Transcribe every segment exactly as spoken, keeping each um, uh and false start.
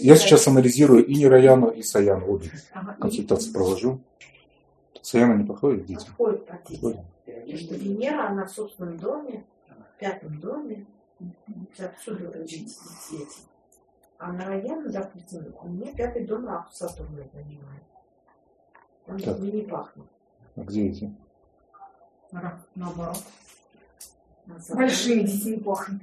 я сейчас анализирую и Нираяну, и Саяну, обе ага, консультации и... провожу. Саяна не подходит к детям? Подходит, подходит. Потому что Венера, она в собственном доме, в пятом доме, отсюда учить детей. А Нараяна, допустим, у меня пятый дом Раху Сатурна занимает. Там детьми не пахнет. А где эти? Наоборот. Большие детьми пахнет.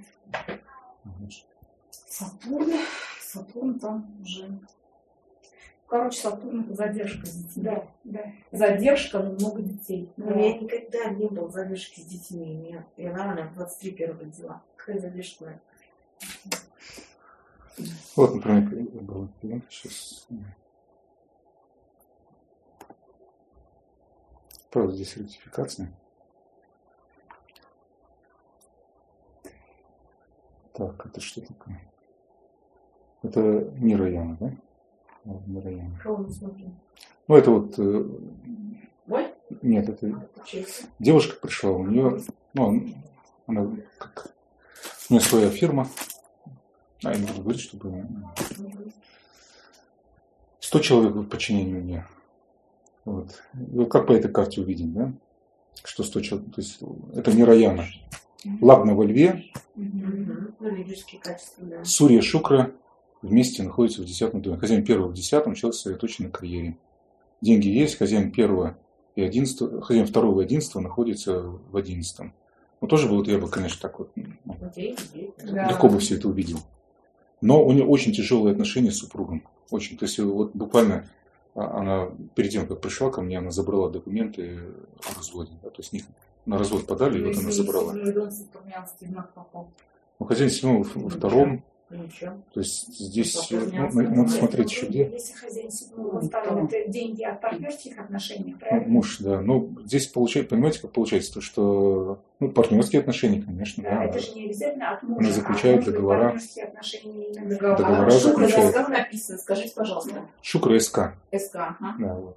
Сатурн, Сатурн там уже. Короче, Сатурн это задержка с детьми. Да, да. Задержка, но много детей. Но у меня никогда не было задержки с детьми. Я, наверное, в двадцать три первых родила. Какая задержка? Вот, например, был клиент сейчас. Правда, здесь ретификация. Так, это что такое? Это Нираяна, да? Нираяна. Ну, это вот... Ой? Нет, это... Девушка пришла, у нее... Ну, она как... У нее своя фирма. А, я не буду говорить, чтобы... Сто человек в подчинении у нее. Вот. Вот как по этой карте увидим, да? Что сто человек... То есть это Нираяна. Лагна во Льве. Mm-hmm. Сурья Шукра вместе находятся в десятом доме. Хозяин первого в десятом, человек сосредоточен на карьере. Деньги есть, хозяин первого и одиннадцатого, хозяин второго и одиннадцатого находится в одиннадцатом. Ну тоже бы вот я бы, конечно, так вот да. легко бы все это увидел. Но у нее очень тяжелые отношения с супругом. Очень. То есть вот буквально она перед тем, как пришла ко мне, она забрала документы о разводе. Да, то есть них на развод подали, и вот она забрала. Ну, хозяин седьмого во втором. Ничего. То есть здесь ну, надо смотреть еще где. Если хозяин седьмого во втором, это деньги от партнерских отношений, правильно? Ну, муж, да. Ну, здесь получается, понимаете, как получается, то, что ну, партнерские отношения, конечно, да. Да, это же не обязательно от мужа. Они заключают а договора. Партнерские отношения. Договора, договора а заключают. Как написано, скажите, пожалуйста. Шукра СК. СК, ага. Да, вот.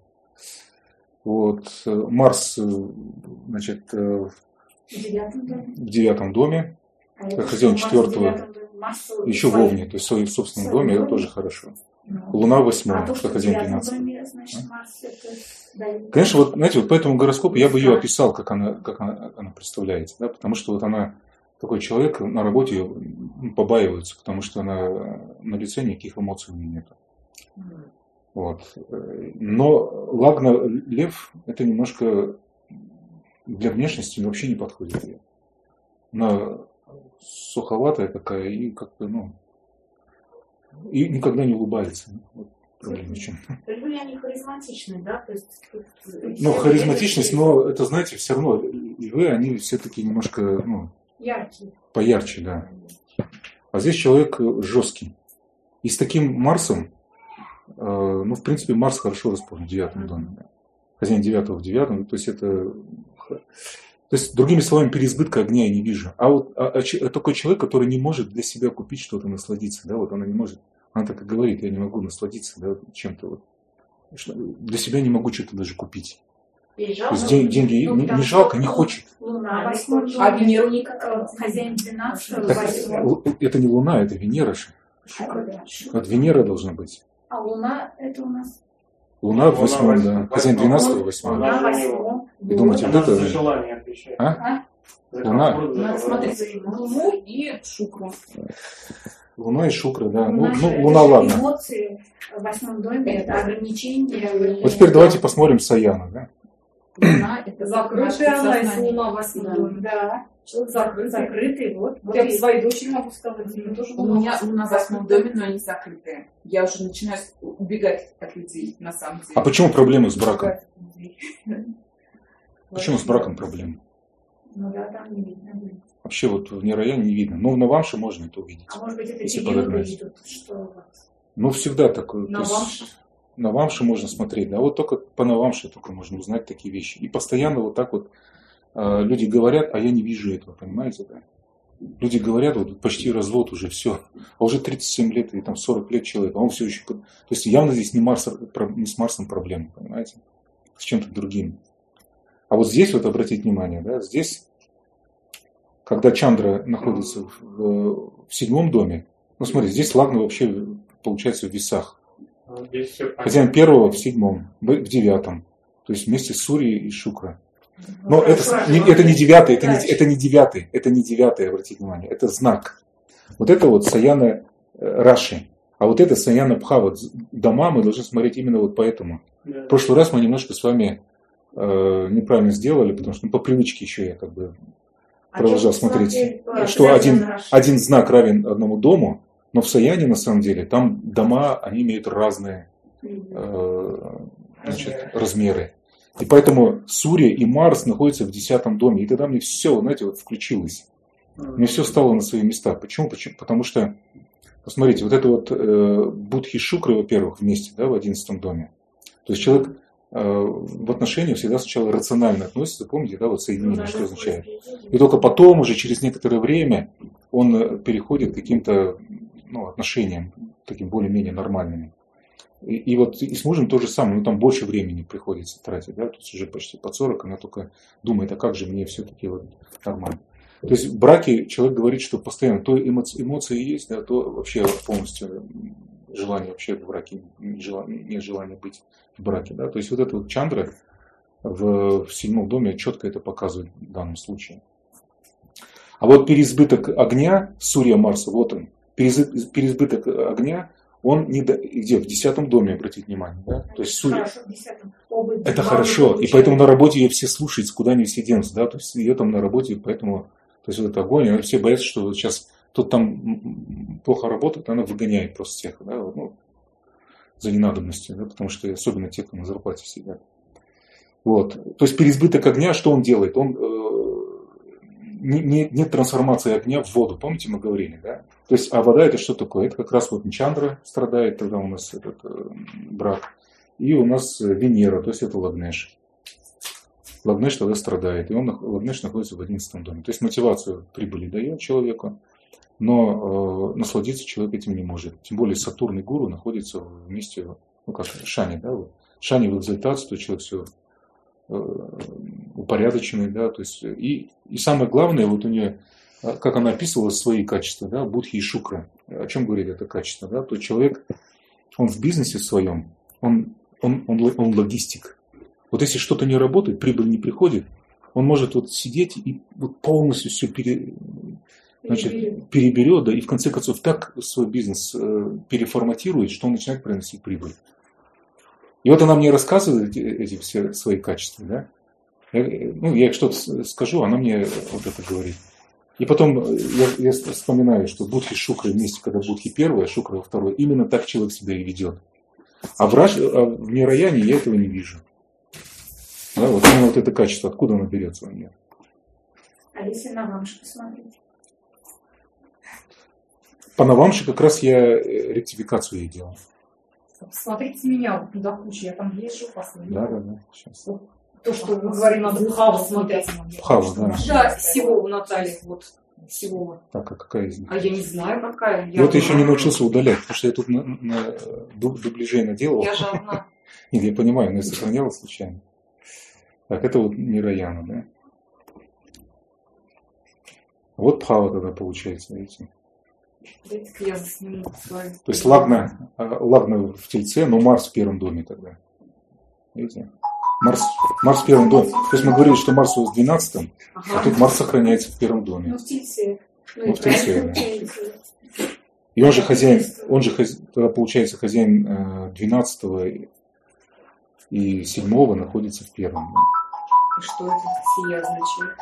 Вот. Марс, значит, в девятом доме. В девятом доме. А как хозяин четвертого. Еще в Овне, то есть в собственном доме, это тоже хорошо. Ну, Луна в восьмом, а что хозяин двенадцатого. Да? Конечно, вот, знаете, вот по этому гороскопу я бы ее описал, как она, как она, она представляется, да, потому что вот она, такой человек, на работе побаивается, потому что она, на лице никаких эмоций у нее нет. Вот. Но Лагна Лев, это немножко для внешности вообще не подходит. Она суховатая такая и как-то, ну, и никогда не улыбается. Вот проблема в чем. Львы, они харизматичные, да? То есть, ну, харизматичность, но это, знаете, все равно львы, они все-таки немножко, ну, яркие. Поярче, да. А здесь человек жесткий. И с таким Марсом, э, ну, в принципе, Марс хорошо расположен в девятом доме. Хозяин девятого в девятом, то есть это... То есть, другими словами, переизбытка огня я не вижу. А вот а, а, такой человек, который не может для себя купить что-то, насладиться, да, вот она не может, она так и говорит, я не могу насладиться, да, чем-то вот. Для себя не могу что-то даже купить. И жалко, то есть день, деньги ну, не, не жалко, не хочет. Луна, а Венеру никак хозяин двенадцатого. Это не Луна, это Венера же. Вот Венера должна быть. А Луна это у нас... Луна в восьмом, да. Хозяин двенадцатого, восьмом. Луна в восьмом. И думаете, вот это... За желание отвечает. А? Луна? Надо смотреть Луну и Шукру. Луна и Шукра, да. Луна, ну, ну, Луна ладно. Эмоции в восьмом доме, это ограничения. Вот теперь давайте посмотрим Саяну, да? Луна это закрытая она, если Луна в восьмом доме. Да. Человек закрытый. Закрытый, вот. вот я своей дочери могу сказать. У меня Луна в восьмом доме, но они закрытые. Я уже начинаю убегать от людей, на самом деле. А почему проблемы с браком? Почему с браком проблемы? Ну да, там не видно. Вообще вот в Нираяне не видно. Но на Вамше можно это увидеть. А может быть это периоды идут? Что? Ну всегда такое. На Вамше? На Вамше можно смотреть. Да, вот только по Навамше только можно узнать такие вещи. И постоянно вот так вот э, люди говорят, а я не вижу этого, понимаете, да? Люди говорят, вот почти развод уже, все. А уже тридцать семь лет или там сорок лет человек, а он все еще... То есть явно здесь не, Марс, не с Марсом проблема, понимаете? С чем-то другим. А вот здесь вот обратите внимание, да, здесь, когда Чандра находится в, в седьмом доме, ну смотри, здесь Лагна вообще получается в весах. Хозяин первого в седьмом, в девятом. То есть вместе с Сурьей и Шукра. Но это не, это не девятый, это не, это не девятый, это не девятый, обратите внимание, это знак. Вот это вот Саяна Раши. А вот это Саяна Бхава. Дома мы должны смотреть именно вот поэтому. В прошлый раз мы немножко с вами э, неправильно сделали, потому что ну, по привычке еще я как бы продолжал а смотреть, что один, один знак равен одному дому, но в Саяне на самом деле там дома, они имеют разные э, значит, размеры. И поэтому Сурья и Марс находятся в десятом доме. И тогда мне все, знаете, вот включилось. Мне все стало на свои места. Почему? Почему? Потому что, посмотрите, вот это вот э, Будхи Шукры, во-первых, вместе, да, в одиннадцатом доме. То есть человек э, в отношениях всегда сначала рационально относится, помните, да, вот соединение, что означает. И только потом, уже через некоторое время, он переходит к каким-то ну, отношениям, таким более-менее нормальными. И, и вот и с мужем то же самое, но там больше времени приходится тратить, да, то есть уже почти под сорок, она только думает, а как же мне все-таки вот нормально. То есть в браке человек говорит, что постоянно то эмоции, эмоции есть, да, то вообще полностью желание вообще в браке, нет желания, нет желания быть в браке. Да. То есть вот это вот чандра в, в седьмом доме четко это показывает в данном случае. А вот переизбыток огня, Сурья Марса, вот он, переизбыток огня, он не до... где? В десятом доме, обратите внимание. Да? То есть Сурья... Это хорошо, и поэтому на работе ее все слушают, куда они все денутся. Да? То есть ее там на работе, поэтому то есть вот это огонь, и все боятся, что вот сейчас кто-то там плохо работает, она выгоняет просто всех, да? Ну, за ненадобностью, да? Потому что особенно те, кто на зарплате сидят. Вот. То есть переизбыток огня, что он делает? Он э, не, не, нет трансформации огня в воду, помните, мы говорили, да? То есть, а вода это что такое? Это как раз вот Чандра страдает, тогда у нас этот э, брак. И у нас Венера, то есть это Лагнеш. Лагнеш тогда страдает, и он, Лагнеш находится в одиннадцатом доме. То есть мотивацию прибыли дает человеку, но э, насладиться человек этим не может. Тем более Сатурн и Гуру находятся вместе, ну как Шани, да? Вот. Шани в экзальтации, то человек все э, упорядоченный, да, то есть, и, и самое главное, вот у нее, как она описывала свои качества, да, Будхи и Шукра. О чем говорит это качество, да? То человек, он в бизнесе своем, он, он, он, он логистик. Вот если что-то не работает, прибыль не приходит, он может вот сидеть и вот полностью все пере, значит, переберет, да, и в конце концов так свой бизнес э, переформатирует, что он начинает приносить прибыль. И вот она мне рассказывает эти, эти все свои качества, да. Я, ну, я что-то скажу, она мне вот это говорит. И потом я, я вспоминаю, что Будхи Шукра вместе, когда Будхи первая, Шукра второй, именно так человек себя и ведет. А в, Раш, а в Мираяне я этого не вижу. Да, вот именно вот это качество, откуда оно берется у нее. А если на Навамши посмотреть? По Навамши как раз я ректификацию ей делал. Посмотрите меня, вот туда куча, я там езжу последний. Да, да, да. Сейчас. То, что вы говорили, надо Бхаву смотреть. Бхаву, да. Да, всего у Натальи, вот, всего. Так, а какая из них? А я не знаю, какая. Я вот еще не научился удалять, потому что я тут на, на дубляжей наделал. Я же одна. Нет, я понимаю, но я сохраняла случайно. Так, это вот Мираяна, да? Вот Бхава тогда получается, видите? Я засниму свою. То есть Лагна, Лагна в Тельце, но Марс в первом доме тогда. Видите? Марс, Марс в первом доме. То есть мы говорили, что Марс в двенадцатом, ага. А тут Марс сохраняется в первом доме. Ну в Тельце. Ну в Тельце, да. И он же хозяин, он же тогда получается хозяин двенадцатого и седьмого находится в первом. И что это сия означает?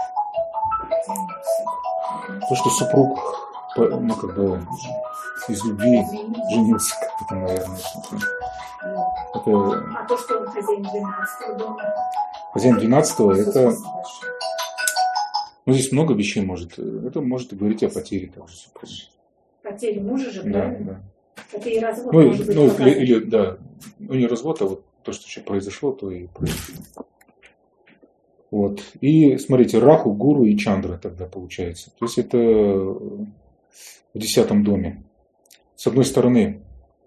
То, что супруг, ну, как бы, из любви женился, как это, наверное. Это... А то, что он хозяин двенадцатого дома? Хозяин двенадцатого, это... Ну, здесь много вещей может. Это может говорить о потере того же супруга. Потере мужа же, да, правильно? Да. Это и развод, ну, может быть, ну, или, или, да, ну, не развод, а вот то, что еще произошло, то и произошло. Вот. И смотрите, Раху, Гуру и Чандра тогда получается. То есть это в десятом доме. С одной стороны,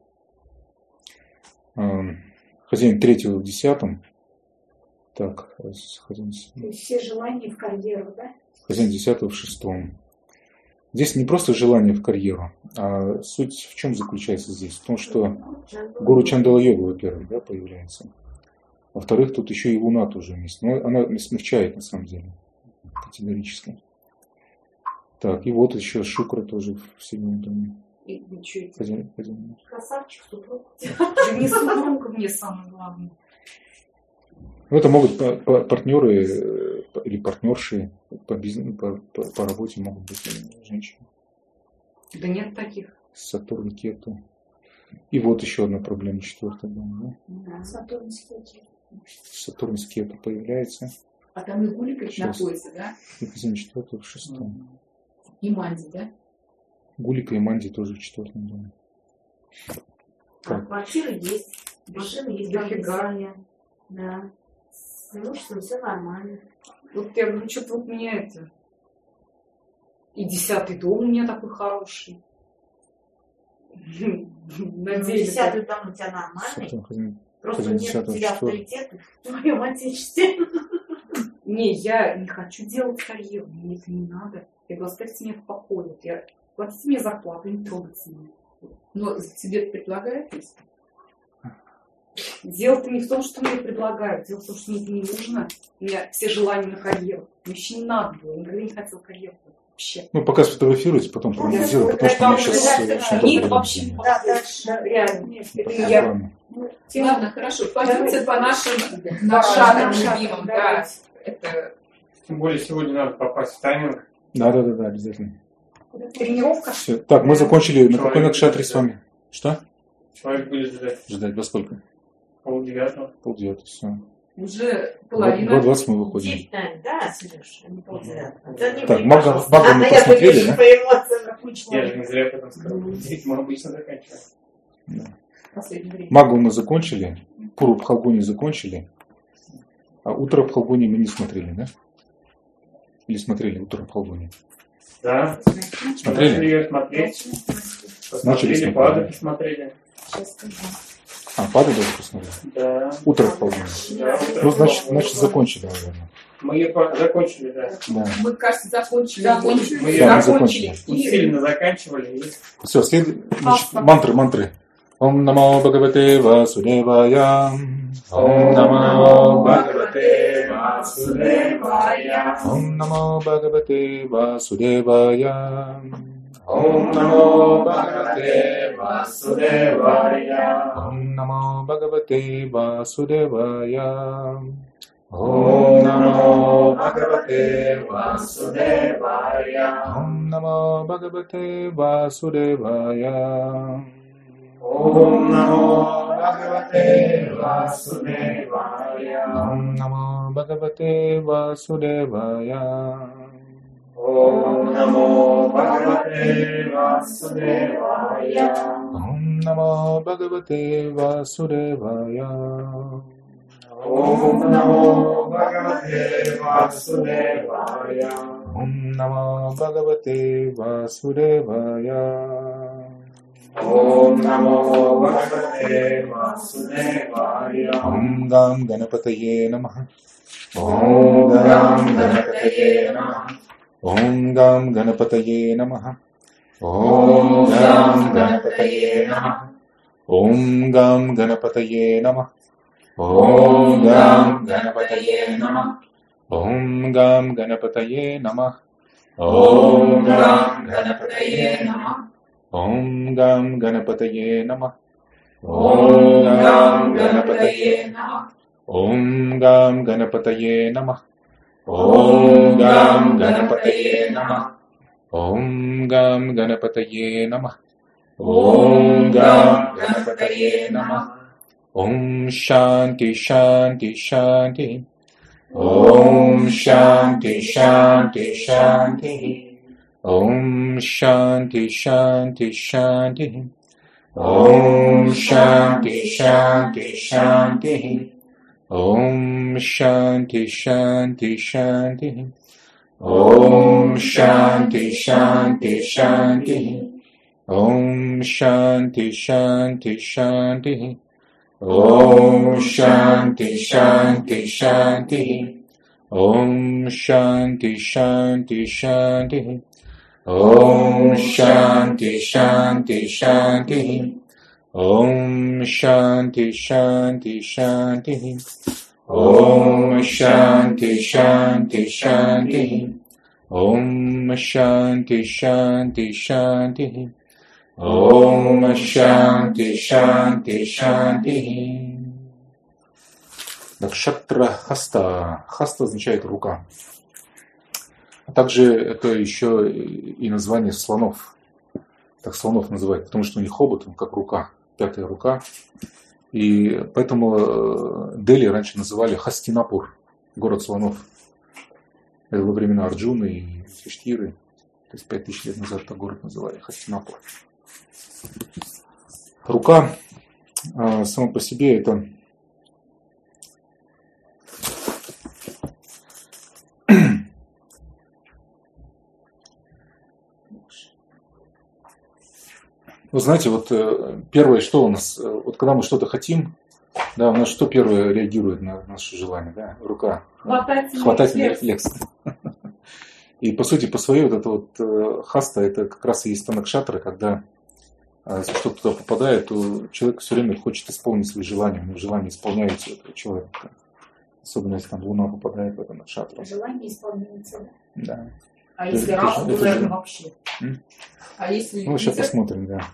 хозяин третьего в десятом. Так, хозяин... Все желания в карьеру, да? Хозяин десятого в шестом. Здесь не просто желание в карьеру, а суть в чем заключается здесь? В том, что гуру Чандала-йога, во-первых, да, появляется. Во-вторых, тут еще и Луна тоже есть. Но она смягчает на самом деле, категорически. Так, и вот еще Шукра тоже в седьмом доме. И ничего. Пойдем, пойдем. Красавчик, супруг. Не супруг мне самое главное. Ну, это могут партнеры или партнерши по бизнесу, по, по, по работе могут быть женщины. Да нет таких. Сатурн, Кету. И вот еще одна проблема, четвертая дома. Да, Сатурн с Кетой. Сатурн с Кету появляется. А там и Гулика находится, да? И в четвертом, в шестом. И Манди, да? Гулика и Манди тоже в четвертом доме. А, квартира есть, машина есть, дофига. Да. С имуществом все нормально. Вот я говорю, что-то вот меня это... И десятый дом у меня такой хороший. На деле. Десятый дом у тебя нормальный. Просто нет у тебя авторитета в твоем отечестве. Не, я не хочу делать карьеру, мне это не надо. Я говорю, оставьте меня в покое. Я... Платите мне зарплату, не трогайте меня. Но тебе это предлагают? Дело-то не в том, что мне предлагают. Дело в том, что мне это не нужно. У меня все желания на карьеру. Мне еще не надо было. Я никогда не хотела карьеру. Вообще. Ну, пока сфотографируйте, потом проанализируйте, потому что у меня сейчас очень Нет, вообще не да, реально. Нет, это я... Ладно, хорошо. Пойдемте по нашим шагам любимым. Да. Это... Тем более сегодня надо попасть в тайминг. Да, да, да, да, обязательно. Тренировка. Все. Так, мы закончили. На какой накшатре с вами? Что? Человек будет ждать. Ждать во сколько? Полдевятого. Полдевятого, все. Уже половина. Два двадцать мы выходим. Девять, да, Сереж, а не полдевятого. Так, Мага мы посмотрели, да? Я же не зря об этом сказал. Девять мы обычно заканчиваем. Да. Последнее время. Магу мы закончили, Пуру Пхалгуни закончили, а Утро Пхалгуни мы не смотрели, да? Или смотрели Утро Пхалгуни? Да. Смотрели? Начали ее смотреть. Начали Посмотрели, Пады посмотрели. Сейчас скажу. А, Пады даже посмотрели? Да. Утро Пхалгуни. Да, Ну, значит, значит, закончили, наверное. Мы ее по- закончили, да. Да. Мы, кажется, закончили. Закончили. Мы Да, мы закончили. Усиленно заканчивали. И... Все, след... значит, мантры, мантры. Ом намо Бхагавате Васудевая. Ом намо Бхагавате Васудевая. Ом намо Бхагавате Васудевая. Ом намо Бхагавате Васудевая. Ом намо Бхагавате Васудевая. Ом намо Бхагавате Васудевая. Ом намо Бхагавате Васудевая. Ом намо Бхагавате Васудевая. Ом намо Бхагавате Васудевая. Ом намо Бхагавате Васудевая. Ом намо Бхагавате Васудевая. Ом намо Бхагавате Васудевая. Ом намо Бхагавате Васудевая. Ом намо Бхагавате Васудевая. Ом гам Ганапатае намаха. Ом гам Ганапатае намаха. Ом гам Ганапатае намаха. Ом гам Ганапатае намаха. Ом гам Ганапатае намаха. Ом гам Ганапатае намаха. Ом гам Ганапатае намаха. Ом гам Ганапатае намаха. Ом гам Ганапатае намаха. Ом гам Ганапатае намаха. Ом гам Ганапатае намаха. Ом гам Ганапатае намаха. Ом гам Ганапатае намаха. Ом гам Ганапатае намаха. Ом Шанти Шанти Шанти. Ом Шанти Шанти Шанти. Om Shanti Shanti Shanti. Om Shanti Shanti Shanti. Om Shanti Shanti Shanti. Om Shanti Shanti Shanti. Om Shanti Shanti Shanti. Om Shanti Shanti Shanti. Om Shanti Shanti Shanti. Om Shanti Shanti Shanti. Om Shanti Shanti Shanti. Om Shanti Shanti Shanti. Om Shanti Shanti Shanti. Om Shanti Shanti Shanti. Накшатра хаста. Хаста означает рука. А также это еще и название слонов. Так слонов называют, потому что у них хобот, он как рука, пятая рука. И поэтому Дели раньше называли Хастинапур, город слонов. Это во времена Арджуны и Юдхиштхиры. То есть пять тысяч лет назад этот город называли Хастинапур. Рука сама по себе это вы знаете, вот первое, что у нас, вот когда мы что-то хотим, да, у нас что первое реагирует на наше желание, да, рука. Хватательный рефлекс. И по сути, по своей вот это вот хаста, это как раз и есть танакшатра, когда если что-то туда попадает, то человек все время хочет исполнить свои желания, у него желания исполняются у этого человека. Особенно если там луна попадает в эту накшатру. Желание исполняется. Да. А если Раху, то, наверное, вообще. М? А если... Ну, сейчас посмотрим, да.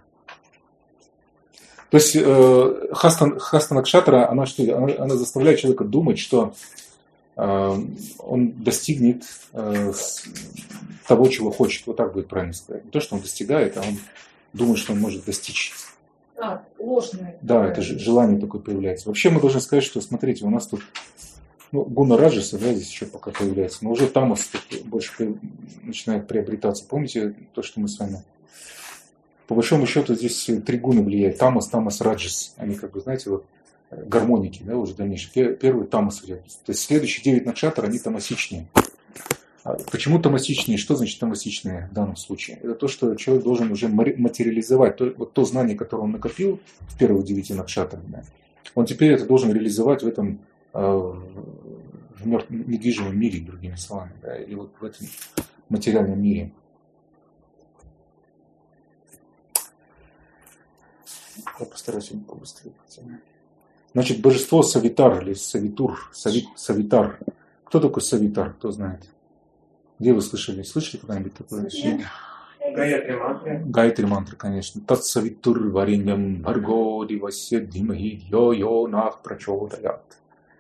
То есть э, хаста, хаста накшатра, она, что, она, она заставляет человека думать, что э, он достигнет э, того, чего хочет. Вот так будет правильно сказать. Не то, что он достигает, а он думает, что он может достичь. А, ложное. Да, это же желание такое появляется. Вообще мы должны сказать, что, смотрите, у нас тут ну, гуна раджаса, да, здесь еще пока появляется, но уже тамас больше начинает приобретаться. Помните то, что мы с вами... По большому счету здесь три гуны влияют. Тамас, тамас, раджас. Они как бы, знаете, вот гармоники, да, уже дальнейшие. Первый тамас идет. То есть следующие девять накшатр, они тамасичнее. Почему тамасичнее? Что значит тамасичное в данном случае? Это то, что человек должен уже материализовать. То, вот то знание, которое он накопил в первых девяти накшатрах, да, он теперь это должен реализовать в этом э, в мертвом, недвижимом мире, другими словами, да, или вот в этом материальном мире. Я постараюсь побыстрее. Значит, божество Савитар или Савитур, Савит, Савитар. Кто такой Савитар? Кто знает? Где вы слышали? Слышали когда-нибудь такое? Гайатри мантра. Гайатри мантра, конечно. Тат Савитур вареньям барго дивасья димахи йо-йо нах прачодаят.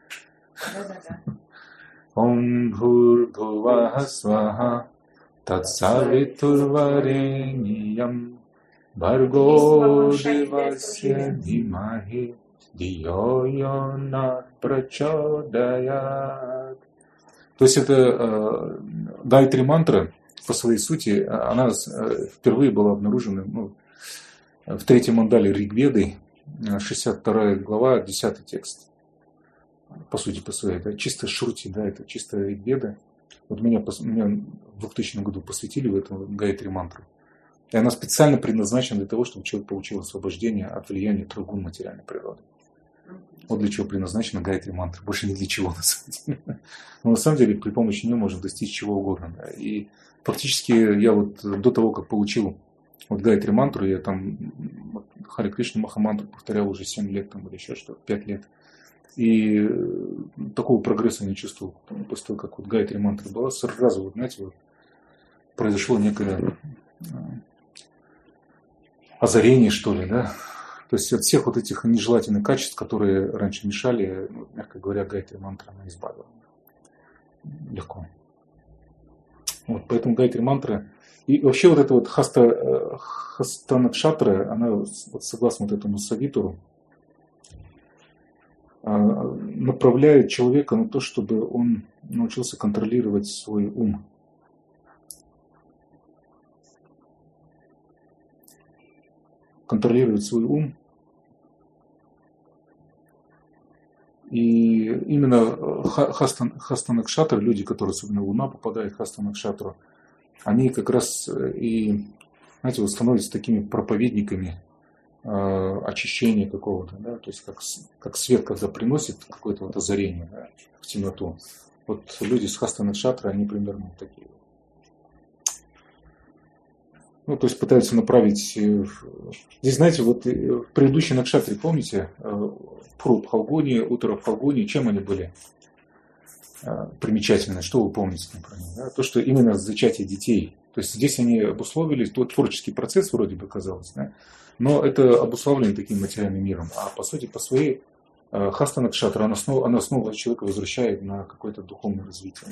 Ом бхур бхувах сваха тат Савитур вареньям барго дивасья димахи йо-йо нах прачодаят. То есть это э, Гайатри мантра по своей сути, она э, впервые была обнаружена ну, в третьем мандале Ригведы, шестьдесят вторая глава, десятый текст. По сути, по своей, это чисто шрути, да, это чисто Ригведа. Вот меня, меня в двухтысячном году посвятили в эту Гайатри мантру. И она специально предназначена для того, чтобы человек получил освобождение от влияния трех гун материальной природы. Вот для чего предназначена Гайатри мантра. Больше ни для чего, на самом деле. Но на самом деле при помощи нее можно достичь чего угодно. Да. И фактически я вот до того, как получил вот Гайатри мантру, я там Харе Кришна Махамантру повторял уже семь лет там, или еще что-то, пять лет. И такого прогресса не чувствовал. После того, как вот Гайатри мантра была, сразу, вот, знаете, вот, произошло некое озарение, что ли, да. То есть от всех вот этих нежелательных качеств, которые раньше мешали, ну, мягко говоря, Гайатри мантра она избавила. Легко. Вот, поэтому Гайатри мантра. И вообще вот эта вот хаста, хаста накшатра, она вот, согласно вот этому савитуру, направляет человека на то, чтобы он научился контролировать свой ум. Контролировать свой ум. И именно хаста, хаста накшатра, люди, которые особенно в Луна попадают в хаста накшатру, они как раз и, знаете, вот становятся такими проповедниками э, очищения какого-то, да, то есть как, как свет, когда приносит какое-то вот озарение, да, в темноту. Вот люди с хаста накшатры, они примерно такие. Ну, то есть пытаются направить... Здесь, знаете, вот в предыдущей Накшатре, помните, Пуру Пхалгуни, Уттара Пхалгуни, чем они были примечательны? Что вы помните, например? Да? То, что именно зачатие детей. То есть здесь они обусловились, то творческий процесс вроде бы казалось, да? Но это обусловлено таким материальным миром. А по сути, по своей Хаста Накшатра, она снова, она снова человека возвращает на какое-то духовное развитие.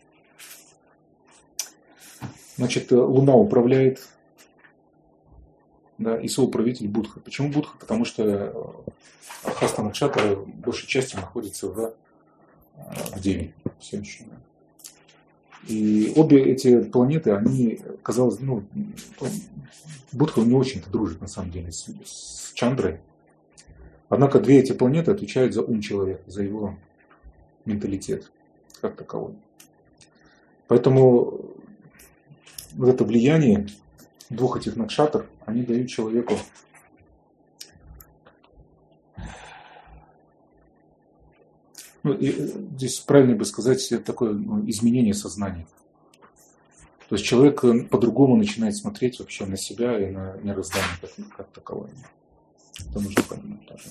Значит, Луна управляет, да, и соуправитель Будха. Почему Будха? Потому что Хаста Накшатра большей частью находится в, в Деве. И обе эти планеты, они, казалось, ну, Будха не очень-то дружит на самом деле с, с Чандрой. Однако две эти планеты отвечают за ум человека, за его менталитет как таковой. Поэтому вот это влияние двух этих накшатр, они дают человеку ну, и здесь правильно бы сказать такое ну, изменение сознания. То есть человек по-другому начинает смотреть вообще на себя и на мироздание как, как таковое. Это нужно понимать тоже.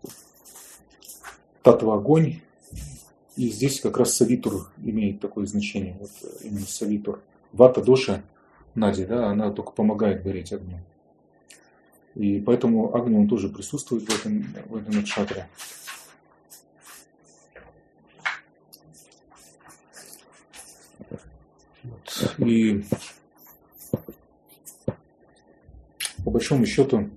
Татва огонь. И здесь как раз савитур имеет такое значение. Вот именно савитур. Вата доша Нади, да, она только помогает гореть огнем. И поэтому огонь он тоже присутствует в этом, в этом накшатре. Вот. И по большому счету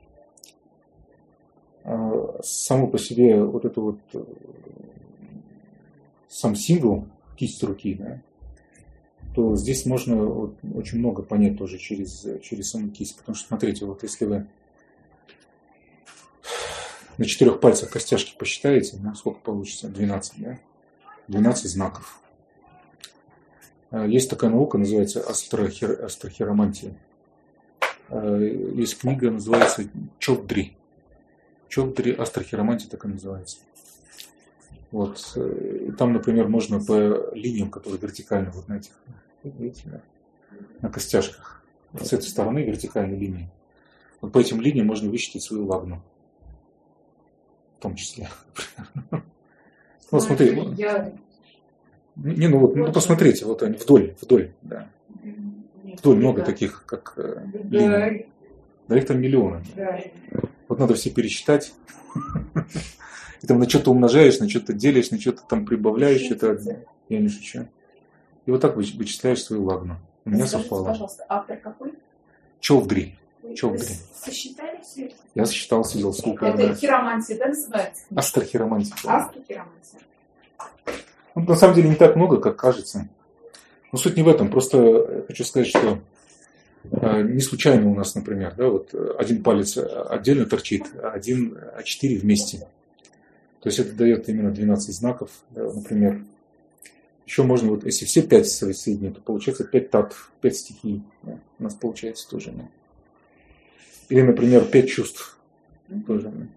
само по себе вот это вот сам символ кисть руки, да, то здесь можно вот очень много понять тоже через, через саму кисть. Потому что, смотрите, вот если вы на четырех пальцах костяшки посчитаете, ну, сколько получится? двенадцать, да? двенадцать знаков. Есть такая наука, называется астрохир, астрохиромантия. Есть книга, называется Чокдри. Чокдри, астрохиромантия так и называется. Вот. И там, например, можно по линиям, которые вертикально, вот на этих, видите, да, на костяшках, с этой стороны вертикальной линии. Вот по этим линиям можно высчитать свою лагну. В том числе. Вот смотри. Не, ну вот, ну посмотрите, вот они вдоль, вдоль, да. Вдоль много таких, как линий. Да их там миллионы. Вот надо все пересчитать. И там на что-то умножаешь, на что-то делишь, на что-то там прибавляешь, что-то. Я не шучу. И вот так вычисляешь свою лагну. У меня совпало. Пожалуйста, автор какой? Чокдри. Чокдри. Сосчитали все это? Я сосчитал, сидел, сколько. Это хиромантия, да, называется? Астрохиромантия. Астрохиромантия. Ну, на самом деле не так много, как кажется. Но суть не в этом. Просто хочу сказать, что э, не случайно у нас, например, да, вот один палец отдельно торчит, а один, а четыре вместе. То есть это дает именно двенадцать знаков, да, например. Еще можно, вот если все пять соединить, то получается пять татв, пять стихий. Да, у нас получается тоже. Да. Или, например, пять чувств. Тоже. Да.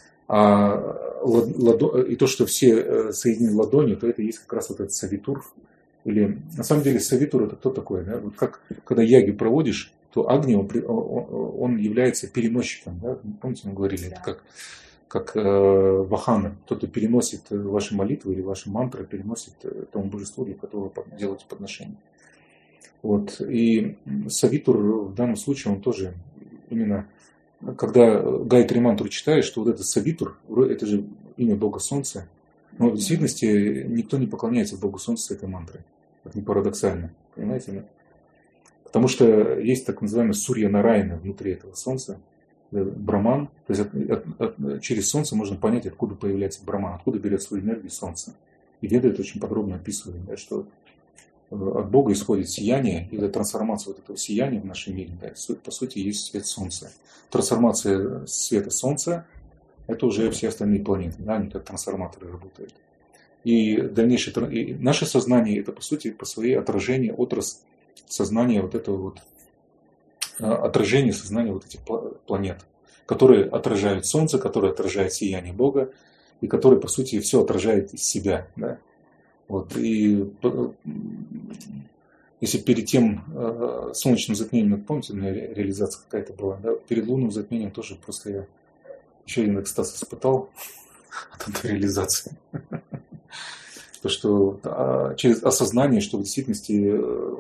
А ладо, и то, что все соединены ладонью, то это есть как раз вот этот савитур. Или на самом деле савитур это кто такой? Да? Вот как когда яги проводишь, то Агни он, он является переносчиком. Да? Помните, мы говорили, это как, как э, вахана. Кто-то переносит ваши молитвы или ваши мантры, переносит тому божеству, для которого делаете подношение. Вот. И савитур в данном случае он тоже именно... Когда Гайатри мантру читаешь, что вот это савитур, это же имя Бога Солнца, но в действительности никто не поклоняется Богу Солнца с этой мантрой. Это не парадоксально, понимаете? Да? Потому что есть так называемый Сурья Нараяна внутри этого Солнца, Браман. То есть от, от, от, через Солнце можно понять, откуда появляется Браман, откуда берет свою энергию Солнце. И Веды это очень подробно описывают, да, что от Бога исходит сияние, и трансформация вот этого сияния в нашем мире, да, по сути, есть свет Солнца. Трансформация света Солнца – это уже все остальные планеты, да, они как трансформаторы работают. И дальнейшее, и наше сознание – это, по сути, по своей отражение, отрас сознания вот этого вот, отражение сознания вот этих планет, которые отражают Солнце, которые отражают сияние Бога, и которые, по сути, все отражает из себя, да. Вот, и если перед тем э, солнечным затмением, помните, у меня ре- реализация какая-то была, да, перед лунным затмением тоже просто я еще один экстаз испытал от этой реализации. То, что а, через осознание, что в действительности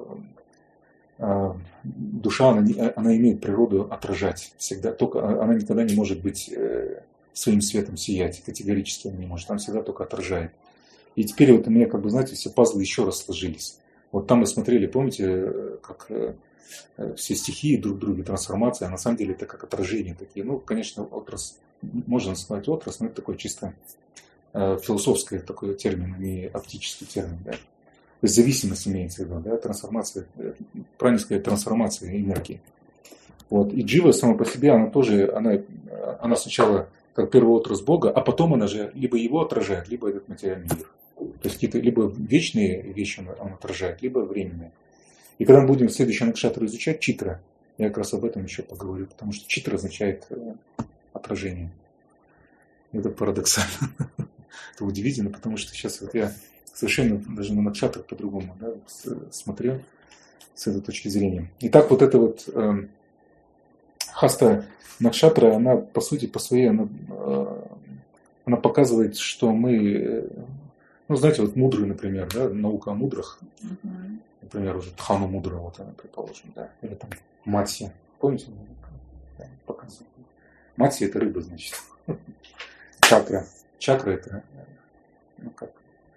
а, душа, она, не- она имеет природу отражать всегда, только она никогда не может быть э, своим светом сиять, категорически она не может, она всегда только отражает. И теперь вот у меня, как бы, знаете, все пазлы еще раз сложились. Вот там мы смотрели, помните, как э, все стихии друг в друге, трансформация, а на самом деле это как отражения такие. Ну, конечно, отрас, можно сказать отрас, но это такой чисто э, философский такой термин, а не оптический термин, да. То есть зависимость имеется в виду, да, трансформация, правильно сказать, трансформация энергии. Вот. И джива сама по себе, она тоже, она, она сначала как первый отрас Бога, а потом она же либо его отражает, либо этот материальный мир. То есть какие-то либо вечные вещи он, он отражает, либо временные. И когда мы будем следующий накшатру изучать, читра, я как раз об этом еще поговорю, потому что читра означает э, отражение. Это парадоксально. Это удивительно, потому что сейчас вот я совершенно даже на накшатрах по-другому, да, смотрю с этой точки зрения. Итак, вот эта вот э, хаста накшатра, она по сути, по своей, она, э, она показывает, что мы, э, ну, знаете, вот мудрые, например, да, наука о мудрых, uh-huh. Например, уже Тхану мудра, вот она, предположим, да, или там Матья, помните, да, показывает. Матья это рыба, значит. Чакра. Чакра это, ну как,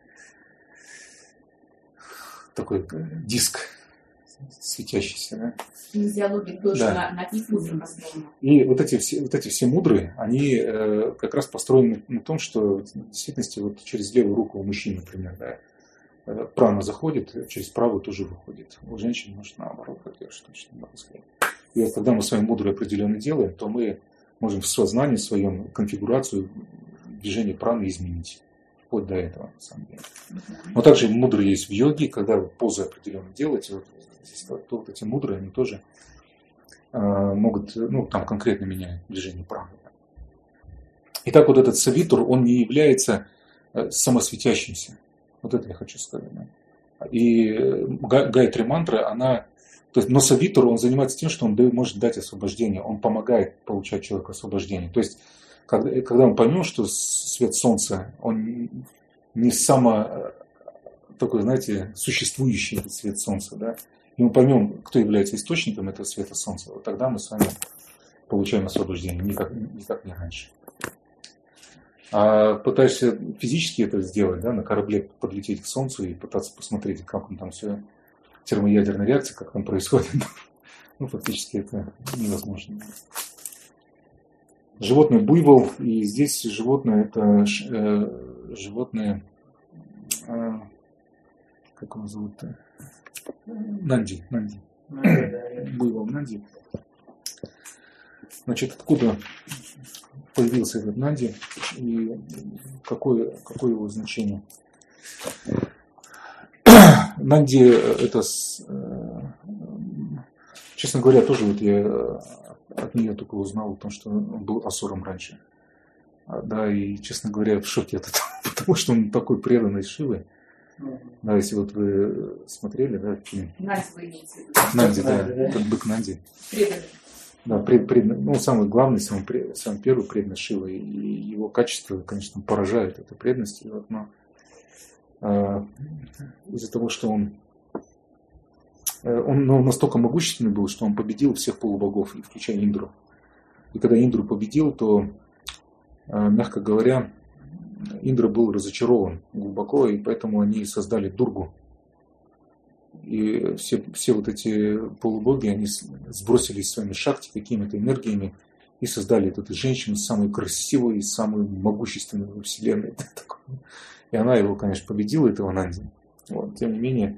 такой диск светящийся, да. Физиология тоже да. на, на них мудрым построена. И вот эти все, вот эти все мудрые, они э, как раз построены на том, что в действительности вот через левую руку у мужчин, например, да, прана заходит, через правую тоже выходит. У женщин, может, наоборот, как я уж точно могу сказать. И вот когда мы с вами мудрые определенно делаем, то мы можем в сознании своем конфигурацию движения праны изменить. Вплоть до этого, на самом деле. Но также мудрые есть в йоге, когда вы позы определенно делаете, вот, здесь, то вот эти мудрые, они тоже э, могут, ну, там конкретно меняют движение праны. Итак, вот этот савитур, он не является э, самосветящимся. Вот это я хочу сказать. Да. И гайатри мантра, она, то есть, но савитур, он занимается тем, что он может дать освобождение, он помогает получать человеку освобождение. То есть, когда, когда мы поймем, что свет солнца, он не само такой, знаете, существующий свет солнца, да, и мы поймем, кто является источником этого света солнца, вот тогда мы с вами получаем освобождение, никак, никак не раньше. А пытаешься физически это сделать, да, на корабле подлететь к Солнцу и пытаться посмотреть, как он там все, термоядерная реакция, как там происходит, ну, фактически это невозможно. Животное буйвол, и здесь животное, это э, животное, э, как его зовут-то? Нанди, Нанди. Буйвол Нанди. Значит, откуда появился этот Нанди и какое, какое его значение? Нанди это, честно говоря, тоже вот я от нее только узнал о том, что он был асуром раньше. Да, и, честно говоря, в шоке от этого, потому что он такой преданный Шивы. Да, если вот вы смотрели, да, фильм. Нанди вы имеете в виду? Нанди, да, этот бык Нанди. Преданный. Да, пред, пред, ну, самый главный, самый, самый первый преданный Шива, и его качество, конечно, поражает этой преданности. Вот, но э, из-за того, что он, э, он ну, настолько могущественный был, что он победил всех полубогов, включая Индру. И когда Индру победил, то, э, мягко говоря, Индра был разочарован глубоко, и поэтому они создали Дургу. И все, все вот эти полубоги, они сбросились своими шакти, какими-то энергиями, и создали вот эту женщину, самую красивую и самую могущественную во Вселенной. И она его, конечно, победила, этого Нанди. Вот. Тем не менее,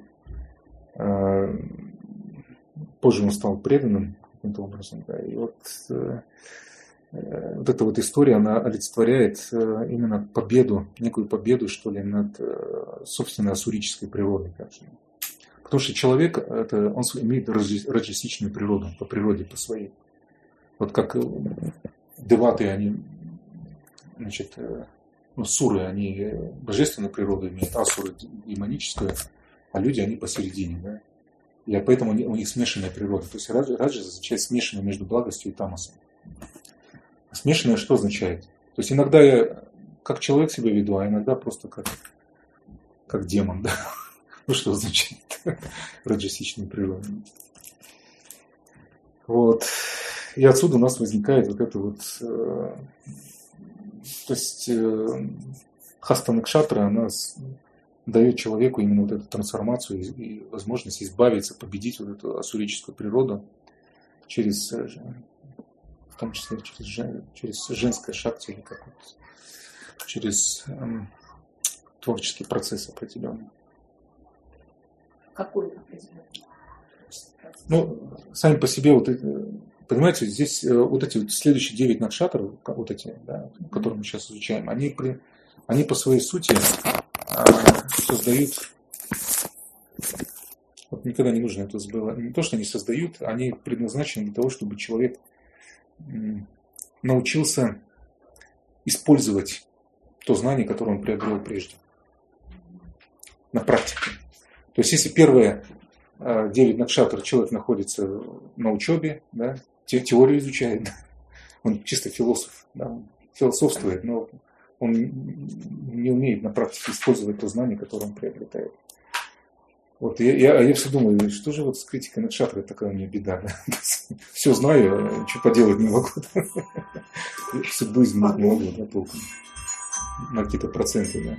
позже он стал преданным каким-то образом. Да. И вот, вот эта вот история, она олицетворяет именно победу, некую победу, что ли, над собственной ассурической природой. Потому что человек, это, он имеет раджасичную природу, по природе, по своей. Вот как деваты, они, значит, ну, суры, они божественную природу имеют, асуры демоническую, а люди, они посередине, да. И поэтому у них смешанная природа. То есть раджа означает смешанная между благостью и тамасом. Смешанное что означает? То есть иногда я как человек себя веду, а иногда просто как, как демон. Да? Ну что означает раджасичная природа? Вот. И отсюда у нас возникает вот это вот... Э, то есть э, хаста накшатра, она дает человеку именно вот эту трансформацию и, и возможность избавиться, победить вот эту асурическую природу через, в том числе через, через женское шакти или как-то, через эм, творческий процесс определенный. Какой определенный? Ну, сами по себе, вот, понимаете, здесь вот эти вот следующие девять накшатров, вот эти, да, которые мы сейчас изучаем, они, при, они по своей сути создают, вот никогда не нужно это забывать, не то, что они создают, они предназначены для того, чтобы человек научился использовать то знание, которое он приобрел прежде на практике. То есть, если первое девять накшатр человек находится на учебе, да, те, теорию изучает, он чисто философ, да, он философствует, но он не умеет на практике использовать то знание, которое он приобретает. Вот я, я, я все думаю, что же вот с критикой накшатры такая у меня беда. Да? Все знаю, а ничего поделать не могу. Судьбу изменить не могу, да, толком. На какие-то проценты, да.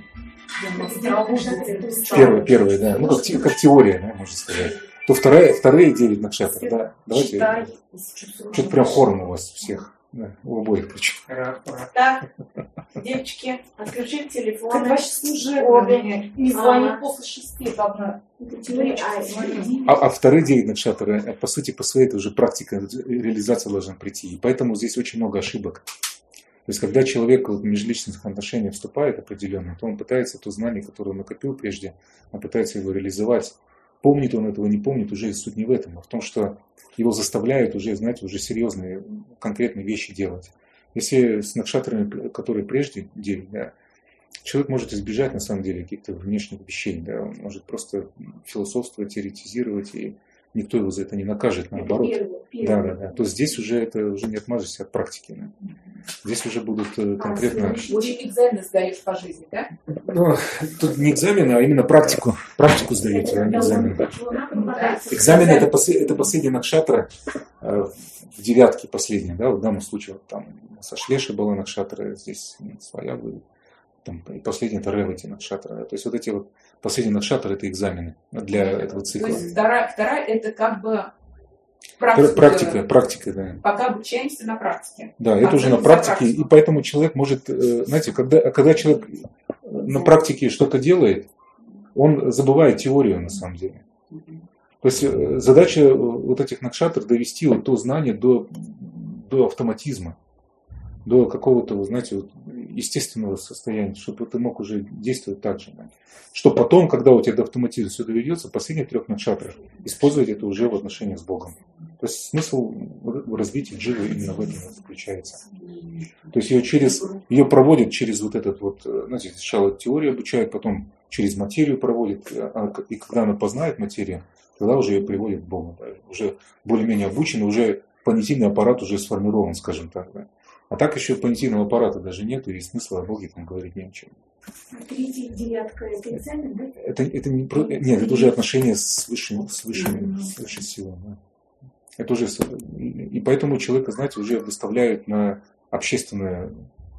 Первое, первое, да. Ну, как, как теория, да, можно сказать. То вторая, вторые девять накшатры, да. Давайте. Что-то прям хором у вас всех. Да, у обоих причем. Так, девочки, отключите телефон. Это вообще служебное. Не звонит после шести, должна. А, а вторые девять накшатры, по сути, по своей это уже практика, реализация должна прийти. И поэтому здесь очень много ошибок. То есть, когда человек в межличностных отношениях вступает определенно, то он пытается то знание, которое он накопил прежде, он пытается его реализовать. Помнит он этого, не помнит, уже суть не в этом, а в том, что его заставляют уже, знаете, уже серьезные, конкретные вещи делать. Если с накшатрами, которые прежде девять, да, человек может избежать, на самом деле, каких-то внешних вещей, да, он может просто философствовать, теоретизировать, и никто его за это не накажет, наоборот. Первый, первый. Да, да, да. То здесь уже это уже не отмажешься от практики. Да. Здесь уже будут конкретно... Очень экзамены сдаешь по жизни, да? Ну, тут не экзамены, а именно практику. Практику сдаете, а не экзамены. Экзамены это, послед... это последняя накшатра в девятке последняя, да, в данном случае вот там со Шлеши была накшатра, здесь своя будет. Там, и последняя это Ревати накшатра. То есть вот эти вот последние накшатры это экзамены для этого цикла. То есть вторая, вторая это как бы практика. Практика, практика, да. Пока обучаемся на практике. Да, это а уже на практике, и поэтому человек может, знаете, когда, когда человек на практике что-то делает, он забывает теорию на самом деле. То есть задача вот этих накшатр довести вот то знание до, до автоматизма, до какого-то, вы знаете, вот, естественного состояния, чтобы ты мог уже действовать так же. Да? Что потом, когда у тебя до автоматизма все доведется, последних трех накшатрах использовать это уже в отношениях с Богом. То есть смысл развития дживы именно в этом заключается. То есть ее, через, ее проводят через вот этот вот, знаете, сначала теорию обучают, потом через материю проводят, и когда она познает материю, тогда уже ее приводят к Богу. Да? Уже более-менее обучены, уже понятийный аппарат уже сформирован, скажем так. Да? А так еще понятийного аппарата даже нет, и смысла о Боге там говорить не о чем. А третья девятка это экзамен, да? Это, это не про... Нет, это уже отношения с высшим, с высшим, с высшей силой. Да. Это уже... И поэтому человека, знаете, уже выставляют на общественную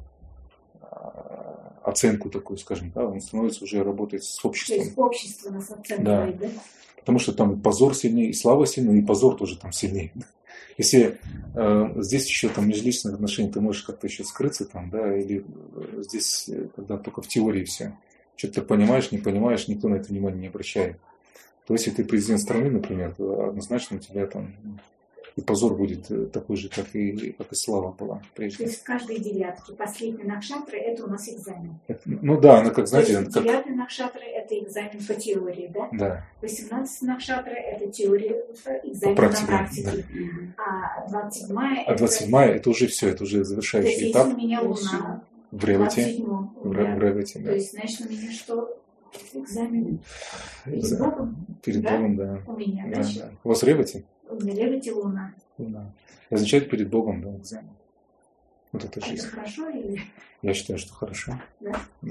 оценку такую, скажем, да, он становится уже работать с обществом. То есть общество нас оценивает, да? да? Потому что там позор сильнее, и слава сильнее, и позор тоже там сильнее. Если э, здесь еще там межличные отношения, ты можешь как-то еще скрыться там, да, или здесь, когда только в теории все, что-то ты понимаешь, не понимаешь, никто на это внимание не обращает. То есть, если ты президент страны, например, то однозначно у тебя там и позор будет такой же, как и, как и слава была прежде. То есть в каждой девятке последний накшатры это у нас экзамен. Это, ну да, она как, знаете... То есть как... девятый накшатры это экзамен по теории, да? Да. восемнадцатый накшатры это теория, экзамен по практике, на практике. Да. А двадцать седьмая А двадцать седьмая это... это уже все, это уже завершающий то есть, этап. если у меня луна в Ревати. в В Ревати, да. То есть, значит, у меня что? Экзамен. Перед Экзамен. Богом. Перед Да? Богом, да. У меня, Да, да? да. У вас ревати? У меня Ревати Луна. Да. Означает перед Богом, да, экзамен. Вот это Это жизнь. хорошо или... Я считаю, что хорошо. Да? Да.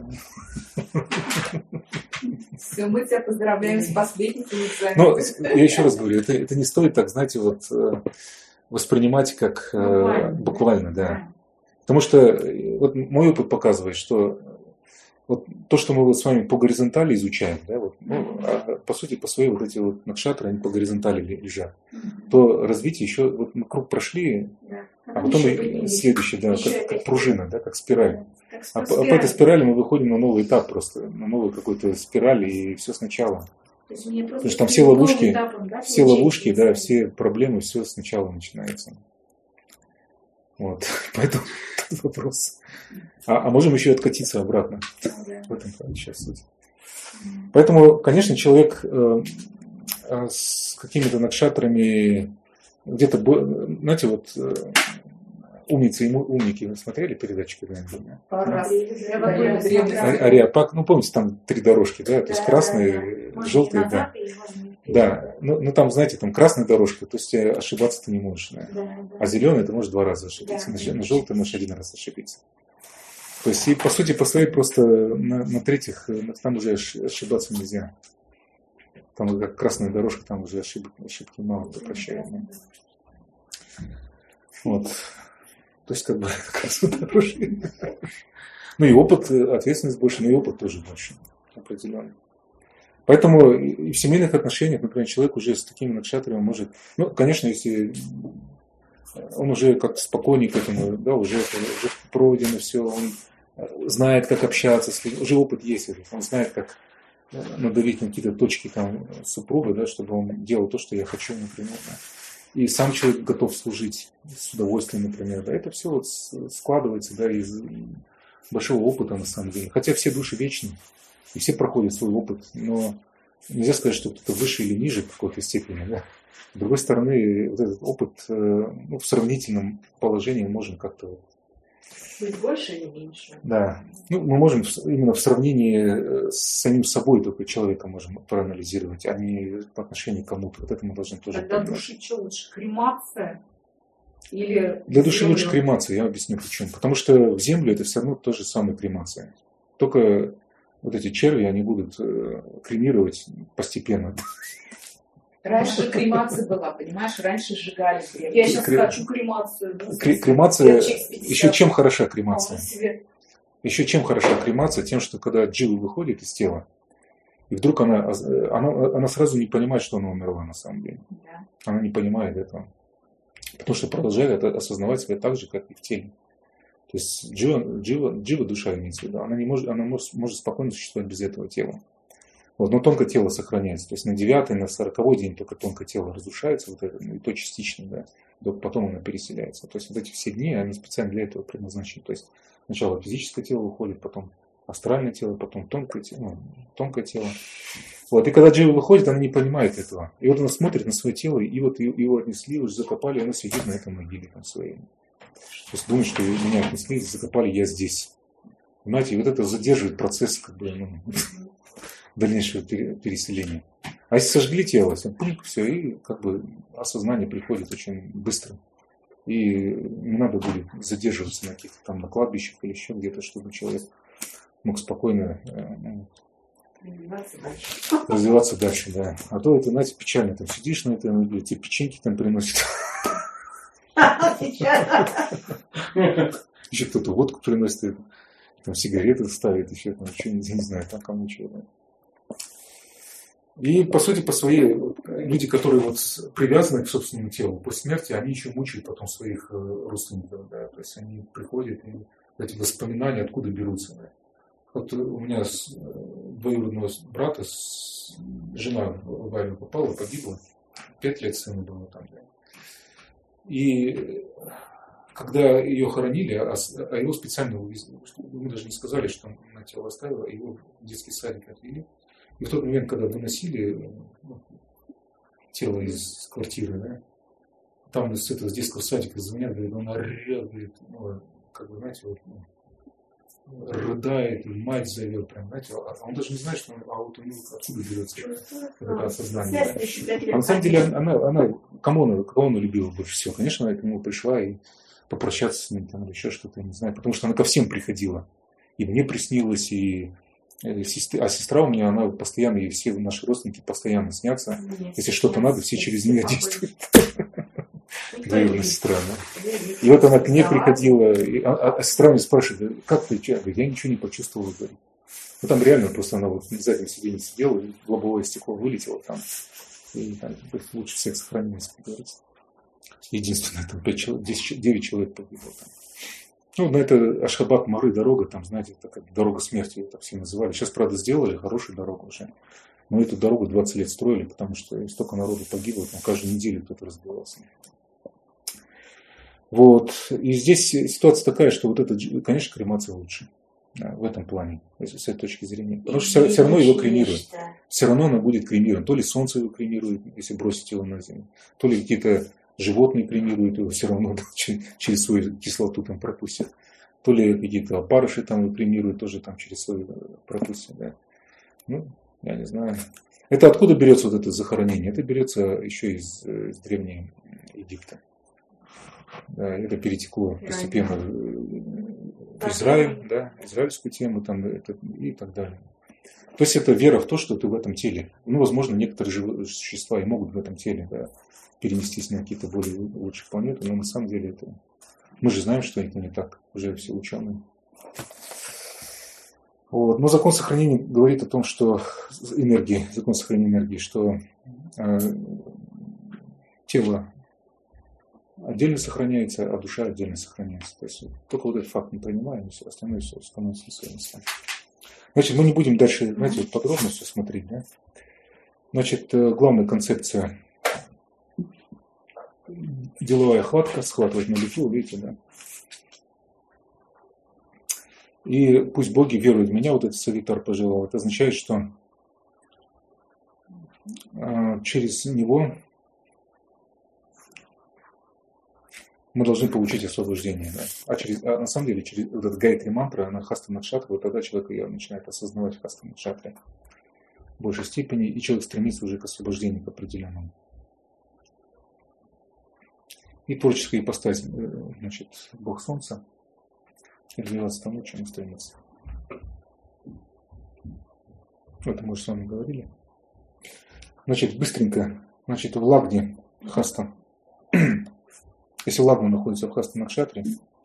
Все, мы тебя поздравляем с последним Но экзаменом. я еще раз говорю, это, это не стоит так, знаете, вот э, воспринимать как э, Буквально, буквально, да. да. Потому что э, вот мой опыт показывает, что вот то, что мы вот с вами по горизонтали изучаем, да, вот, ну, а по сути, по своей вот эти вот накшатры, они по горизонтали лежат, Мгм. то развитие еще, вот мы круг прошли, Да. а потом еще и поднялись. следующий, да, Еще как, как опять пружина, да, как спираль. Как А, по- а по спираль. этой спирали мы выходим на новый этап просто, на новую какую-то спираль, и все сначала. То есть мне просто Потому что там все перед новым ловушки, этапом, да, все получается, ловушки, да, экзамен. все проблемы, все сначала начинается. Вот, поэтому тут вопрос. А, а можем еще и откатиться обратно. Ну, да. В этом сейчас суть. Мгм. Поэтому, конечно, человек э, э, с какими-то накшатрами, где-то, бо- знаете, вот э, умницы и му- умники, вы смотрели передачу когда-нибудь? Да? Раз. Я вот Ариапак. тоже смотрела. А- Ариапак, ну помните, там три дорожки, да, то есть Да, красные, да, да. Можно желтые, и да. назад, и можно и вперед. Да, ну, ну там, знаете, там красная дорожка, то есть э, ошибаться ты не можешь. Да. Да, да. А зеленый ты можешь два раза ошибиться, Да, на, да. на желтый можешь один раз ошибиться. То есть, и по сути, по своей просто на, на третьих, э, там уже ош- ошибаться нельзя. Там как красная дорожка, там уже ошибки, ошибки мало кто прощает. Да. Вот. То есть, как бы, красная дорожка. Ну и опыт, э, ответственность больше, но и опыт тоже больше, определенно. Поэтому и и в семейных отношениях, например, человек уже с такими накшатрами может, ну, конечно, если он уже как спокойнее к этому, да, уже, это, уже пройдено все, он знает, как общаться, с людьми, уже опыт есть, этот, он знает, как надавить на какие-то точки там супруга, да, чтобы он делал то, что я хочу, например. Да. И сам человек готов служить с удовольствием, например. Да. Это все вот складывается, да, из большого опыта на самом деле. Хотя все души вечны, и все проходят свой опыт, но нельзя сказать, что кто-то выше или ниже в какой-то степени. Да. С другой стороны, вот этот опыт, ну, в сравнительном положении мы можем как-то... Быть больше или меньше? Да. Ну, мы можем именно в сравнении с самим собой только человека можем проанализировать, а не по отношению к кому-то. Вот это мы должны тоже Тогда понимать. души что лучше, кремация? Или Для души землю? лучше кремация, я объясню почему. Потому что в землю это все равно то же самое кремация. Только вот эти черви, они будут кремировать постепенно. Раньше кремация была, понимаешь, раньше сжигали. Я сейчас Крем- хочу кремацию. Кре- Кремация, Я через пятьдесят. еще чем хороша кремация? А, себе. Еще чем хороша кремация? Тем, что когда джива выходит из тела, и вдруг она, она, она сразу не понимает, что она умерла на самом деле. Да. Она не понимает этого. Потому что продолжает это осознавать себя так же, как и в теле. То есть джива, джива, джива душа имеется в виду, она, не может, она может, может спокойно существовать без этого тела. Вот, но тонкое тело сохраняется. То есть на девятый, на сороковой день только тонкое тело разрушается, вот это, и то частично, да, только потом оно переселяется. То есть вот эти все дни, они специально для этого предназначены. То есть сначала физическое тело уходит, потом астральное тело, потом тонкое тело. Ну, тонкое тело. Вот, и когда джива выходит, она не понимает этого. И вот она смотрит на свое тело, и вот его отнесли, уже закопали, и она сидит на этом могиле там своей. То есть думает, что меня отнесли, закопали, я здесь. Понимаете, и вот это задерживает процесс, как бы, ну, дальнейшего переселения. А если сожгли тело, все, и как бы осознание приходит очень быстро. И не надо будет задерживаться на каких-то там на кладбищах или еще где-то, чтобы человек мог спокойно Развиваться дальше. развиваться дальше, да. А то это, знаете, печально, там сидишь на этом, тебе печеньки там приносят. Еще кто-то водку приносит, там сигареты ставит, еще там что-нибудь, не знаю, там кому чего. И, по сути, по своей, люди, которые вот привязаны к собственному телу, после смерти, они еще мучают потом своих родственников, да, то есть они приходят, и эти воспоминания откуда берутся, да. Вот у меня с двоюродного брата с, жена в аварию попала, погибла, пять лет сыну было там, да. И когда ее хоронили, а, а его специально увезли, мы даже не сказали, что она тело оставила, его в детский садик отвели. И в тот момент, когда выносили, ну, тело из квартиры, да, там с этого с детского садика звонят, говорят, он орет, говорит, ну, как бы, знаете, вот, ну, рыдает, и мать зовет, прям, знаете, а он даже не знает, что он, а вот у него отсюда берется это осознание. Да? А на самом деле она, она кому, она, кого она любила больше всего? Конечно, она к нему пришла и попрощаться с ним, там, или еще что-то, я не знаю, потому что она ко всем приходила. И мне приснилось, и а сестра у меня, она постоянно, и все наши родственники постоянно снятся. Если что-то надо, все через нее действуют. Двоюродная сестра, да? И вот она к ней приходила, и, а, а сестра мне спрашивает, как ты? Я говорю, я ничего не почувствовала, говорит. Ну там реально просто она вот на заднем сиденье сидела, и лобовое стекло вылетело там. И там лучше всех сохранилось, как говорится. Единственное, там пять человек, десять, девять человек погибло там. Ну, на это Ашхабад-Мары дорога, там, знаете, это как дорога смерти, это все называли. Сейчас, правда, сделали хорошую дорогу уже. Но эту дорогу двадцать лет строили, потому что столько народу погибло, там каждую неделю кто-то разбивался. Вот. И здесь ситуация такая, что вот это, конечно, кремация лучше. Да, в этом плане, с этой точки зрения. Потому что все, все равно его кремируют. Все равно оно будет кремировано. То ли солнце его кремирует, если бросить его на землю, то ли какие-то животные кремируют его, все равно да, через свою кислоту там пропустят. То ли какие-то опарыши там его кремируют, тоже там через свою пропустят. Да. Ну, я не знаю. Это откуда берется вот это захоронение? Это берется еще из, из Древнего Египта. Да, это перетекло постепенно в Израиль, да, израильскую тему там, это, и так далее. То есть это вера в то, что ты в этом теле. Ну, возможно, некоторые живые существа и могут в этом теле да, перенестись на какие-то более лучшие планеты, но на самом деле это... Мы же знаем, что это не так, уже все ученые. Вот. Но закон сохранения говорит о том, что энергии, закон сохранения энергии, что э, тело отдельно сохраняется, а душа отдельно сохраняется. То есть только вот этот факт не принимаем, и все остальное все становится на свои места. Значит, мы не будем дальше, знаете, вот подробно все смотреть. Да? Значит, главная концепция деловая хватка, схватывать на лету, видите, да. И пусть боги веруют в меня, вот этот Савитар пожелал. Это означает, что э, через него мы должны получить освобождение. Да? А, через, а на самом деле, через вот этот Гайатри мантра, она хаста накшатра, вот тогда человек ее начинает осознавать хаста накшатра в большей степени, и человек стремится уже к освобождению к определенному. И творческая ипостась, значит, Бог Солнца, развиваться тому, чем стремится. Это мы уже с вами говорили. Значит, быстренько, значит, в Лагне хаста. Если Лагна находится в хаста накшатре,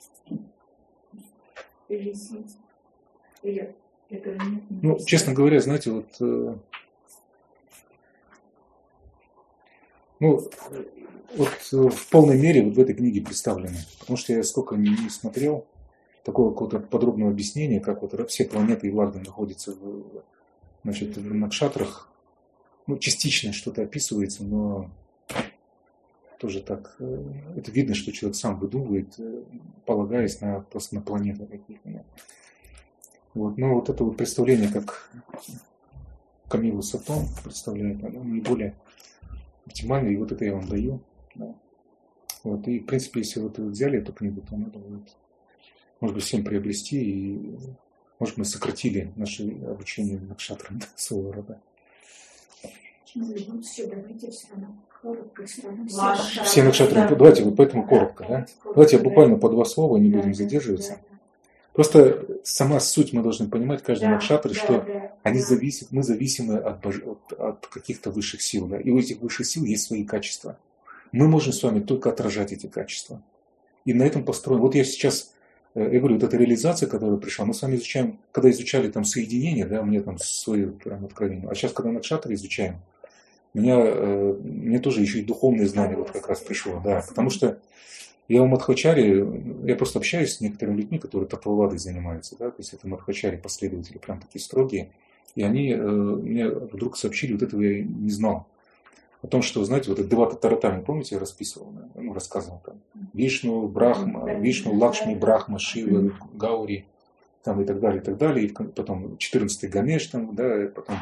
ну, честно говоря, знаете, вот, э, ну, вот в полной мере вот в этой книге представлены. Потому что я сколько не смотрел такого какого-то подробного объяснения, как вот все планеты и Лагна находятся в, значит, в накшатрах. Ну, частично что-то описывается, но тоже так. Это видно, что человек сам выдумывает, полагаясь на, просто на планеты какие-то. Вот. Но вот это вот представление, как Камилу Сатон представляет, оно наиболее оптимально, и вот это я вам даю. Да. Вот. И, в принципе, если вот вы взяли эту книгу, то надо будет, может быть, всем приобрести, и, может, мы сократили наше обучение накшатрам своего рода. Все накшатры. Да. Давайте вот поэтому коротко, да? Давайте я буквально по два слова, не будем задерживаться. Просто сама суть мы должны понимать, каждый да, накшатры, да, что да, они да. зависят, мы зависимы от, бож... от, от каких-то высших сил. Да? И у этих высших сил есть свои качества. Мы можем с вами только отражать эти качества. И на этом построен. Вот я сейчас, я говорю, вот эта реализация, которая пришла, мы с вами изучаем, когда изучали там соединение, да, мне там свое прям откровение. А сейчас, когда накшатры изучаем, у меня, э, мне тоже еще и духовное знание вот как раз пришло. Да, потому что я в Мадхачаре, я просто общаюсь с некоторыми людьми, которые татвавадой занимаются, да, то есть это Мадхачари последователи, прям такие строгие, и они э, мне вдруг сообщили, вот этого я не знал, о том, что, знаете, вот это Девата Таратами, помните, я расписывал, ну, рассказывал там, Вишну, Брахма, Вишну, Лакшми, Брахма, Шива, Гаури, там и так далее, и так далее, и потом четырнадцатый Ганеш, там, да, потом,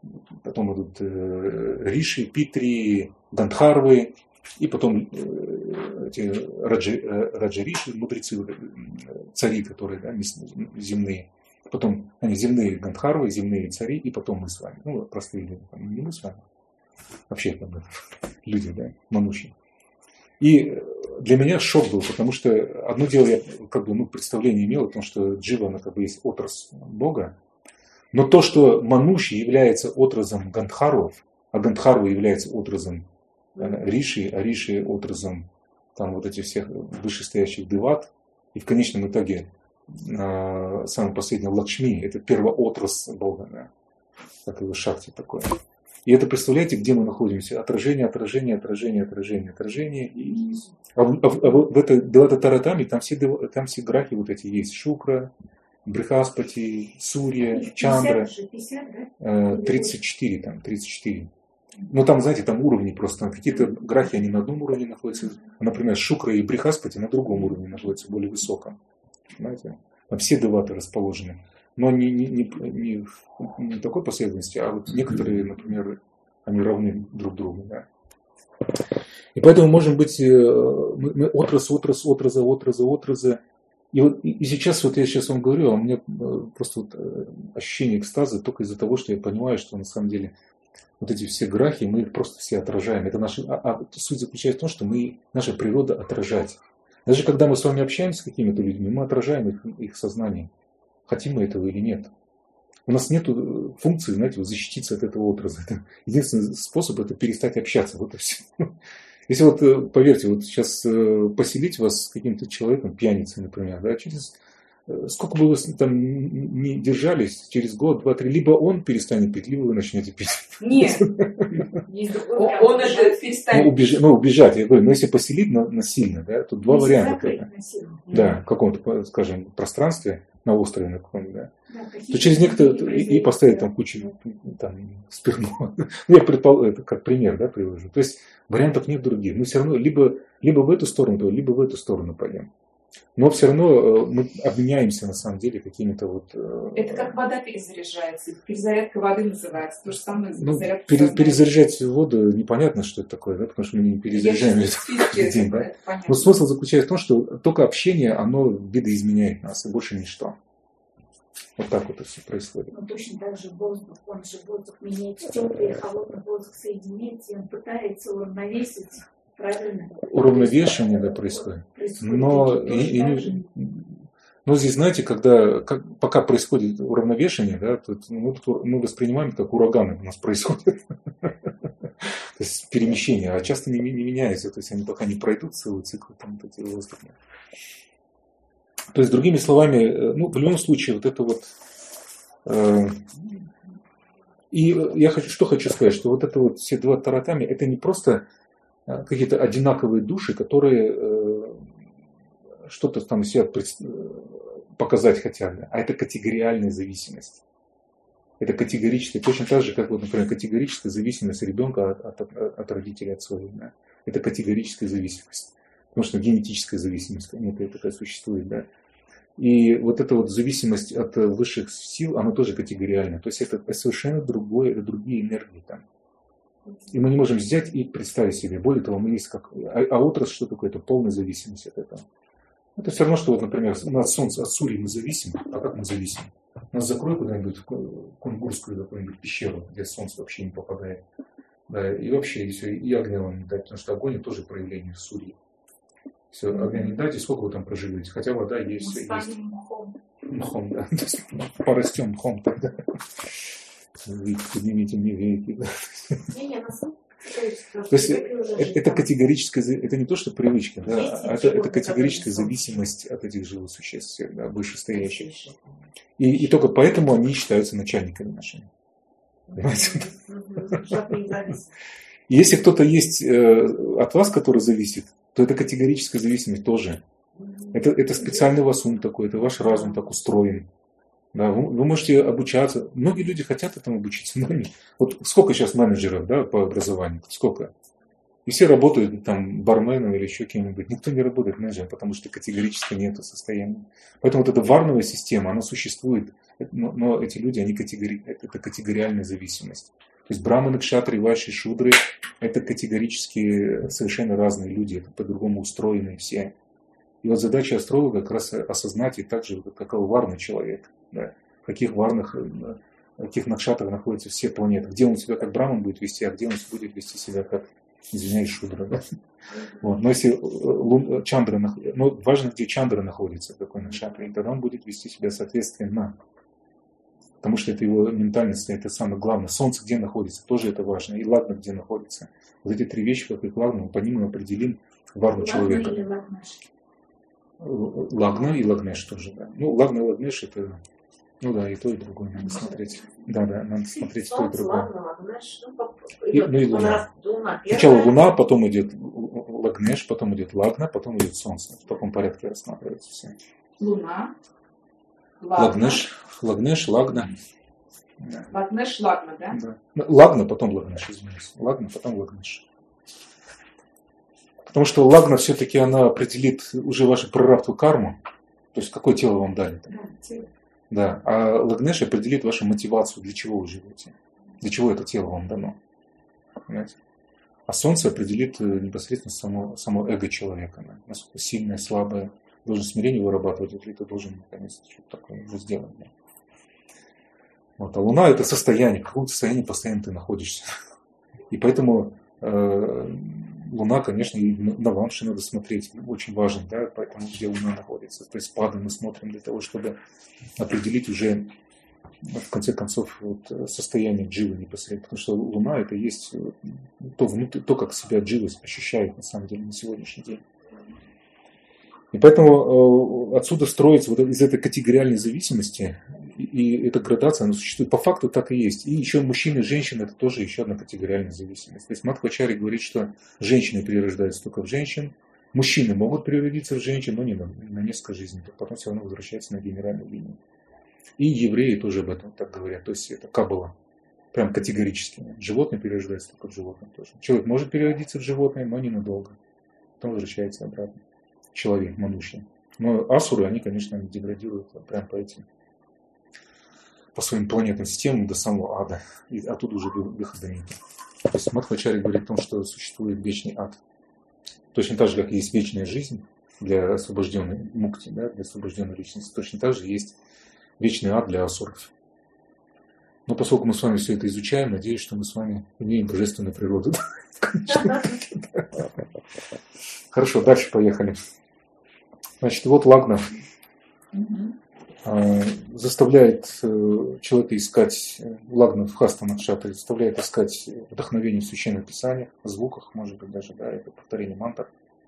потом идут э, Риши, Питри, Гандхарвы, и потом эти раджи, раджариши, мудрецы, цари, которые, да, земные. Потом они земные гандхарвы, земные цари, и потом мы с вами. Ну, простые люди, не мы с вами. Вообще как бы, люди, да, мануши. И для меня шок был, потому что одно дело, я как бы, ну, представление имел о том, что джива, она как бы есть отрасль Бога, но то, что мануши является отразом гандхарвов, а гандхарва является отразом риши, а риши отразом там вот этих всех вышестоящих деват, и в конечном итоге самый последний Лакшми, это первоотраз Бога, да, как его шакти такое. И это, представляете, где мы находимся? Отражение, отражение, отражение, отражение, отражение. И... А, в, а, в, а в этой Девата Таратами там все, там все грахи вот эти есть. Шукра, Брихаспати, Сурья, Чандра. тридцать четыре там, тридцать четыре. Ну там, знаете, там уровни просто. Какие-то грахи, они на одном уровне находятся. Например, Шукра и Брихаспати на другом уровне находятся, более высоком. Понимаете? Там все деваты расположены. Но не, не, не, не, не такой последовательности, а вот некоторые, например, они равны друг другу. Да? И поэтому, может быть, мы, мы отраз, отраз, отраза, отраза, отраза. И, вот, и сейчас, вот я сейчас вам говорю, а у меня просто вот ощущение экстаза только из-за того, что я понимаю, что на самом деле вот эти все грахи, мы их просто все отражаем. Это наши, а, а суть заключается в том, что мы, наша природа отражать. Даже когда мы с вами общаемся с какими-то людьми, мы отражаем их, их сознание. Хотим мы этого или нет. У нас нет функции, знаете, вот защититься от этого образа. Это единственный способ это перестать общаться. Вот и все. Если вот, поверьте, вот сейчас поселить вас с каким-то человеком, пьяницей, например, да, через сколько бы вы там не держались, через год, два, три, либо он перестанет пить, либо вы начнете пить. Нет. Он это перестанет. Ну, убежать, ну, убежать, я говорю, но если поселить насильно, да, тут два варианта. Да, в каком-то, скажем, пространстве, на острове на каком-то, да, да, то через некоторые и, и поставить там кучу там, спиртного. Ну, я предполагаю, это как пример, да, привожу. То есть вариантов нет других. Мы все равно либо, либо в эту сторону, либо в эту сторону пойдем. Но все равно мы обменяемся на самом деле какими-то вот... Это как вода перезаряжается. Перезарядка воды называется. То же самое ну, пере, перезаряжать воду непонятно, что это такое, да, потому что мы не перезаряжаем это день. Да? Но смысл заключается в том, что только общение, оно видоизменяет нас, и больше ничто. Вот так вот это все происходит. Ну, точно так же воздух. Он же воздух меняется, теплый и холодный воздух соединяется, и он пытается уравновесить. Правильно. Уравновешивание, да, происходит. происходит. Но, и, и, и, но здесь, знаете, когда, как, пока происходит уравновешивание, да, то мы, мы воспринимаем, как ураганы у нас происходят. То есть перемещение, а часто не, не меняются, то есть они пока не пройдут целый цикл там, вот эти воздуха. То есть, другими словами, ну, в любом случае, вот это вот... Э, и я хочу, что хочу сказать, что вот это вот все два таратами, это не просто какие-то одинаковые души, которые э, что-то там из себя пред... показать хотят, а это категориальная зависимость. Это категорическая, точно так же, как, вот, например, категорическая зависимость ребенка от, от, от родителей, от своих. Да? Это категорическая зависимость. Потому что генетическая зависимость, некая такая существует. Да? И вот эта вот зависимость от высших сил, она тоже категориальна. То есть это совершенно другое, это другие энергии там. И мы не можем взять и представить себе. Более того, мы есть как... А, а отрасль что такое? Это полная зависимость от этого. Это все равно, что, вот, например, от Солнца, от Сурьи мы зависим. А как мы зависим? Нас закрой куда-нибудь в кунгурскую какую-нибудь пещеру, где Солнце вообще не попадает. Да, и вообще, и, все, и огня вам не дать, потому что огонь тоже проявление Сурьи. Все, огня не дать, и сколько вы там проживете? Хотя вода есть, все есть. Мхом. Мхом, да. Порастем мхом тогда. Видите, поднимите мне веки. То есть это категорическая, это не то, что привычка, да, а это, это категорическая зависимость от этих живых существ, да, вышестоящих. И, и только поэтому они считаются начальниками нашими. Понимаете? Если кто-то есть от вас, который зависит, то это категорическая зависимость тоже. Это, это специальный у вас ум такой, это ваш разум так устроен. Да, вы, вы можете обучаться. Многие люди хотят этому обучиться. Но не. Вот сколько сейчас менеджеров, да, по образованию? Сколько? И все работают там барменом или еще кем-нибудь. Никто не работает менеджером, потому что категорически нет состояния. Поэтому вот эта варновая система, она существует. Но, но эти люди, они категори... это категориальная зависимость. То есть браманы, кшатры, ваши, шудры, Это категорически совершенно разные люди, это по-другому устроены все. И вот задача астролога как раз осознать и так же, какой варный человек, да, в каких варных, в каких накшатрах находятся все планеты, где он себя как браман будет вести, а где он будет вести себя как, извиняюсь, шудра. Да? Вот. Но если лун, чандра, ну, важно, где чандра находится, в какой накшатре, тогда он будет вести себя соответственно. Потому что это его ментальность, это самое главное. Солнце где находится, тоже это важно. И лагна где находится. Вот эти три вещи, как их лагна, по ним мы определим варну человека. Или лагнеш? Лагна и лагнеш тоже, да. Ну, лагна и лагнеш это, ну да, и то, и другое надо смотреть. Да, да, надо смотреть то и другое. Лагна, лагнеш, ну, И, ну и луна. луна. Сначала луна, потом идет лагнеш, потом идет лагна, потом идет солнце. В таком порядке рассматривается все. Луна. Лагна. Лагнеш, лагнеш, лагна. Да. Лагнеш, лагна, да? Да. Лагна, потом лагнеш, извиняюсь. Лагна, потом лагнеш. Потому что лагна все-таки она определит уже вашу прарабдху карму, то есть какое тело вам дали. Да, тело. Да. А лагнеш определит вашу мотивацию, для чего вы живете, для чего это тело вам дано. Понимаете? А солнце определит непосредственно само, само эго человека, да? Насколько сильное, слабое, должен смирение вырабатывать, или ты должен наконец что-то такое сделать. Да? Вот. А луна это состояние, в каком состоянии постоянно ты находишься. И поэтому э, луна, конечно, и на ванши надо смотреть, очень важно, да, поэтому где луна находится. То есть пады мы смотрим для того, чтобы определить уже в конце концов вот, состояние дживы непосредственно. Потому что луна это есть то, внутри, то, как себя джива ощущает на самом деле на сегодняшний день. И поэтому э, отсюда строится вот из этой категориальной зависимости, и, и эта градация, она существует. По факту так и есть. И еще мужчины и женщины, это тоже еще одна категориальная зависимость. То есть Мадхвачарья говорит, что женщины перерождаются только в женщин, мужчины могут переродиться в женщин, но не на, на несколько жизней, потом все равно возвращаются на генеральную линию. И евреи тоже об этом так говорят. То есть это каббала. Прям категорически. Животные перерождаются только в животных тоже. Человек может переродиться в животное, но ненадолго. Потом возвращается обратно. Человек, манушья. Но асуры, они, конечно, деградируют прям по этим, по своим планетным системам до самого ада. И оттуда уже выхода нет. То есть Мадхвачарья говорит о том, что существует вечный ад. Точно так же, как есть вечная жизнь для освобожденной мукти, да, для освобожденной личности, точно так же есть вечный ад для асуров. Но поскольку мы с вами все это изучаем, надеюсь, что мы с вами имеем божественную природу. Хорошо, дальше поехали. Значит, вот лагна заставляет человека искать, лагна в хаста накшатре заставляет искать вдохновение в священных писаниях, звуках, может быть даже, да, это повторение мантр.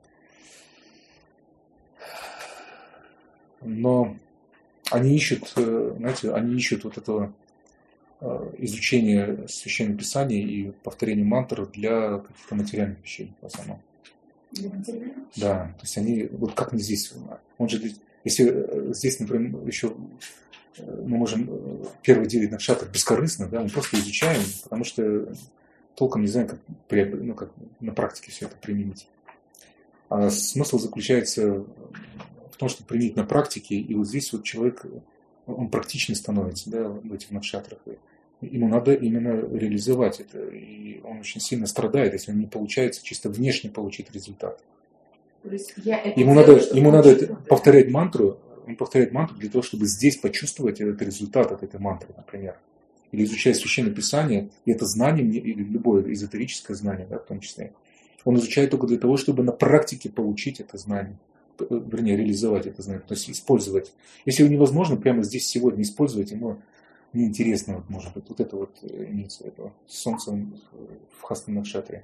Но они ищут, знаете, они ищут вот этого изучения священных писаний и повторения мантр для каких-то материальных вещей в основном. Да, то есть они, вот как не здесь, он же, если здесь, например, еще мы можем первые девять накшатров бескорыстно, да, мы просто изучаем, потому что толком не знаем, как, ну, как на практике все это применить. А смысл заключается в том, чтобы применить на практике, и вот здесь вот человек, он практичнее становится, да, в этих накшатрах. Ему надо именно реализовать это, и он очень сильно страдает, если он не получается чисто внешне получить результат. То есть я это ему делаю, надо, ему надо это, повторять мантру, он повторяет мантру для того, чтобы здесь почувствовать этот результат от этой мантры, например. Или изучать священное писание, и это знание, или любое эзотерическое знание, да, в том числе, он изучает только для того, чтобы на практике получить это знание, вернее, реализовать это знание, то есть использовать. Если его невозможно прямо здесь сегодня использовать, ему неинтересно, вот, может быть, вот это вот имеется, это солнце в хаста накшатре.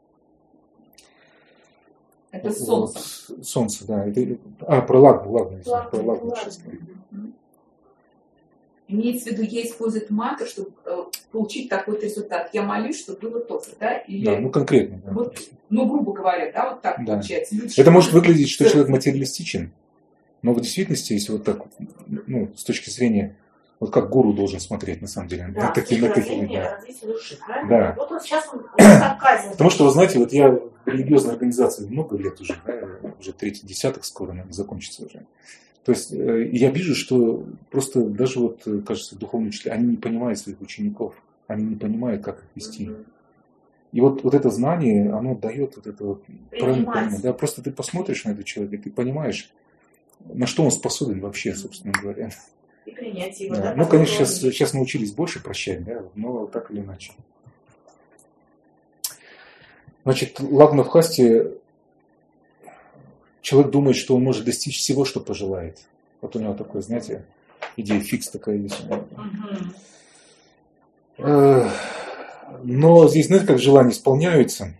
Это солнце. Вот, солнце, да. Это, а, про лагну, лагну, извините, про лагну сейчас говорю. Имеется в виду, я использую мантру, чтобы э, получить такой результат. Я молюсь, чтобы было то-то, да? Или, да, ну конкретно. Да. Вот, ну, грубо говоря, да, вот так да. получается. Люди, это может выглядеть, что человек материалистичен, но в действительности, если вот так, ну, с точки зрения, вот как гуру должен смотреть, на самом деле. Да, на такие, на такие, да. Души, да. Вот он сейчас он оказывается. Потому что, вы знаете, вот я в религиозной организации много лет уже, да, уже третий десяток скоро, наверное, закончится уже. То есть я вижу, что просто даже вот, кажется, духовные учителя, они не понимают своих учеников, они не понимают, как их вести. И вот, вот это знание, оно дает вот это вот правильное Принимать. понимание. Да, просто ты посмотришь на этого человека, и ты понимаешь, на что он способен вообще, собственно говоря. И принять его. Да. Да, Ну, такой конечно, сейчас, уровень. сейчас научились больше прощать, да, но так или иначе. Значит, лагна в хасте, человек думает, что он может достичь всего, что пожелает. Вот у него такое, знаете, идея фикс такая есть. Мгм. Э, Но здесь, знаете, как желания исполняются.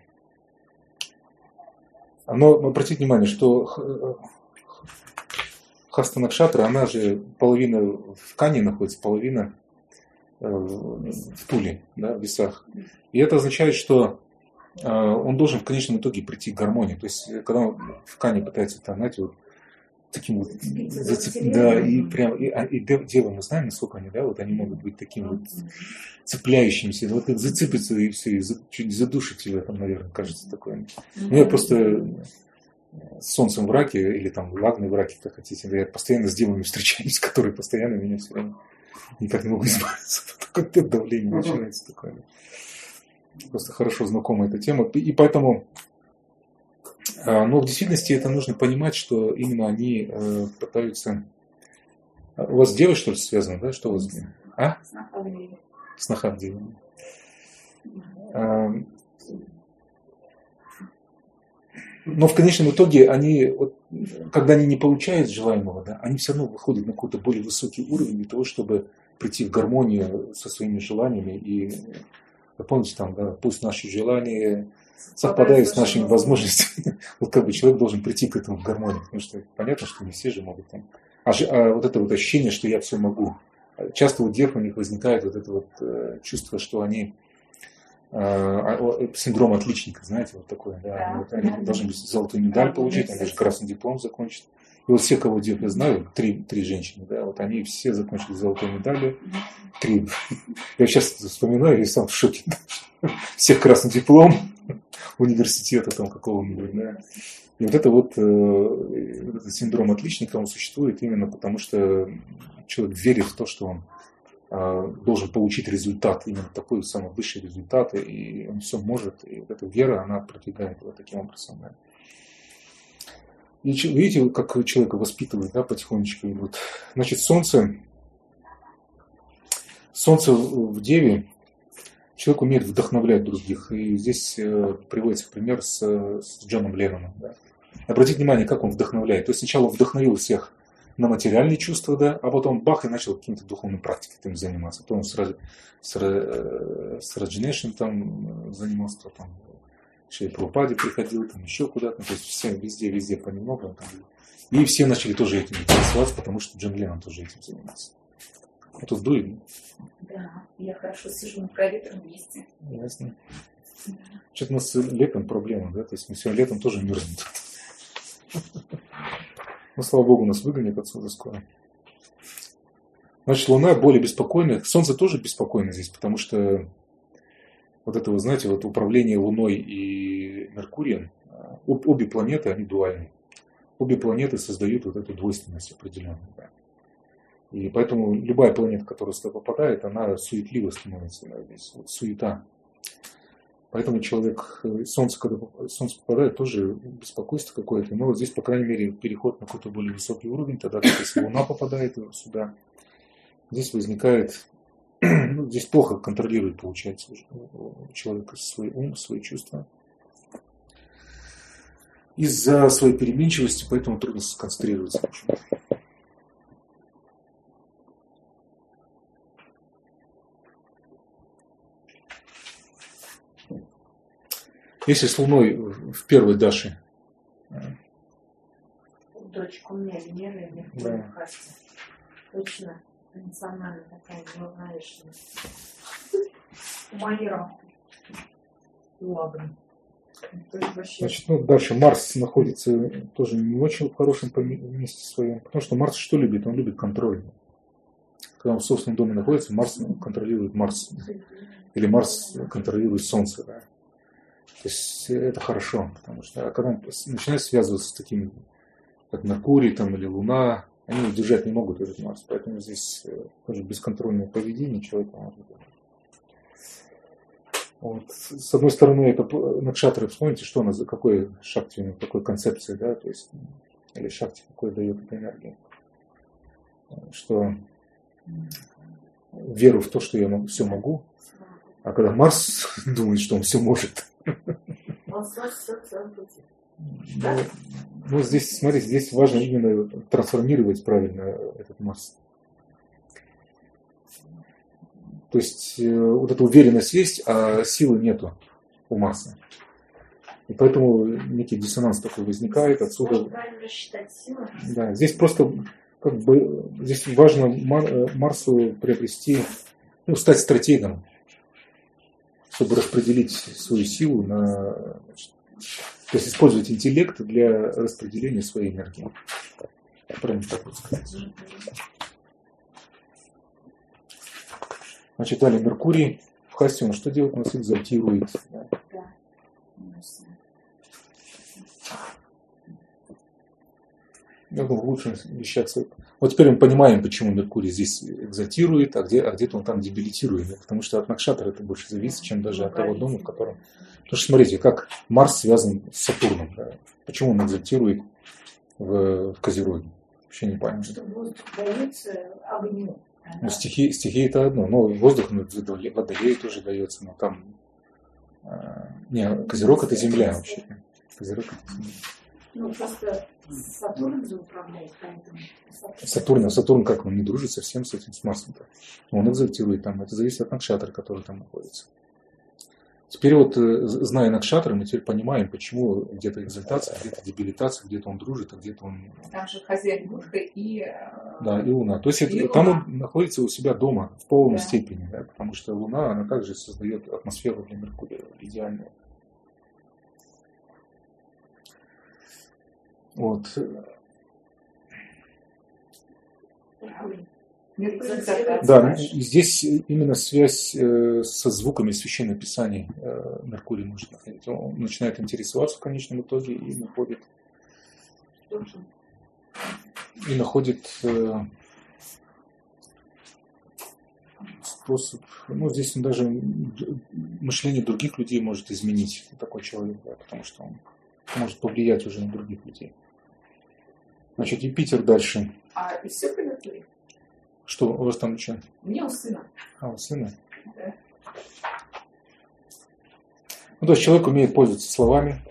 Но обратите внимание, что х- хаста Накшатра, она же половина в Кане находится, половина э, в Туле, да, в весах. И это означает, что э, он должен в конечном итоге прийти к гармонии. То есть, э, когда он в Кане пытается, там, знаете, вот таким вот Зацепиться за зацеп- Вселенную. да, и прям и, а- и де- девы, мы знаем, насколько они, да, вот они могут быть таким вот цепляющимся, вот как зацепится и все, и за- чуть задушит тебя там, наверное, кажется такое. Ну, я просто с солнцем в раке, или там лагной в раке, как хотите, я постоянно с девами встречаюсь, которые постоянно меня все время никак не могу избавиться. Как-то давление начинается такое. Просто хорошо знакома эта тема. И поэтому, а, но в действительности это нужно понимать, что именно они э, пытаются... А у вас с девой, что ли, связано, да? Что у вас? А? Сноха в деве. А, Но в конечном итоге они, вот, когда они не получают желаемого, да, они все равно выходят на какой-то более высокий уровень для того, чтобы прийти в гармонию со своими желаниями. И вы помните, там, да, пусть наши желания совпадают с нашими возможностями. Вот как бы человек должен прийти к этому в гармонии, потому что понятно, что не все же могут там. А, же, а вот это вот ощущение, что я все могу. Часто у дев у них возникает вот это вот э, чувство, что они синдром отличника, знаете, вот такое, да, Да, вот они да, должны да. быть золотую медаль Да, получить, да, они даже да. красный диплом закончат. И вот все, кого дев я знаю, три, три женщины, да, вот они все закончили золотой медалью, три. Я сейчас вспоминаю и сам в шоке. Всех красный диплом университета там какого-нибудь, да. И вот это вот э, этот синдром отличника, он существует именно потому, что человек верит в то, что он должен получить результат, именно такой самый высший результат, и он все может, и вот эта вера, она продвигает его таким образом. Да. И видите, как человека воспитывает, да, потихонечку. Вот. Значит, солнце, солнце в Деве, человек умеет вдохновлять других, и здесь э, приводится пример с, с Джоном Ленноном. Да. Обратите внимание, как он вдохновляет. То есть сначала он вдохновил всех на материальные чувства, да, а потом бах, и начал какими-то духовными практиками заниматься. Потом с, с, с Раджинешем там занимался, потом Шри Прабхупаде приходил, там еще куда-то, то есть все везде, везде понемногу. Там, и все начали тоже этим интересоваться, потому что Джон Леннон тоже этим занимался. А тут дует. Да, я хорошо сижу на проветренном месте. Ясно. Да. Что-то у нас с летом проблема, да, то есть мы сегодня летом тоже мерзнем. Ну, слава Богу, нас выгонят отсюда скоро. Значит, Луна более беспокойная. Солнце тоже беспокойно здесь, потому что вот это, вы знаете, вот управление Луной и Меркурием, обе планеты, они дуальны. Обе планеты создают вот эту двойственность определенную. Да. И поэтому любая планета, которая сюда попадает, она суетлива становится. Да, здесь вот суета. Поэтому человек, солнце, когда солнце попадает, тоже беспокойство какое-то. Но вот здесь, по крайней мере, переход на какой-то более высокий уровень. Тогда, если Луна попадает сюда, здесь возникает, ну, здесь плохо контролирует, получается, человек свой ум, свои чувства. Из-за своей переменчивости, поэтому трудно сконцентрироваться. Если с Луной в первой Даше. Дочка у меня Венера и Меркурий в хасте. Точно эмоционально такая, не знаешь. Майра. Ладно. Значит, ну, дальше Марс находится тоже не очень в хорошем месте своем. Потому что Марс что любит? Он любит контроль. Когда он в собственном доме находится, Марс контролирует Марс. Или Марс контролирует Солнце. Да? То есть это хорошо, потому что а когда он начинает связываться с такими, как Меркурий там, или Луна, они удержать не могут этот Марс. Поэтому здесь тоже бесконтрольное поведение человека может быть. Вот. С одной стороны, это Накшатры, вспомните, что она за какой шакти, какой концепции, да, то есть, или шакти, какой дает эта энергия. Что веру в то, что я все могу, а когда Марс думает, что он все может. Да. Ну, здесь, смотрите, здесь важно именно трансформировать правильно этот Марс. То есть вот эта уверенность есть, а силы нету у Марса. И поэтому некий диссонанс такой возникает отсюда. Правильно рассчитать силы. Да, здесь просто как бы здесь важно Марсу приобрести, ну, стать стратегом, чтобы распределить свою силу на, то есть использовать интеллект для распределения своей энергии. Правильно так вот сказать. Значит, далее Меркурий в Хасте, он что делает? Он нас экзальтирует. Да. Я думаю, лучше вещаться. Вот теперь мы понимаем, почему Меркурий здесь экзальтирует, а, где, а где-то он там дебилитирует. Потому что от Накшатра это больше зависит, чем даже от того дома, в котором... Потому что смотрите, как Марс связан с Сатурном. Да? Почему он экзальтирует в, в Козероге? Вообще не понятно. Что воздух дается огню. Ну, стихия, стихия это одно. Но воздух, ну, водолей тоже дается, но там... А, не, Козерог это Земля вообще. Козерог это Земля. Ну, просто Сатурн же управляет, поэтому... Сатурн, Сатурн как он не дружит совсем с этим, с Марсом-то. Он экзальтирует там, это зависит от Накшатры, который там находится. Теперь вот, зная Накшатры, мы теперь понимаем, почему где-то экзальтация, где-то дебилитация, где-то он дружит, а где-то он... Там же хозяин Будха и... Да, и Луна. То есть это, и там Луна. он находится у себя дома в полной Да. степени, да, потому что Луна, она также создает атмосферу для Меркурия идеальную. Вот. Меркурий закат. Да, и здесь именно связь э, со звуками Священного Писания э, Меркурий может находить. Он начинает интересоваться в конечном итоге и находит, и находит э, способ. Ну, здесь он даже мышление других людей может изменить, такой человек, да, потому что он может повлиять уже на других людей. Значит, Юпитер дальше. А и все по Меркурию? Что у вас там что? Мне у сына. А, у сына? Да. Ну, то есть человек умеет пользоваться словами,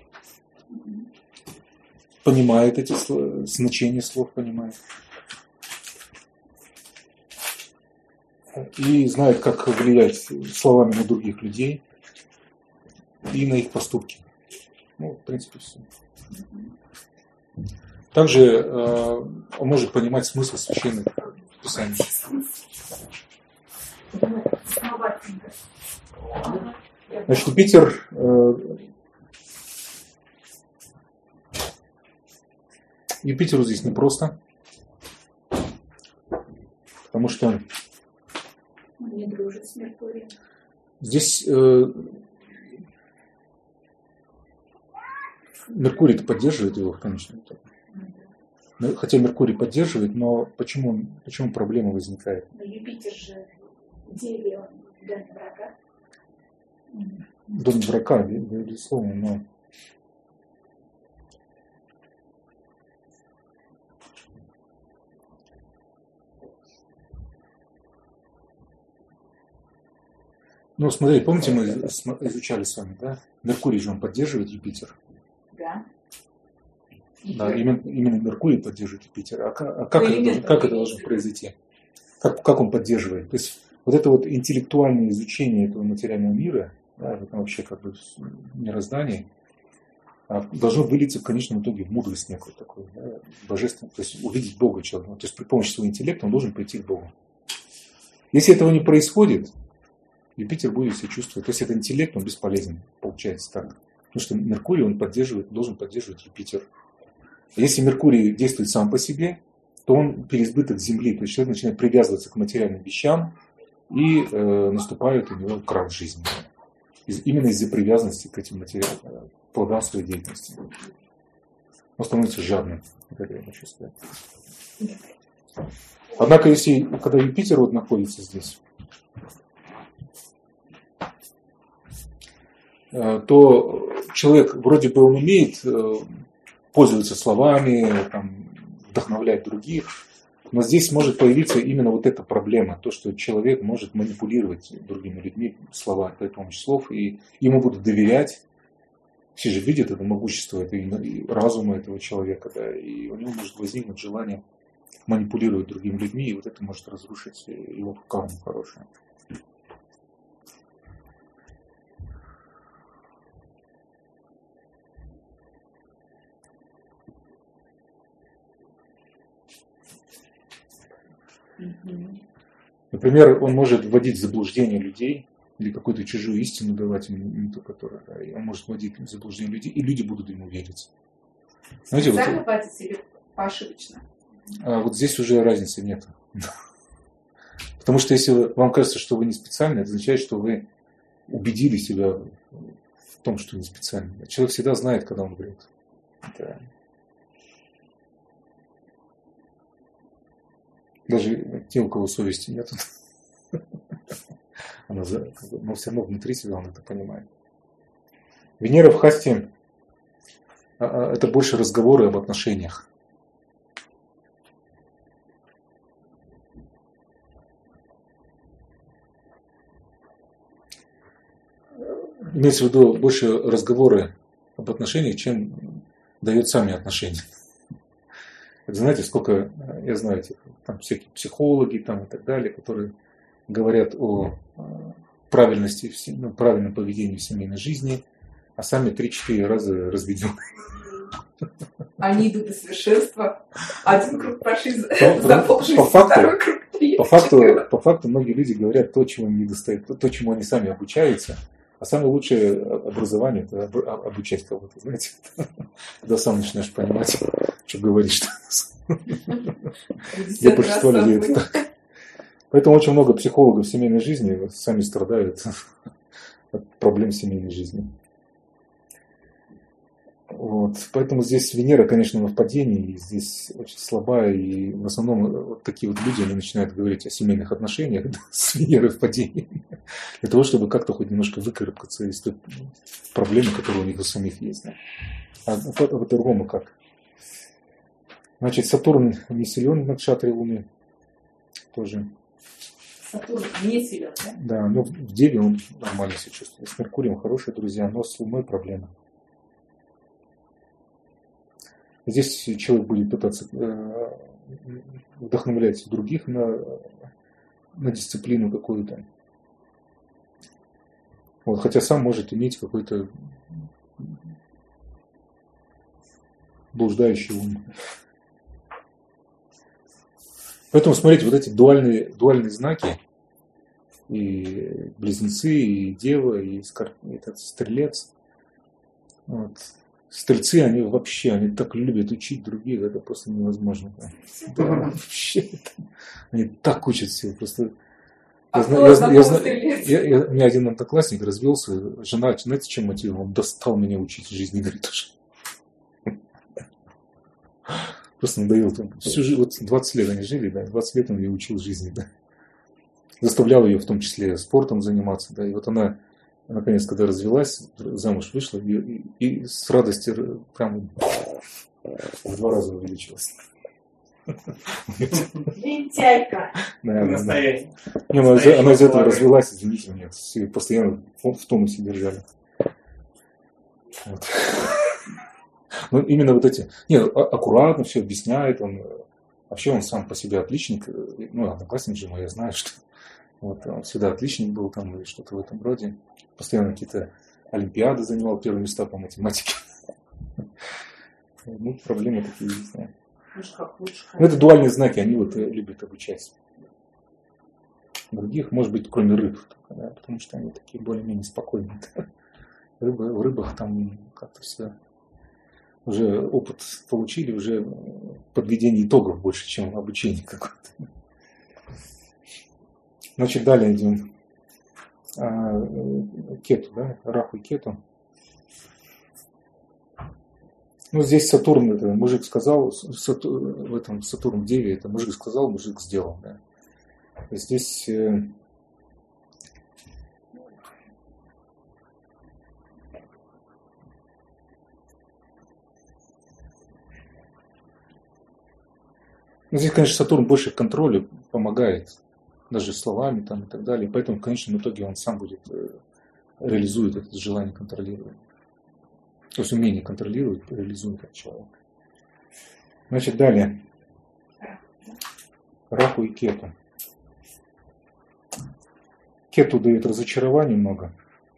понимает эти слова, значение слов понимает. И знает, как влиять словами на других людей и на их поступки. Ну, в принципе, все. Также э, он может понимать смысл священных писаний. Значит, Юпитер э, Юпитеру здесь непросто, потому что Он не дружит с Меркурием. здесь э, Меркурий поддерживает его в конечном итоге. Хотя Меркурий поддерживает, но почему, почему проблема возникает? Но Юпитер же в деле он в доме врага. Дом врага, безусловно, но... Ну, смотри, помните, мы изучали с вами, да? Меркурий же он поддерживает Юпитер. Да. Да, именно, именно Меркурий поддерживает Юпитер. А, а как, это, должно, как это должно произойти? Как, как он поддерживает? То есть вот это вот интеллектуальное изучение этого материального мира, да, это вообще как бы мироздание, должно вылиться в конечном итоге в мудрость некую такую, да, божественную, то есть увидеть Бога человека. То есть при помощи своего интеллекта он должен прийти к Богу. Если этого не происходит, Юпитер будет себя чувствовать. То есть этот интеллект, он бесполезен, получается так. Потому что Меркурий, он поддерживает, должен поддерживать Юпитер. Если Меркурий действует сам по себе, то он переизбыток Земли. То есть человек начинает привязываться к материальным вещам, и э, наступает у него крах жизни. Из, именно из-за привязанности к этим материалам, плодам своей деятельности. Он становится жадным. Это я хочу сказать. Однако, если, когда Юпитер вот находится здесь, то человек вроде бы он умеет пользоваться словами, там, вдохновлять других, но здесь может появиться именно вот эта проблема, то, что человек может манипулировать другими людьми слова при помощи слов, и ему будут доверять. Все же видят это могущество это и разума этого человека, да, и у него может возникнуть желание манипулировать другими людьми, и вот это может разрушить его карму хорошую. Например, он может вводить в заблуждение людей или какую-то чужую истину давать им, не ту, которая, да, и он может вводить в заблуждение людей, и люди будут ему верить. Знаете, Специально вот, платится или поошибочно? А вот здесь уже разницы нет. Потому что если вам кажется, что вы не специально, это означает, что вы убедили себя в том, что не специально. Человек всегда знает, когда он врет. Это... Даже те, у кого совести нет, она, но все равно внутри себя он это понимает. Венера в Хасте – это больше разговоры об отношениях. Имеется в виду больше разговоры об отношениях, чем дают сами отношения. Это знаете, сколько, я знаю, там всякие психологи там, и так далее, которые говорят о правильности, ну, правильном поведении в семейной жизни, а сами три-четыре раза разведены. Они идут до совершенства. Один круг прошли по, за полжизни, по факту, второй круг третий. По факту, по факту многие люди говорят то, чему им не достает, то, то, чему они сами обучаются. А самое лучшее образование – это обучать кого-то, знаете. Когда сам начинаешь понимать, что говоришь. Для большинства людей это так. Поэтому очень много психологов в семейной жизни сами страдают от проблем семейной жизни. Вот. Поэтому здесь Венера, конечно, в падении, и здесь очень слабая, и в основном вот такие вот люди, они начинают говорить о семейных отношениях с Венерой в падении, для того, чтобы как-то хоть немножко выкарабкаться из той проблемы, которые у них у самих есть. А по-другому как? Значит, Сатурн не силен в Накшатре Луны, тоже. Сатурн не силен, да? Да, но в Деве он нормально себя чувствует. С Меркурием хорошие друзья, но с Луной проблема. Здесь человек будет пытаться вдохновлять других на, на дисциплину какую-то. Вот, хотя сам может иметь какой-то блуждающий ум. Поэтому, смотрите, вот эти дуальные, дуальные знаки, и близнецы, и дева, и скор... этот стрелец. Вот. Стрельцы, они вообще, они так любят учить других, это просто невозможно. Да, вообще, они так учат всего, просто... А я, кто я, знакомый я, стрелец? я, я, у меня один одноклассник развелся, жена, знаете, чем мотивом? Он достал меня учить жизни, говорит, уже. Просто надоел. Всю жизнь, вот двадцать лет они жили, да, двадцать лет он ее учил жизни, да. Заставлял ее в том числе спортом заниматься, да, и вот она, наконец, когда развелась, замуж вышла, и, и, и с радостью прям в два раза увеличилась. Лентяйка. Да, Настоящий. Не, она, Настоящий она из этого развелась, извините меня, все постоянно в, в тонусе держали. Вот. Ну, именно вот эти... Нет, аккуратно все объясняет, он... Вообще он сам по себе отличник, ну, одноклассник же мой, я знаю, что вот, он всегда отличник был там или что-то в этом роде. Постоянно какие-то олимпиады занимал первые места по математике. Ну, проблемы такие есть, да. Ну, это дуальные знаки, они вот любят обучать других, может быть, кроме рыб, да, потому что они такие более-менее спокойные. Рыбы, в рыбах там как-то все... Уже опыт получили, уже подведение итогов больше, чем обучение какое-то. Значит, далее идем. А, кету, да, Раху и Кету. Ну, здесь Сатурн, это мужик сказал, Сатурн, в этом Сатурн в Деве, это мужик сказал, мужик сделал. Да. Здесь Ну, здесь, конечно, Сатурн больше контроля помогает, даже словами там и так далее. Поэтому в конечном итоге он сам будет, э, реализует это желание контролировать. То есть умение контролировать, реализует этот человек. Значит, далее. Раху и Кету. Кету дает разочарование много.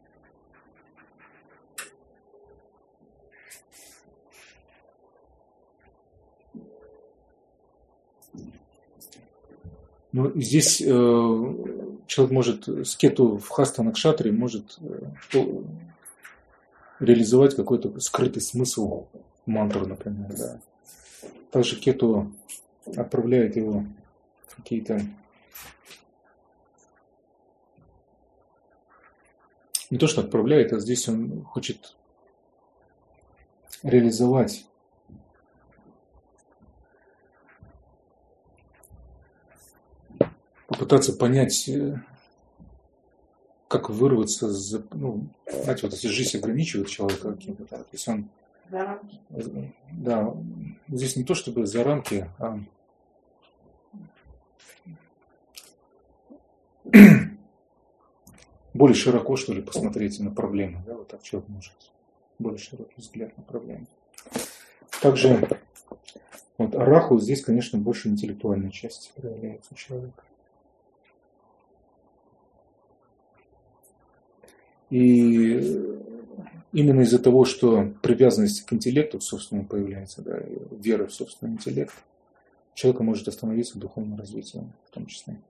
Но здесь э, человек может с Кету в Хаста Накшатре может э, реализовать какой-то скрытый смысл мантры, например. Да. Также Кету отправляет его в какие-то не то, что отправляет, а здесь он хочет реализовать попытаться понять, как вырваться, за, ну, знаете, вот если жизнь ограничивает человека каким-то, да, то есть он, да, здесь не то чтобы за рамки, а более широко, что ли, посмотреть на проблему, да, вот так человек может, более широкий взгляд на проблему. Также вот Раху здесь, конечно, больше интеллектуальной части проявляется у человека. И именно из-за того, что привязанность к интеллекту, собственно, появляется, да, вера в собственный интеллект, человека может остановиться в духовном развитии, в том числе.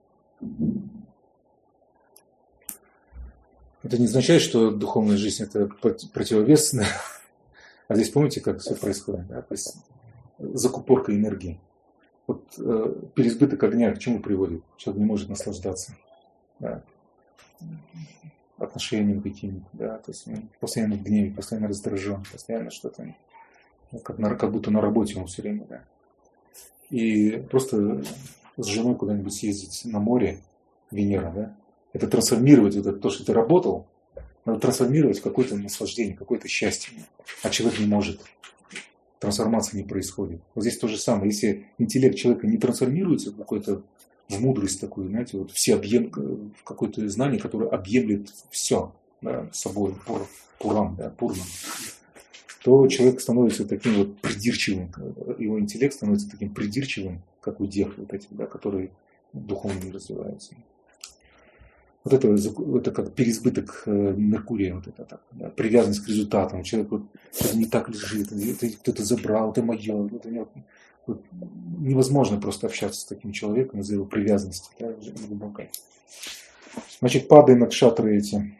Это не означает, что духовная жизнь это противовес, а здесь помните, как все происходит, да? То есть закупорка энергии. Вот э, переизбыток огня к чему приводит? Человек не может наслаждаться, да, отношениями какими-то, да, то есть он постоянно в гневе, постоянно раздражен, постоянно что-то, как, на, как будто на работе он все время, да. И просто с женой куда-нибудь съездить на море, Венера, да, это трансформировать, вот это, то, что ты работал, надо трансформировать в какое-то наслаждение, какое-то счастье. А человек не может. Трансформация не происходит. Вот здесь то же самое. Если интеллект человека не трансформируется в какой-то, в мудрость такую, знаете, вот все объем, в какое-то знание, которое объемлет все, да, собой, пур, пурам, да, пурном, то человек становится таким вот придирчивым, его интеллект становится таким придирчивым, как у дев, вот этих, да, которые духовно не развиваются. Вот это, это как переизбыток Меркурия, вот это, так, да, привязанность к результатам. Человек вот, не так лежит, это кто-то забрал, это мое. Это не, вот, невозможно просто общаться с таким человеком из-за его привязанности, да, глубокой. Значит, падай на кшатры эти.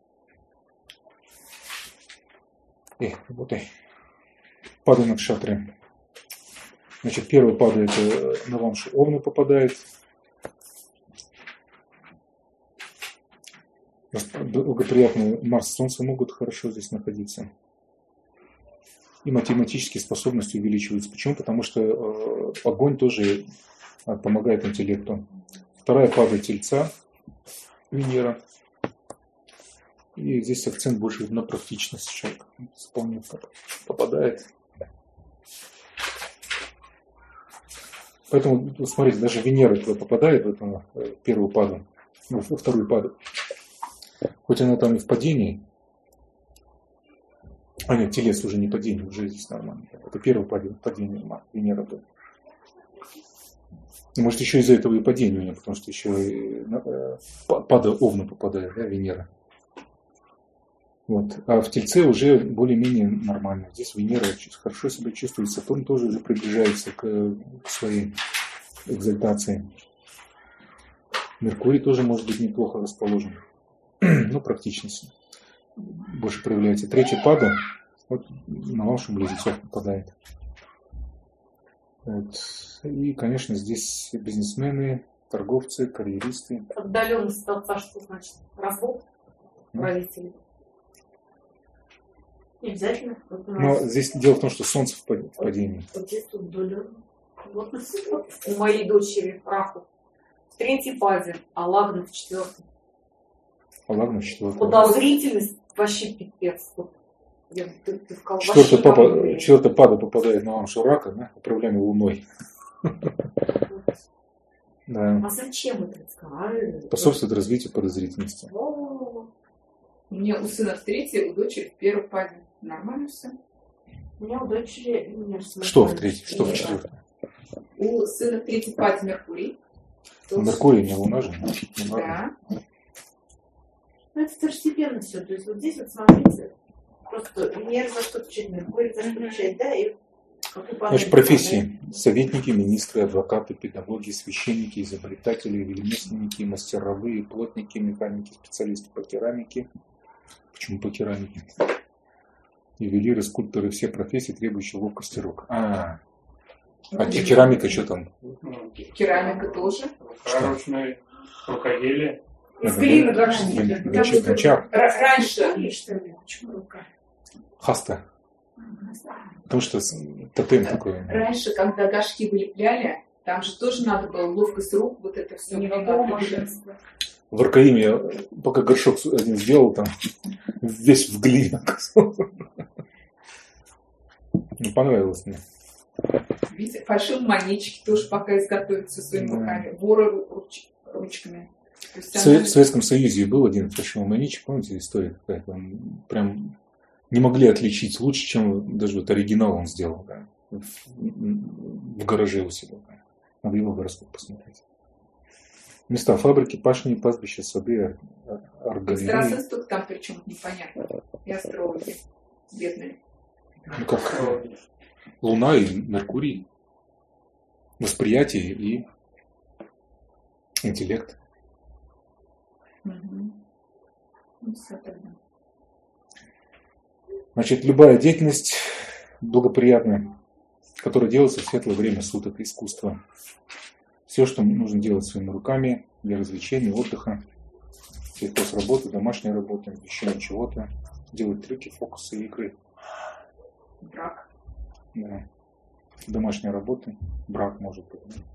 Эх, работай. Падай на кшатры. Значит, первый падает на Вамшу Овну попадает. Благоприятные Марс и Солнце могут хорошо здесь находиться. И математические способности увеличиваются. Почему? Потому что э, огонь тоже э, помогает интеллекту. Вторая падает Тельца, Венера. И здесь акцент больше на практичность человека. Вполне попадает. Поэтому, смотрите, даже Венера туда попадает в эту э, первую паду, ну, во вторую паду. Хоть она там и в падении. А нет, Телец уже не падение, уже здесь нормально. Это первое падение Венера. И может еще из-за этого и падение у нее, потому что еще и пада Овна попадает, да, Венера. Вот. А в Тельце уже более-менее нормально. Здесь Венера хорошо себя чувствует, Сатурн тоже уже приближается к своей экзальтации. Меркурий тоже может быть неплохо расположен. Ну, практичность больше проявляется. Третья пада, вот на вашем близнецов попадает. Вот. И, конечно, здесь бизнесмены, торговцы, карьеристы. Отдаленность от отца, что значит? Развод родителей. Не обязательно. Вот Но здесь дело в том, что Солнце в падении. Вот здесь тут отдаленно. Вот у моей дочери Раху в третьей паде, а Лагна в четвертой. А ладно, четвертая. Подозрительность вообще пипец. Я, ты, ты, ты, четвертая, папа, четвертая пада попадает на Вамшу Рака, да, управляемый Луной. Да. А зачем это сказать? Способствует развитию подозрительности. О, У меня у сына в третьей, у дочери в первой паде. Нормально все. У меня у дочери университет. Что в третьей, что в четвертой? У сына в третьей паде Меркурий. То есть- Меркурий не Луна же? Не Луна. Да. Ну, это второстепенно все. То есть вот здесь вот смотрите, просто Венера за что отвечает, Меркурий за что отвечает, да, и какую панель Значит, профессии. выполняет. Советники, министры, адвокаты, педагоги, священники, изобретатели, ремесленники, мастеровые, плотники, механики, специалисты по керамике. Почему по керамике? Ювелиры, скульпторы, все профессии, требующие ловкости рук. А, а те- керамика что там? Керамика тоже. Ручной рукоделие. Из глины горшки. Гончар- Потому что гончар. ра- раньше Или что ли? Почему рука? Хаста. Потому что с- тотем такой. Раньше, когда горшки вылепляли, там же тоже надо было ловкость рук, вот это все. Никакого мошенничества. В Аркаиме я пока горшок один сделал, там весь в глине оказался. Не понравилось мне. Видите, фальшивые монетчики тоже пока изготовят все своими Да. руками. Воры руч- ручками. То есть В Сове- она- в Советском Союзе был один фальшивый монетчик, помните, история какая-то? Он прям не могли отличить лучше, чем даже вот оригинал он сделал, да, в, в гараже у себя. Да. Надо его гороскоп посмотреть. Места фабрики, пашни, пастбища, сады, ар- аргалереи. Экстрасенс только там причем непонятно. И астрологи бедные. Ну как, Луна и Меркурий, восприятие и интеллект. Мгм. Ну, всё тогда. Значит, любая деятельность благоприятная, которая делается в светлое время суток, искусство. Все, что нужно делать своими руками для развлечения, отдыха, сельхозработы, домашней работы, вещания чего-то, делать трюки, фокусы, игры. Брак. Да. Домашняя работа, брак может быть. да.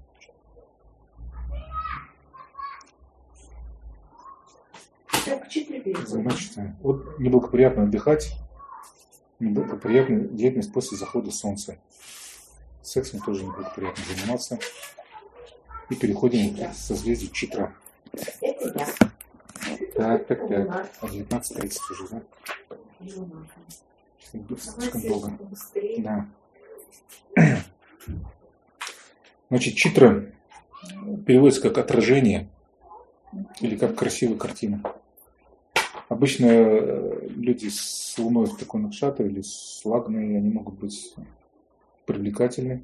Так, четыре перехода. Значит, вот неблагоприятно отдыхать, неблагоприятная деятельность после захода солнца. Сексом тоже неблагоприятно заниматься. И переходим к созвездию Читра. Это я. Так, так, так. Луна. А девятнадцать тридцать уже, да? Луна. Слишком долго. Быстрее. Да. Значит, Читра переводится как отражение или как красивая картина. Обычно э, люди с Луной в такой накшатре или с Лагной, они могут быть привлекательны.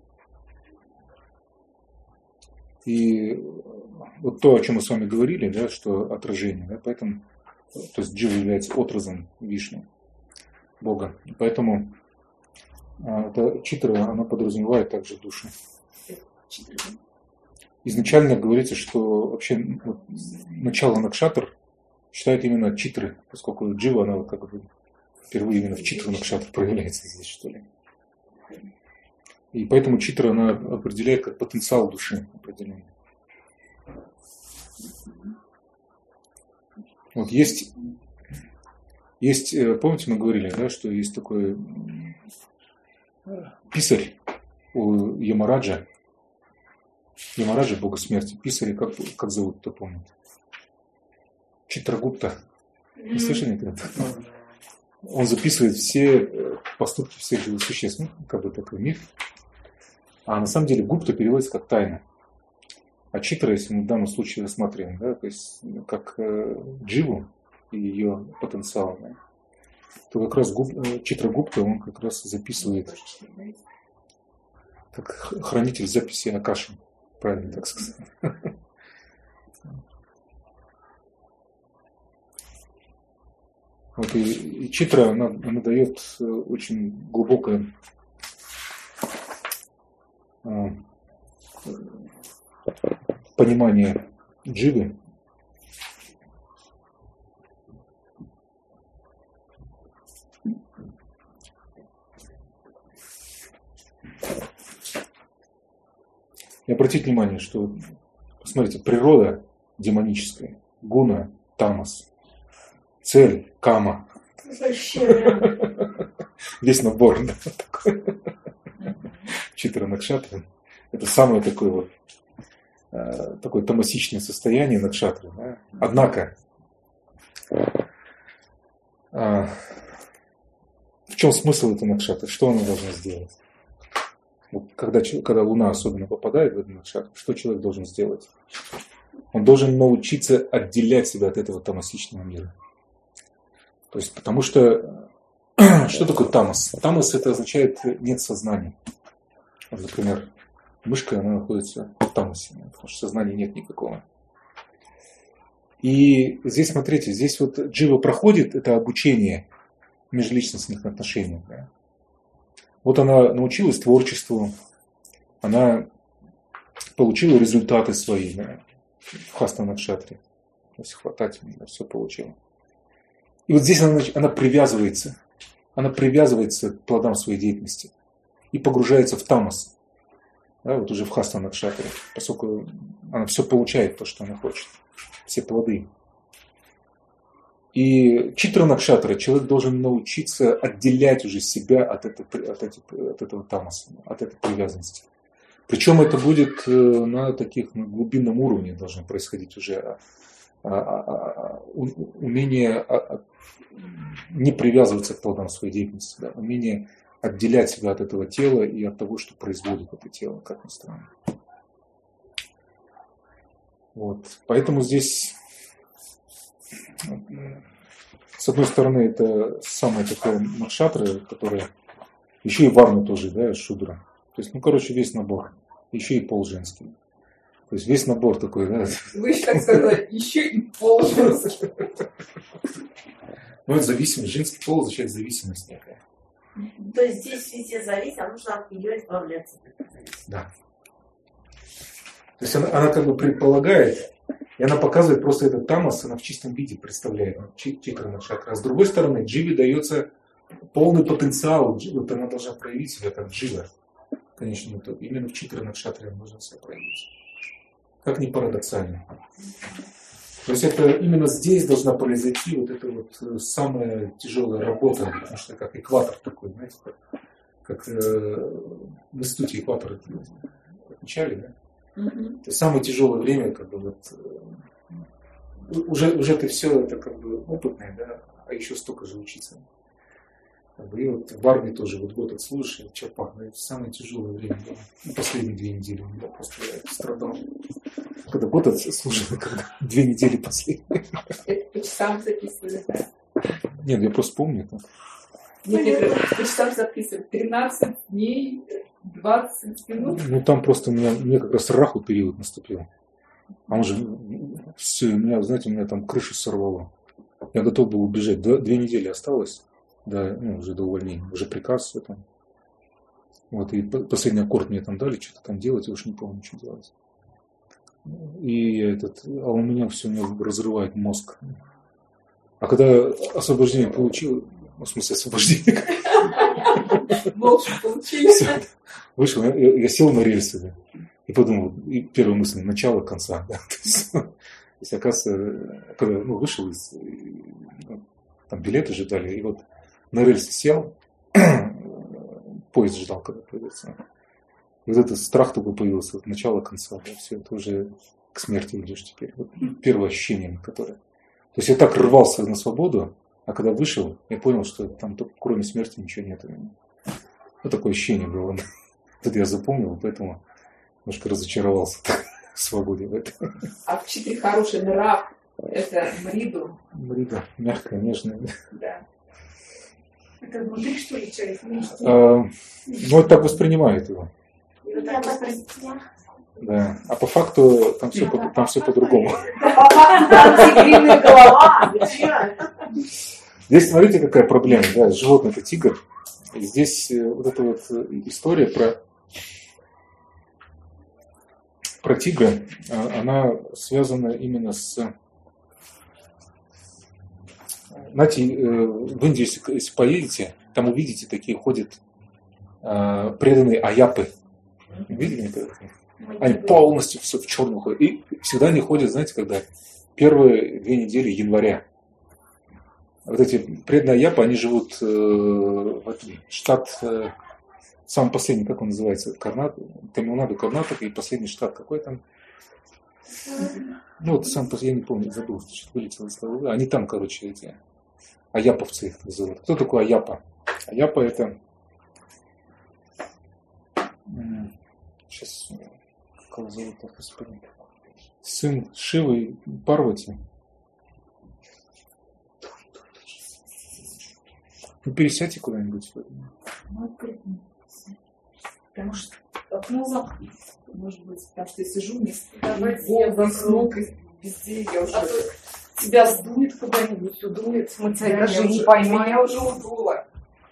И вот то, о чем мы с вами говорили, да, что отражение, да, поэтому, то есть Джива является отразом Вишну, Бога. И поэтому а, это Читра, она подразумевает также души. Изначально говорится, что вообще вот, начало Накшатр считают именно Читры, поскольку Джива, она вот как бы впервые именно в Читру Накшатр проявляется здесь, что ли. И поэтому Читра, она определяет как потенциал души определенный. Вот есть, есть, помните, мы говорили, да, что есть такой писарь у Ямараджа. Ямараджа, бога смерти. Писаря, как, как зовут, кто помнит? Читрагупта. Вы слышали никогда? Он записывает все поступки всех живых существ. Ну, как бы такой миф. А на самом деле Гупта переводится как тайна. А Читра, если мы в данном случае рассматриваем, да, то есть как э, Дживу и ее потенциал, да, то как раз Гуп, Читра Гупта, он как раз записывает как хранитель записи Акаши. Правильно так сказать. Вот и, и Читра, она, она дает очень глубокое э, понимание Дживы. И обратите внимание, что, посмотрите, природа демоническая, гуна, тамас, цель, кама. Вообще. Весь набор, да, такой. Читра Накшатра. Это самое такое вот э, такое тамасичное состояние накшатры. Да? Однако, э, в чем смысл этой накшатры? Что она должна сделать? Вот когда, когда Луна особенно попадает в эту накшатру, что человек должен сделать? Он должен научиться отделять себя от этого тамасичного мира. То есть, потому что, что такое тамас? Тамас это означает нет сознания. Вот, например, мышка, она находится в тамасе, потому что сознания нет никакого. И здесь, смотрите, здесь вот джива проходит это обучение межличностных отношений. Да? Вот она научилась творчеству, она получила результаты свои, да, в хаста накшатре. То есть хватательно, да, все получила. И вот здесь она, она привязывается, она привязывается к плодам своей деятельности и погружается в тамас, да, вот уже в хаста накшатре, поскольку она все получает, то, что она хочет, все плоды. И читра накшатра человек должен научиться отделять уже себя от, это, от, этих, от этого тамаса, от этой привязанности. Причем это будет на таких на глубинном уровне должно происходить уже умение не привязываться к плодам своей деятельности, да, умение отделять себя от этого тела и от того, что производит это тело, как ни странно. Вот. Поэтому здесь, с одной стороны, это самая такая накшатра, которая еще и варна тоже, да, шудра. То есть, ну, короче, весь набор. Еще и пол женский. То есть весь набор такой, да. Вы еще так сказали, еще и пол женский. Ну, это зависимость. Женский пол означает зависимость некая. То есть здесь везде зависит, а нужно от нее избавляться. Да. То есть она, она как бы предполагает, и она показывает просто этот тамас, она в чистом виде представляет читра накшатра. А с другой стороны, дживе дается полный потенциал. Вот она должна проявить себя как джива. В конечном итоге. Именно в читра накшатре она должна себя проявить. Как ни парадоксально. То есть это именно здесь должна произойти вот эта вот самая тяжелая работа, потому что как экватор такой, знаете, как, как э, в институте экватора отмечали, да? Mm-hmm. Это самое тяжелое время, как бы вот э, уже, уже ты все это как бы опытное, да, а еще столько же учиться. И вот в армии тоже вот год отслужишь, чапах, да, это самое тяжелое время, да. Ну, последние две недели я просто я страдал. Когда год отслужил, когда две недели последние. Это по часам записывали, да? Нет, я просто помню это. Нет, нет, по часам записывали. тринадцать дней, двадцать минут. Ну там просто у меня, у меня как раз раху период наступил. А он же, все, у меня, знаете, у меня там крышу сорвало. Я готов был убежать. Две, две недели осталось. Да, ну, уже до увольнения, уже приказ все там. Вот, и последний аккорд мне там дали, что-то там делать, я уж не помню, что делать. И этот, а у меня все, у меня разрывает мозг. А когда освобождение получил, ну, в смысле освобождение. Волшеб получился. Вышел, я, я сел на рельсы, да, и подумал, и первая мысль, начало конца. Да, то, есть, то есть, оказывается, когда ну, вышел из, ну, там билеты же дали, и вот на рельсы сел, поезд ждал, когда появится. И вот этот страх такой появился, вот начало конца, да, все, это уже к смерти идешь теперь. Вот первое ощущение, которое. То есть я так рвался на свободу, а когда вышел, я понял, что там кроме смерти ничего нет. Вот такое ощущение было. Это я запомнил, поэтому немножко разочаровался в свободе в этом. А в читре хороший нрав это мриду. Мрида, мягкая, нежная. Да. Это внутри, что ли, человек? А, ну, это так воспринимает его. Да, Да. А по факту там все, по, там все по-другому. Здесь смотрите, какая проблема. Да, животное это тигр. И здесь вот эта вот история про, про тигра, она связана именно с... Знаете, в Индию, если, если поедете, там увидите, такие ходят э, преданные аяпы. Видели это? Они полностью все в черном ходят. И всегда они ходят, знаете, когда первые две недели января. Вот эти преданные аяпы, они живут э, в этом штат, э, Самый последний, как он называется, Карнат, Тамилнаду, Карнатака, и последний штат какой там. Ну вот сам, я не помню, забыл, что вылетело из головы. Они там, короче, эти аяповцы их называют. Кто такой Аяпа? Аяпа это... Сейчас, как его зовут, господи? Сын Шивы Парвати. Ну, пересядьте куда-нибудь. Потому что окно закрыть. Может быть, потому что я сижу, мне Давайте я вокруг, везде, я уже... А тебя сдует куда-нибудь, удует. Я даже не пойму, я уже удула.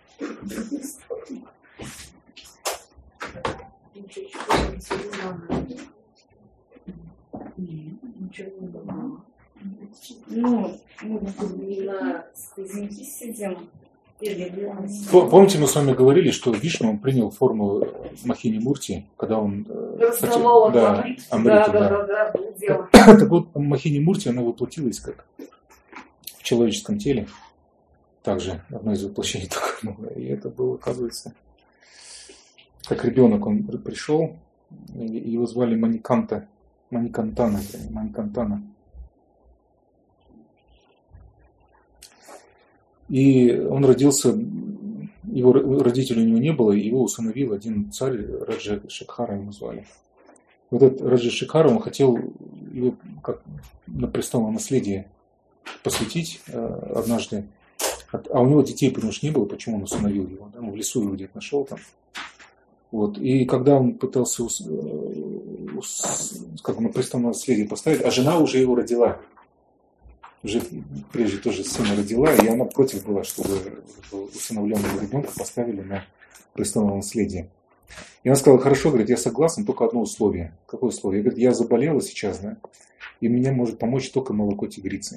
Ну, мы на сквозняки сидим. Помните, мы с вами говорили, что Вишну он принял форму Махини Мурти, когда он хотел, да, Амриту, Амриту, да, да. да, да, да, дело. Так вот, Махини Мурти, она воплотилась как в человеческом теле. Также одно из воплощений такого. И это было, оказывается, как ребенок он пришел, его звали Маниканта, Маникантана, Маникантана. И он родился, его родителей у него не было, и его усыновил один царь, Раджа Шикхара его звали. Вот этот Раджа Шикхара, он хотел его как на престолное наследие посвятить э, однажды. А у него детей, потому что не было, почему он усыновил его? Да? Он в лесу его где-то нашел там. Вот. И когда он пытался ус, ус, как на престолное наследие поставить, а жена уже его родила. Уже прежде тоже сына родила, и она против была, чтобы усыновленного ребенка поставили на престолное наследие. И она сказала: хорошо, говорит, я согласна, только одно условие. Какое условие? Я, говорит, я заболела сейчас, да, и мне может помочь только молоко тигрицы.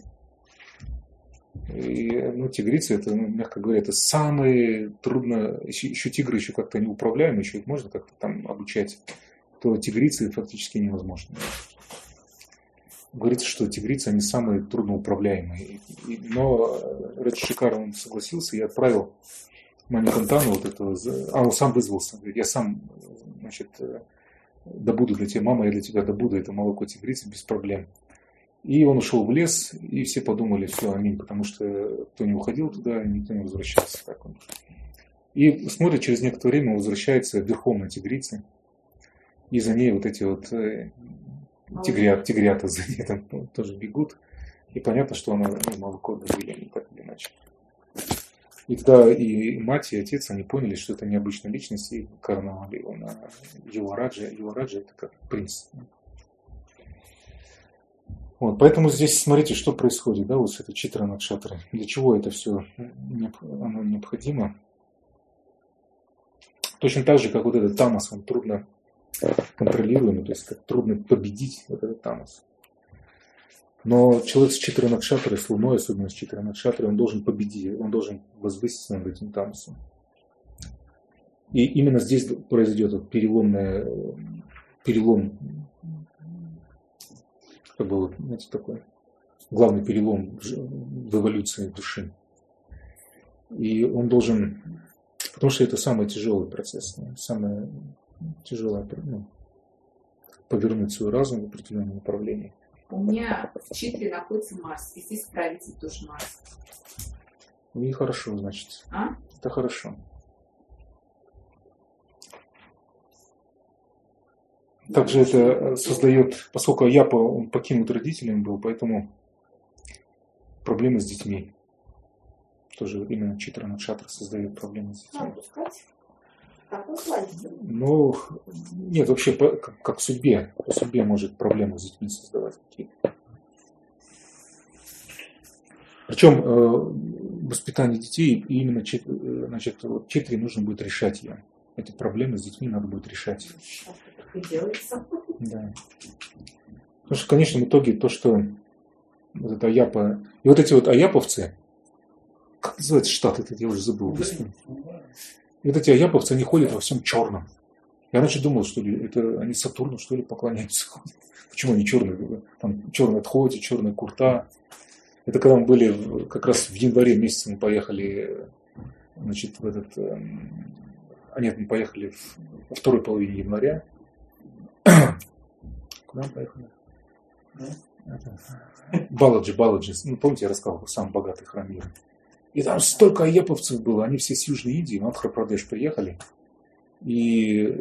И, ну, тигрицы, это, ну, мягко говоря, это самые трудно, еще, еще тигры еще как-то неуправляемые, еще их можно как-то там обучать, то тигрицы фактически невозможно. Говорится, что тигрицы, они самые трудноуправляемые. Но Раджа Шикхара, он согласился и отправил Маникантану вот этого, а он сам вызвался, говорит, я сам, значит, добуду для тебя, мама, я для тебя добуду это молоко тигрицы без проблем. И он ушел в лес, и все подумали, все, аминь, потому что кто не уходил туда, никто не возвращался. Так он. И смотрит, через некоторое время он возвращается верхом на тигрице, и за ней вот эти вот тигрят, тигрята за ней там тоже бегут, и понятно, что она, ну, молоко добыли, они так или иначе. И тогда и мать, и отец, они поняли, что это необычная личность, и короновали его на Ювараджа. Ювараджа это как принц. Вот, поэтому здесь смотрите, что происходит, да, вот с этой Читра Накшатрой. Для чего это все оно необходимо? Точно так же, как вот этот тамас, он трудно контролируемый, то есть как трудно победить вот этот тамас. Но человек с Читра Накшатрой, с Луной, особенно с Читра Накшатрой, он должен победить, он должен возвыситься над этим тамасом. И именно здесь произойдет вот переломная, перелом, как бы, знаете, такой главный перелом в эволюции души. И он должен, потому что это самый тяжелый процесс, самое тяжелое, ну, повернуть свой разум в определенном направлении. У меня в Читре находится Марс, и здесь правитель тоже Марс. И хорошо, значит. А? Это хорошо. Также это создает, поскольку Аяпа, он покинут родителями был, поэтому проблемы с детьми. Тоже именно Читра Накшатра создает проблемы с детьми. Ну, нет, вообще, по, как, как в судьбе. По судьбе может проблемы с детьми создавать какие-то. Причем э, воспитание детей, именно чит, значит, вот, Читре нужно будет решать ее. Эти проблемы с детьми надо будет решать. И делается. Да. Потому что в конечном итоге то, что вот это Аяпа... И вот эти вот аяповцы, как называется штат этот, я уже забыл. Господи. И вот эти аяповцы, они ходят во всем черном. Я раньше думал, что ли, это они Сатурну, что ли, поклоняются. Почему они черные? Там черные отходы, черная курта. Это когда мы были, как раз в январе месяце мы поехали, значит, в этот а нет, мы поехали в, во второй половине января. Куда мы поехали? Баладжи, Баладжи. Ну, помните, я рассказывал, самый богатый храм мира. И там столько аяповцев было, они все с Южной Индии, в Мадхья-Прадеш приехали. И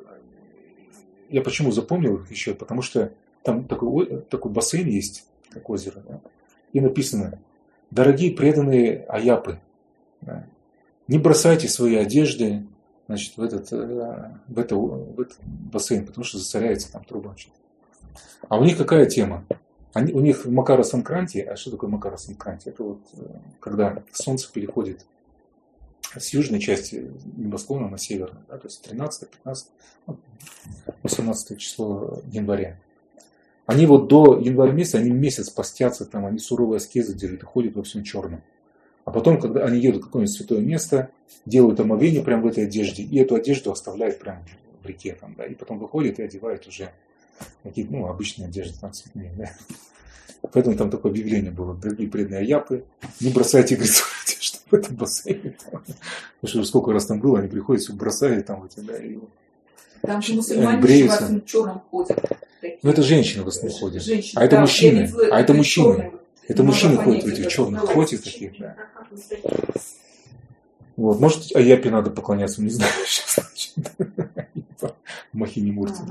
я почему запомнил их еще? Потому что там такой, такой бассейн есть, как озеро, да? И написано: дорогие преданные аяпы, да, не бросайте свои одежды, значит, в этот, в, это, в этот бассейн, потому что засоряется там труба. А у них какая тема? Они, у них Макара Санкранти. А что такое Макара Санкранти? Это вот когда солнце переходит с южной части небосклона на северную, да, то есть тринадцатое, пятнадцатое, восемнадцатое число января. Они вот до января месяца, они месяц постятся, там, они суровые аскезы делают и ходят во всем черном. А потом, когда они едут в какое-нибудь святое место, делают омовение прямо в этой одежде, и эту одежду оставляют прямо в реке, там, да, и потом выходят и одевают уже какие-то, ну, обычные одежды, там, цветные, да. Поэтому там такое объявление было: дорогие преданные аяпы, не бросайте, говорит, одежду в этом бассейне. Потому что сколько раз там было, они приходят, все бросают там, вот, да, и там же мусульмане бреются. во всем черном ходят. Ну, это женщины в основном ходят. Женщины, а это да, мужчины. видела, А это мужчины. черные. Это Не мужчины могу ходят в понять, этих это черных давайте хватит таких, да. Вот, может, аяпе надо поклоняться, не знаю, что значит. Махини Мурти.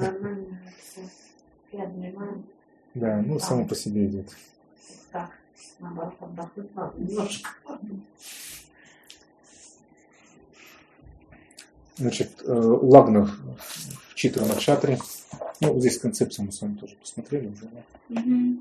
Да, ну, само по себе идет. Так, наоборот, отдохнуть надо немножко. Значит, лагна в Читра Накшатре. Ну, вот здесь концепцию мы с вами тоже посмотрели уже, да? Угу.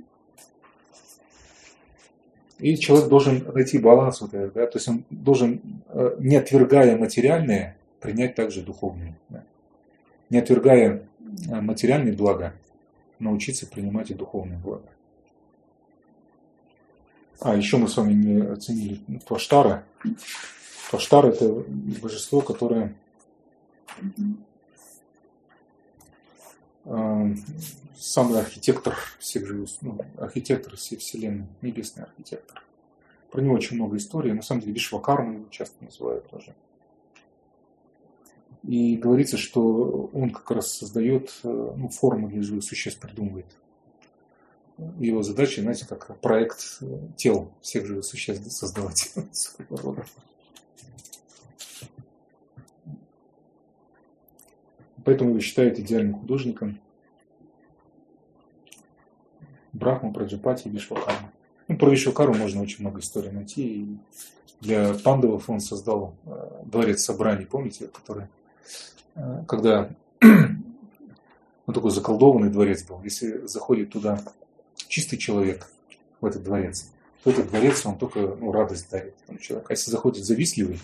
И человек должен найти баланс вот этот, да? То есть он должен, не отвергая материальное, принять также духовное. Да? Не отвергая материальные блага, научиться принимать и духовные блага. А, еще мы с вами не оценили Тваштара. Тваштар — это божество, которое э, самый архитектор всех живых, ну, архитектор всей вселенной, небесный архитектор. Про него очень много историй. На самом деле Вишвакарма его часто называют тоже. И говорится, что он как раз создает, ну, формы для живых существ, придумывает. Его задача, знаете, как проект тел всех живых существ создавать. Поэтому его считают идеальным художником. Брахма, Праджапати, Вишвакарма. Ну, про Вишвакарму можно очень много историй найти. И для пандавов он создал дворец собраний, помните, который, когда ну, такой заколдованный дворец был. Если заходит туда чистый человек в этот дворец, то этот дворец, он только, ну, радость дарит человеку. А если заходит завистливый,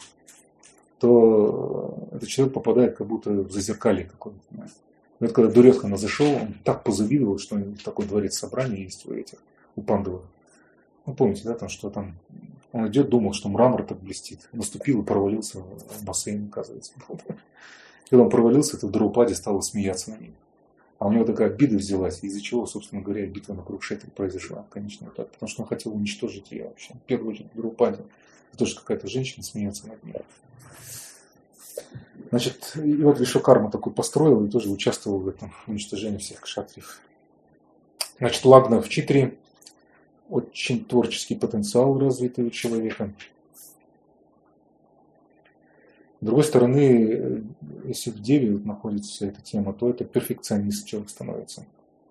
то этот человек попадает как будто в зазеркалье какое-то. И вот когда Дурьодхана зашел, он так позавидовал, что такой дворец собрания есть у этих, у пандавов. Ну, помните, да, там, что там он идет, думал, что мрамор так блестит. Наступил и провалился в бассейн, оказывается. Когда он провалился, то Драупади стала смеяться на ним. А у него такая обида взялась, из-за чего, собственно говоря, битва на Курукшетре произошла, конечно, так, потому что он хотел уничтожить ее вообще. В первую очередь Драупади. Это тоже какая-то женщина смеется над ним. Значит, и вот Вишвакарма такой построил и тоже участвовал в этом уничтожении всех кшатриев. Значит, лагна в Читре. Очень творческий потенциал развитый у человека. С другой стороны, если в Деве находится вся эта тема, то это перфекционист человек становится.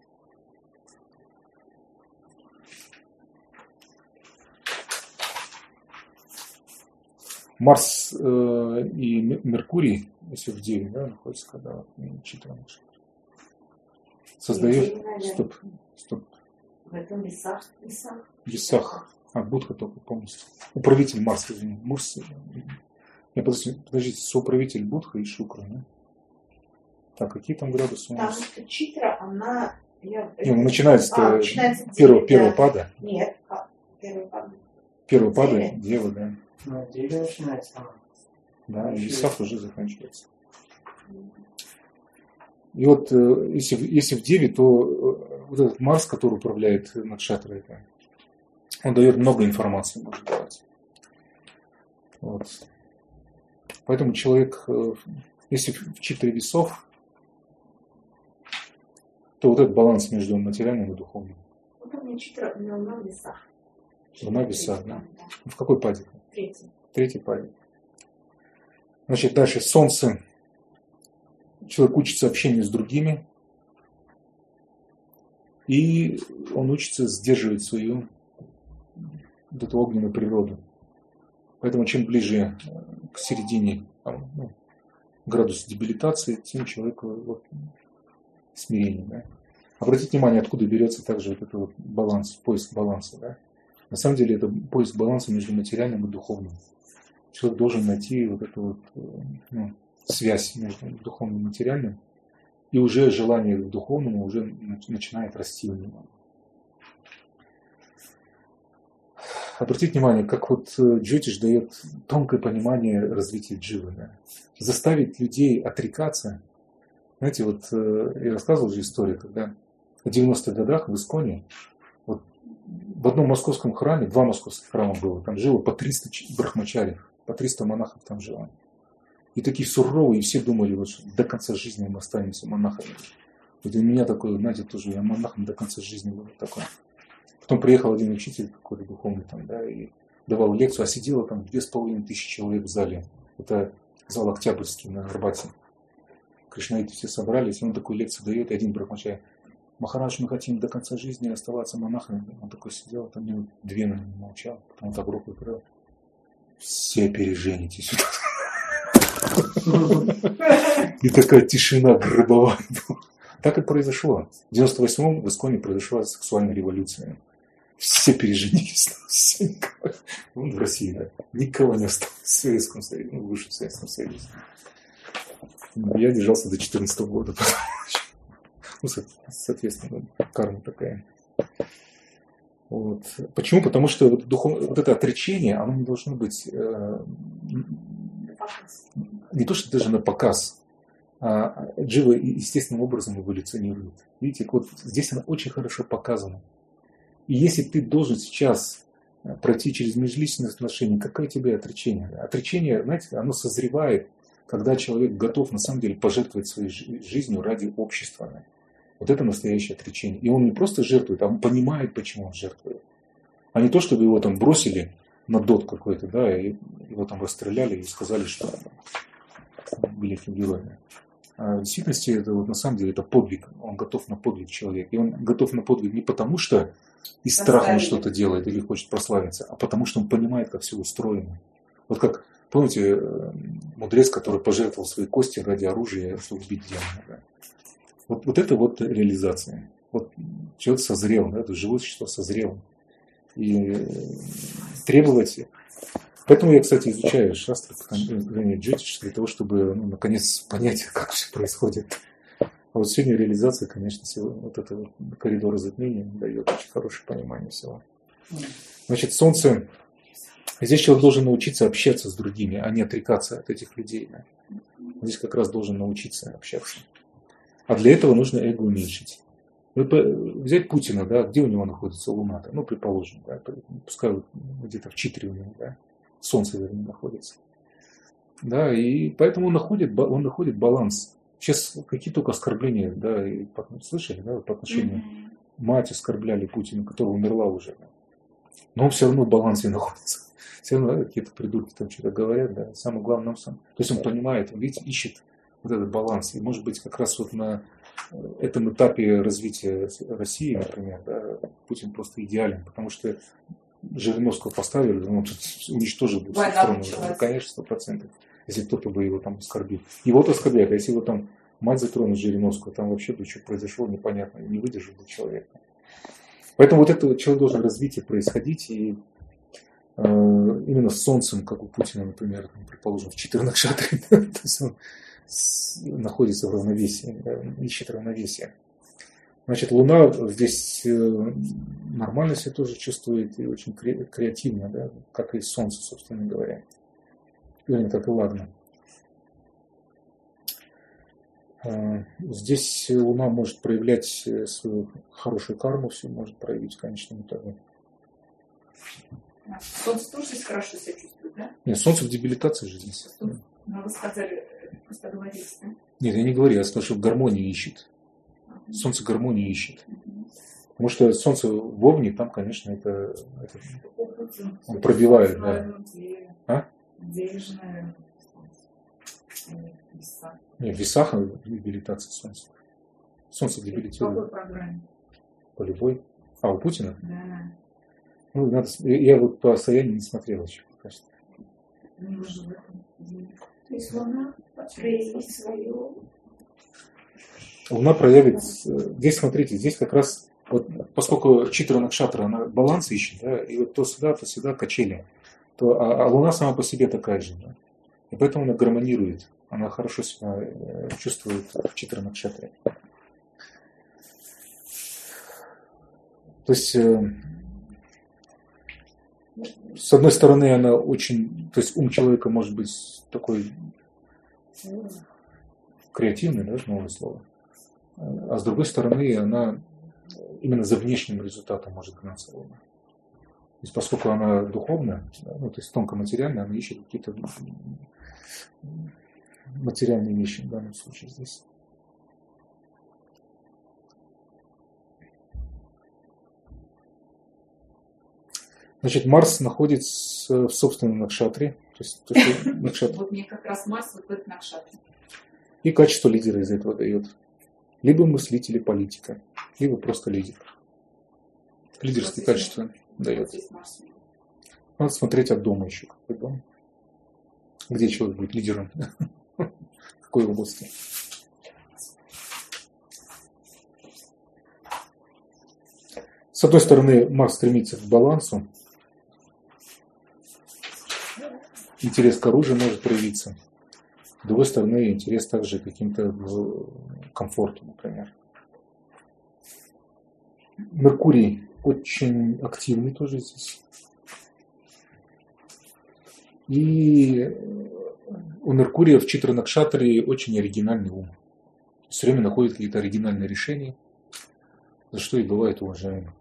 Марс э, и Меркурий, если в Деве, да, находится, когда Читра создает... Стоп, стоп. В этом весах. Весах. Весах. А, Будха только полностью. Управитель Марса, извините. Марс. Не, подождите, подождите, соуправитель Будха и Шукра, да? Так, какие там градусы у нас? Там что Читра, она... Я... Не, ну, начинается, а, начинается первого, девять, первого да. пада. Нет, а, первый пад. Первый пада, Девять? Дева, да. Ну, девять начинается она. Да, и Весах уже заканчивается. И вот, если, если в Деве, то вот этот Марс, который управляет Накшатрой, он дает много информации, может давать. Вот. Поэтому человек Если в читре весов, то вот этот баланс между материальным и духовным. Вот у меня читра, у меня луна в весах. Луна в весах, да. В какой паде? Третий. Третий паде. Значит, дальше солнце. Человек учится общению с другими. И он учится сдерживать свою вот эту огненную природу. Поэтому чем ближе к середине там, ну, градуса дебилитации, тем человеку вот, смирение. Да? Обратите внимание, откуда берется также вот этот вот баланс, поиск баланса. Да? На самом деле это поиск баланса между материальным и духовным. Человек должен найти вот эту вот, ну, связь между духовным и материальным, и уже желание к духовному уже начинает расти у него. Обратите внимание, как вот Джотиш дает тонкое понимание развития дживы. Да? Заставить людей отрекаться. Знаете, вот я рассказывал же историю, когда в девяностых годах в Исконе вот, в одном московском храме, два московских храма было, там жило по триста брахмачарьев, по триста монахов там жило. И такие суровые, и все думали, вот, что до конца жизни мы останемся монахами. Вот у меня такое, знаете, тоже я монахом до конца жизни был такой. Потом приехал один учитель какой-то духовный там, да, и давал лекцию, а сидело там две с половиной тысячи человек в зале. Это зал Октябрьский на Арбате. Кришнаиты все собрались, и он такую лекцию дает, и один брахмачарь: Махарадж, мы хотим до конца жизни оставаться монахами. Он такой сидел, там минут две, наверное, молчал, потом так руку открыл. Все переженитесь. И такая тишина гробовая была. Так и произошло. В девяносто восьмом в Исконе произошла сексуальная революция. Все переженились. Все, никого, в России, да. Никого не осталось в Советском Союзе, ну, в высшем Советском Союзе. Я держался до четырнадцатого года. Ну, соответственно, карма такая. Вот. Почему? Потому что вот, духов... вот это отречение, оно не должно быть э... не то, что даже на показ, а джива естественным образом эволюционирует. Видите, вот здесь она очень хорошо показана. И если ты должен сейчас пройти через межличностные отношения, какое тебе отречение? Отречение, знаете, оно созревает, когда человек готов на самом деле пожертвовать своей жизнью ради общества. Вот это настоящее отречение. И он не просто жертвует, а он понимает, почему он жертвует. А не то, чтобы его там бросили на дот какой-то, да, и его там расстреляли и сказали, что великий герой. А в действительности это вот на самом деле это подвиг. Он готов на подвиг человек. И он готов на подвиг не потому, что из страха он что-то делает или хочет прославиться, а потому что он понимает, как все устроено. Вот как, помните, мудрец, который пожертвовал свои кости ради оружия, чтобы убить демона. Да? Вот, вот это вот реализация. Вот человек созрел, да, это живое существо созрело. И требовать. Поэтому я, кстати, изучаю шастры, джотиш, для того, чтобы ну, наконец понять, как все происходит. А вот сегодня реализация, конечно, вот этого коридора затмения дает очень хорошее понимание всего. Значит, солнце. Здесь человек должен научиться общаться с другими, а не отрекаться от этих людей. Да? Здесь как раз должен научиться общаться. А для этого нужно эго уменьшить. Взять Путина, да, где у него находится Луна, ну, предположим, да, пускай где-то в Читре у него, да, Солнце, вернее, находится. Да, и поэтому он находит, он находит баланс. Сейчас какие только оскорбления, да, и, слышали, да, по отношению mm-hmm. мать оскорбляли Путина, которая умерла уже, да. Но он все равно в балансе находится. Все равно да, какие-то придурки там что-то говорят, да, самое главное нам сам. То есть он понимает, он, видите, ищет вот этот баланс. И может быть как раз вот на этом этапе развития России, например, да, Путин просто идеален, потому что Жириновского поставили, он уничтожил бы всю страну. Да, конечно, сто процентов. Если кто-то бы его там оскорбил. Его-то оскорбляют, а если его там мать затронут Жириновского, там вообще бы что произошло, непонятно, не выдержал бы человек. Поэтому вот это человек должен развитие происходить, и э, именно с Солнцем, как у Путина, например, там, предположим, в четырнакшатре, то есть он находится в равновесии, ищет равновесие. Значит, Луна здесь нормально себя тоже чувствует и очень креативно, да, как и Солнце, собственно говоря. Или как и Лагна. Здесь Луна может проявлять свою хорошую карму, все может проявить в конечном итоге. Солнце тоже здесь хорошо себя чувствует, да? Нет, Солнце в дебилитации же здесь. Ну, вы сказали, просто говорите, да? Нет, я не говорю, я сказал, что гармонию ищет. Солнце гармонию ищет. Потому что солнце в Овне, там, конечно, это, это он пробивает, да. А? Нет, в весах дебилитация солнца. Солнце дебилитирует. По какой программе? По любой. А, у Путина? Да. Ну, надо, я вот по состоянию не смотрел еще. Кажется. Ну, же в этом деле. То есть Луна проявит свою... Луна проявит... Здесь, смотрите, здесь как раз, вот, поскольку Читра Накшатра, она баланс ищет, да, и вот то сюда, то сюда качели, то, а, а Луна сама по себе такая же, да, и поэтому она гармонирует, она хорошо себя чувствует в Читра Накшатре. То есть, э, с одной стороны, она очень, то есть ум человека может быть такой креативный, да, новое слово, а с другой стороны, она именно за внешним результатом может гнаться Луна. То есть, поскольку она духовная, ну, то есть тонко-материальная, она ищет какие-то материальные вещи в данном случае здесь. Значит, Марс находится в собственном накшатре. То есть, то, что накшатра. Вот мне как раз Марс вот в этом накшатре. И качество лидера из этого дает. Либо мыслитель и политика, либо просто лидер. Лидерские Вот качества дает. Вот Марс. Надо смотреть от дома еще. Какой дом. Где человек будет лидером. В какой области. С одной стороны, Марс стремится к балансу. Интерес к оружию может проявиться. С другой стороны, интерес также к каким-то комфорту, например. Меркурий очень активный тоже здесь. И у Меркурия в Читра Накшатре очень оригинальный ум. Все время находит какие-то оригинальные решения, за что и бывает уважаемым.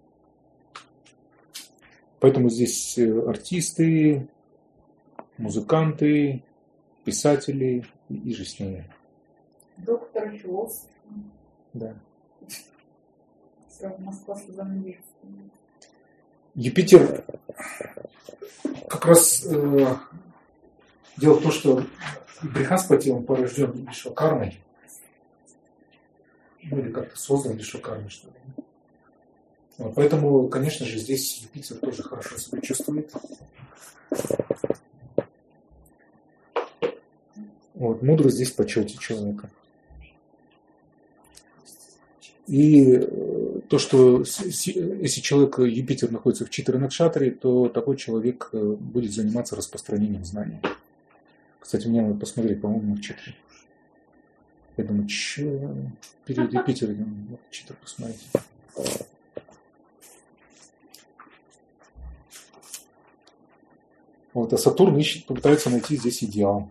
Поэтому здесь артисты, музыканты, писатели и же с ними. Доктор философ. Да. Сразу Москва слезам не Юпитер как раз э, дело в том, что Брихаспати, он порожден Вишвакармой. Ну или как-то создан Вишвакармой, что ли. Вот, поэтому, конечно же, здесь Юпитер тоже хорошо себя чувствует. Вот, мудрость здесь в почете человека. И то, что если человек, Юпитер находится в Читра Накшатре, то такой человек будет заниматься распространением знаний. Кстати, мне надо посмотреть, по-моему, в Читре. Я думаю, что период Юпитера, Читр посмотреть. Вот, а Сатурн ищет, попытается найти здесь идеал.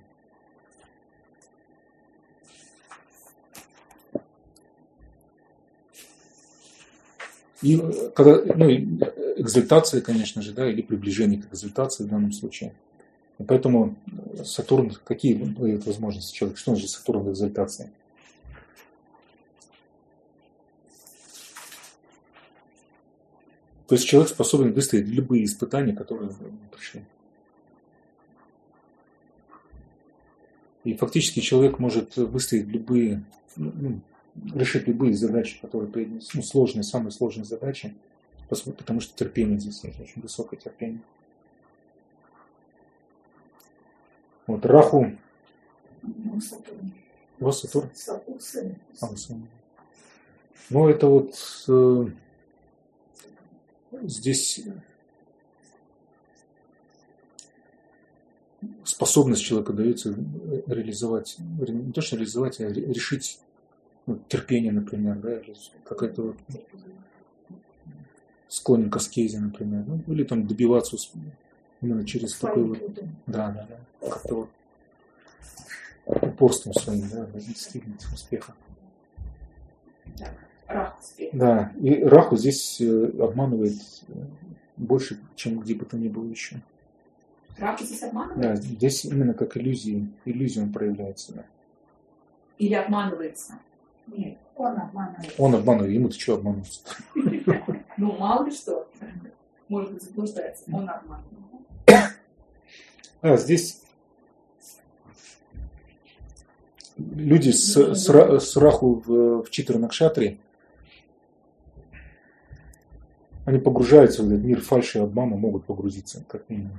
И когда, ну, экзальтация, конечно же, да, или приближение к экзальтации в данном случае. И поэтому Сатурн, какие дает возможности человеку? Что он же Сатурн в экзальтации? То есть человек способен выстоять любые испытания, которые пришли. И фактически человек может выстоять любые, ну, решить любые задачи, которые перед ним, ну, сложные, самые сложные задачи, потому что терпение здесь есть, очень высокое терпение. Вот Раху. Его Сатурн. Сатурн. Ну, это вот э, здесь способность человека дается реализовать, не то что реализовать, а решить, ну, терпение, например, да, какая-то вот склонен к аскезе, например, ну, или там добиваться именно через такой вот, да, да, да, как-то вот упорством своим, да, достигнуть успеха. Раху. Да, и Раху здесь обманывает больше, чем где бы то ни было еще. Раб здесь обманывает? Да, здесь именно как иллюзии, иллюзия он проявляется. Да. Или обманывается? Нет, он обманывает. Он обманывает, ему-то что обманываться? Ну, мало ли что. Может быть, заблуждается. Он обманывает. А, здесь люди с, с, ра- с раху в, в читра накшатре, они погружаются в этот мир фальши и обмана, могут погрузиться, как минимум.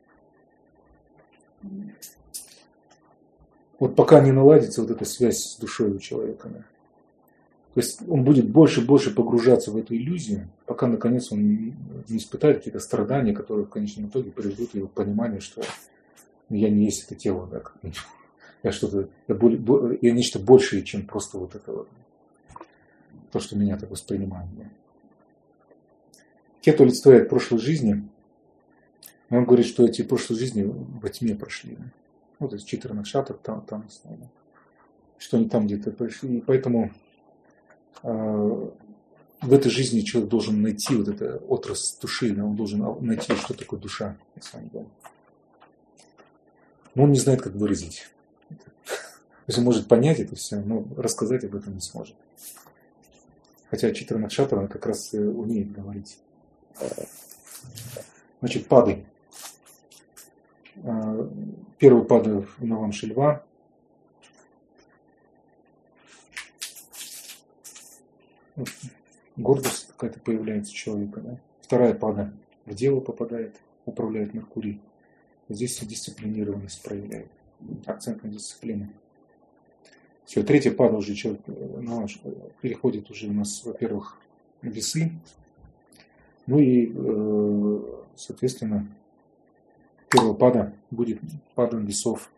Вот пока не наладится вот эта связь с душой у человека. Да. То есть он будет больше и больше погружаться в эту иллюзию, пока наконец он не испытает какие-то страдания, которые в конечном итоге приведут его к пониманию, что я не есть это тело, да, как я что-то, я, более, я нечто большее, чем просто вот это вот, то, что меня так воспринимает. Да. Те, кто олицетворяет прошлой жизни, он говорит, что эти прошлые жизни во тьме прошли. Да. Ну, то есть читра накшатра, там, там, что они там где-то прошли. И поэтому э, в этой жизни человек должен найти вот это отрасль души, да, он должен найти, что такое душа. Но он не знает, как выразить. То есть он может понять это все, но рассказать об этом не сможет. Хотя читра накшатра как раз умеет говорить. Значит, пады. Первый пада в Навам Шильва. Гордость какая-то появляется у человека. Да? Вторая пада в дело попадает, управляет Меркурий. Здесь дисциплинированность проявляет. Акцент на дисциплину. Все, третья пада уже человек ну, переходит уже у нас, во-первых, в весы. Ну и, соответственно, первого пада будет падом весов.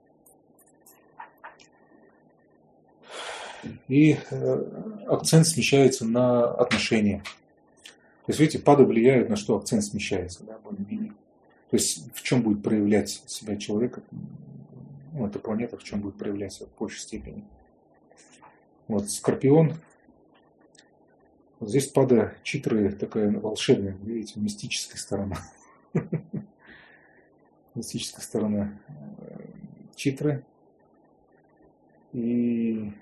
И акцент смещается на отношения. То есть, видите, пады влияют на что акцент смещается, да, более-менее. То есть, в чем будет проявлять себя человек, ну, эта планета, в чем будет проявлять себя в большей степени. Вот, Скорпион. Вот здесь пада читры такая волшебная, видите, мистическая сторона. Мистическая сторона читры. И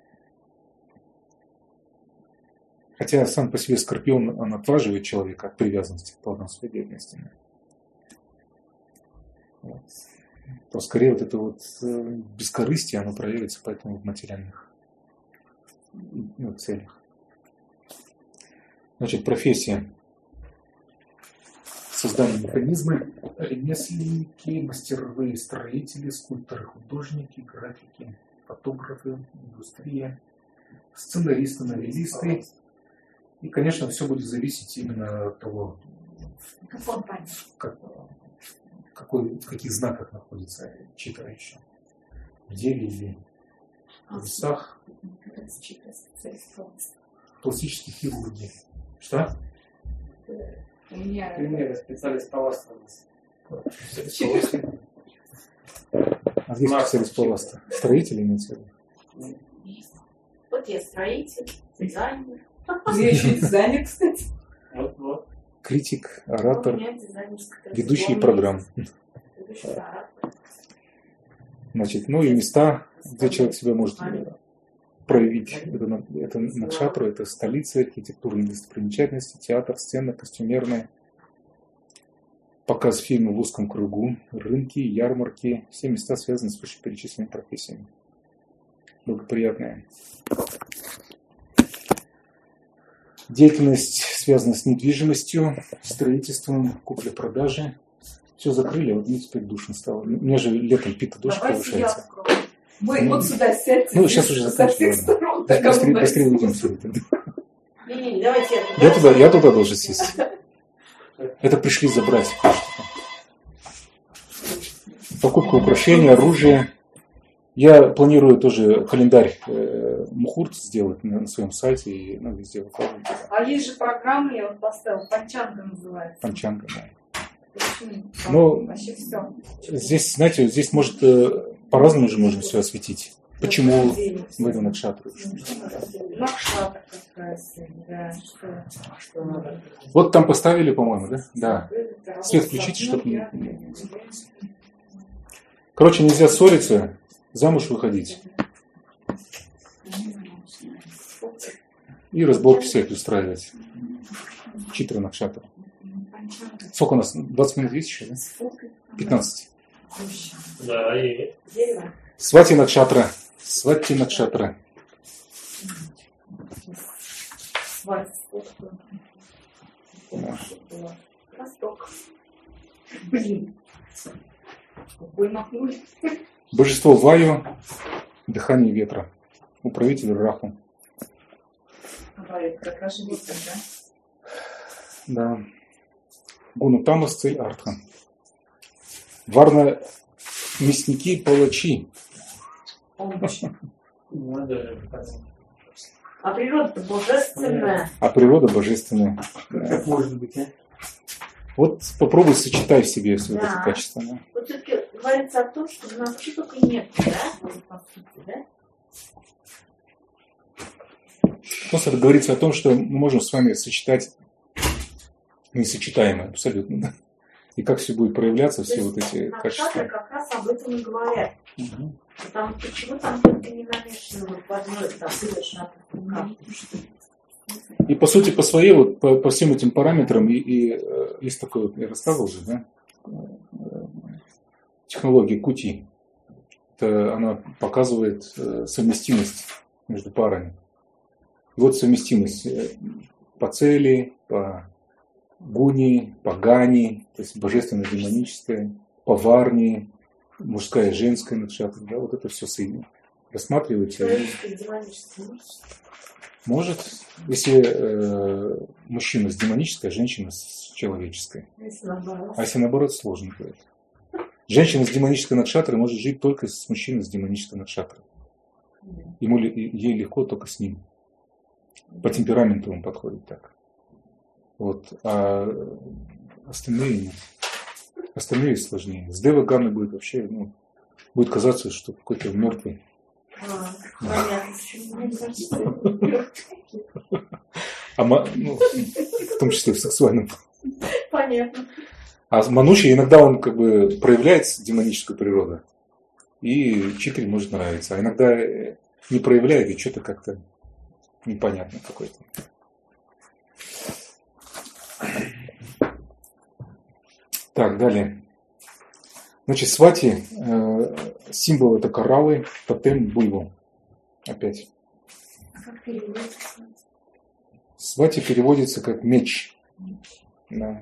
хотя сам по себе Скорпион, он отваживает человека от привязанности к плодам своей деятельности. Вот. То скорее вот это вот бескорыстие, оно проявится поэтому в материальных ну, целях. Значит, профессия. Создание механизма, ремесленники, мастеровые строители, скульпторы, художники, графики, фотографы, индустрия, сценаристы, новеллисты. И, конечно, все будет зависеть именно от того, как, какой, в каких знаках находится читра еще. В деле или в весах. Пластические хирурги. Что? У меня... Примеры специалист по ласту. А здесь специалист по ласту. Строитель имеется в виду? Вот я строитель, дизайнер. Я еще дизайнер, кстати. Вот, вот. Критик, оратор, У меня дизайнерская ведущий диплом программ. есть. Ведущий оратор. Значит, ну и места, где человек себя может проявить. Это, это накшатра, это столица, архитектурные достопримечательности, театр, сцена, костюмерная, показ фильма в узком кругу, рынки, ярмарки, все места связаны с вышеперечисленными профессиями. Благоприятная. Деятельность связана с недвижимостью, строительством, куплей-продажей. Все закрыли, а вот мне теперь душно стало. У меня же летом пита дождь повышается. Вы ну, вот сюда сядьте. Ну, сейчас уже заканчиваем. Быстрее, быстрее уйдем отсюда. Не-не, давайте я, я, туда, я туда должен сесть. Это пришли забрать. Покупка украшений, оружия. Я планирую тоже календарь э, Мухурт сделать на, на своем сайте и ну, везде выкладывать. А есть же программы, я вот поставила, Панчанга называется. Панчанга, да. Ну, ну, вообще все. Здесь, знаете, здесь может э, по-разному же можно все осветить. Почему в эту накшатру? Накшатра какая-то, да. Что, что надо? Вот там поставили, по-моему, да? Да. Свет включите, чтобы не... Короче, нельзя ссориться, замуж выходить. И разборки всех устраивать. Читра накшатра. Сколько у нас? двадцать минут есть еще, да? пятнадцать. Да, и... Свати накшатра. Свати накшатра. Восток. Блин. Какой махнули. Божество Ваю, дыхание ветра. Управитель Раху. Говорит, как раз ветер, да? Да. Гуна Тамас, цель Артха. Варна мясники, палачи. Ну, даже показано. А природа-то божественная. А природа божественная. Как может быть, а? Вот попробуй сочетай в себе все вот Да. эти качества. Да? Вот все-таки говорится о том, что в нас чуток и нет, да? Вот по сути, да? Просто говорится о том, что мы можем с вами сочетать несочетаемое абсолютно. Да? И как все будет проявляться, все вот эти Накшатры качества. как раз об этом и говорят. Угу. Потому что почему там только не намешано вот в одной там совершенно. И по сути, по своей, вот по, по всем этим параметрам, и, и э, есть такой, вот, я рассказывал уже, да, э, технология Кути. Это она показывает э, совместимость между парами. И вот совместимость э, по цели, по гуни, по гани, то есть божественно-демоническое, по варни, мужская и женская накшатра, да, вот это все соединено. Рассматривается. Человеческое, демоническое. Может, если э, мужчина с демонической, а женщина с человеческой. Если наоборот. А если наоборот, сложно будет. Женщина с демонической накшатрой может жить только с мужчиной с демонической накшатрой. Ему ли- ей легко только с ним. По темпераменту он подходит так. Вот. А остальные нет. Остальные сложнее. С Девой Ганной будет вообще, ну, будет казаться, что какой-то мертвый. А, понятно. Почему не кажется? А, ма- ну, в том числе в сексуальном. Понятно. А Мануши иногда он как бы проявляет демоническую природу. И Читре может нравиться. А иногда не проявляет, и что-то как-то непонятно какое-то. Так, далее. Значит, свати, э, символ это кораллы, тотем буйвол. Опять. Как переводится? Свати переводится как меч. Да.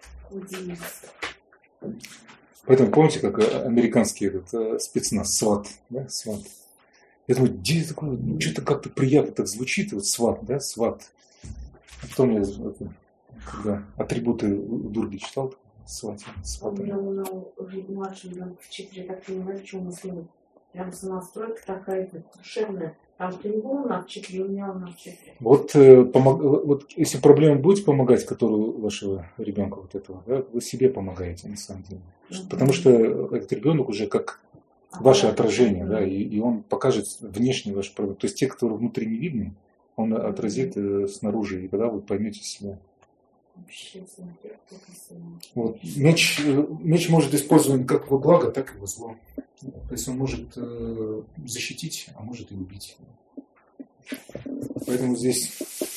Поэтому помните, как американский этот э, спецназ, сват, да, сват. Я думаю, где такое, ну, что-то как-то приятно так звучит, вот сват, да, сват. А потом я это, когда атрибуты Дурги читал, сват, сват. У меня на младшем ребенке в Читре так понимаю, что мы с ним. Прям самостройка такая душевная. Там трибуна на в Читре, у меня у нас в Читре. Вот, э, помог, вот если проблема будет помогать, которую вашего ребенка вот этого, да, вы себе помогаете на самом деле. Мгм. Потому что этот ребенок уже как ваше отражение, да, и, и он покажет внешне ваш проблему. То есть те, которые внутри не видны, он отразит э, снаружи, и тогда вы поймете себя. Вообще смотрю, только сильно. Вот. Меч, э, меч может использован как во благо, так и во зло. То есть он может э, защитить, а может и убить. Поэтому здесь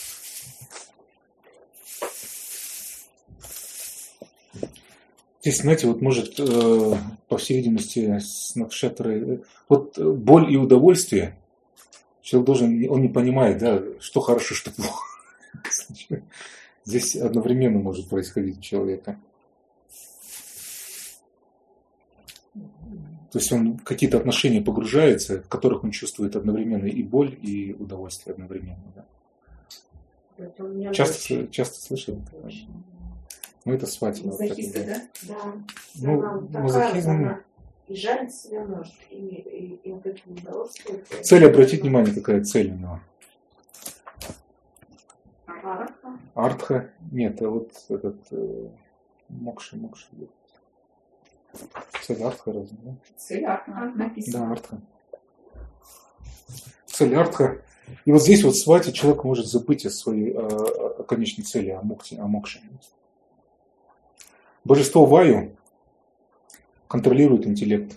здесь, знаете, вот может, э, по всей видимости, с накшатрой, вот э, боль и удовольствие, человек должен, он не понимает, да, что хорошо, что плохо. Здесь одновременно может происходить у человека. То есть он в какие-то отношения погружается, в которых он чувствует одновременно и боль, и удовольствие одновременно. Да. Это у меня Часто, дочь. часто слышал? Ну, это свадьба. Вот Мазохисты, такие, да. да? Да. Ну, Она вот такая, мазохизм. она и жалить себя может, и, и, и вот это удовольствие. Цель, обратить внимание, какая цель у него. Араха. Артха. Нет, а вот этот э, Мокша, Мокша. Цель Артха разве, да? Цель Артха написано. Да, Артха. цель артха. И вот здесь вот в свате человек может забыть о своей о, о конечной цели, о мукте, о мокше. Божество Ваю контролирует интеллект.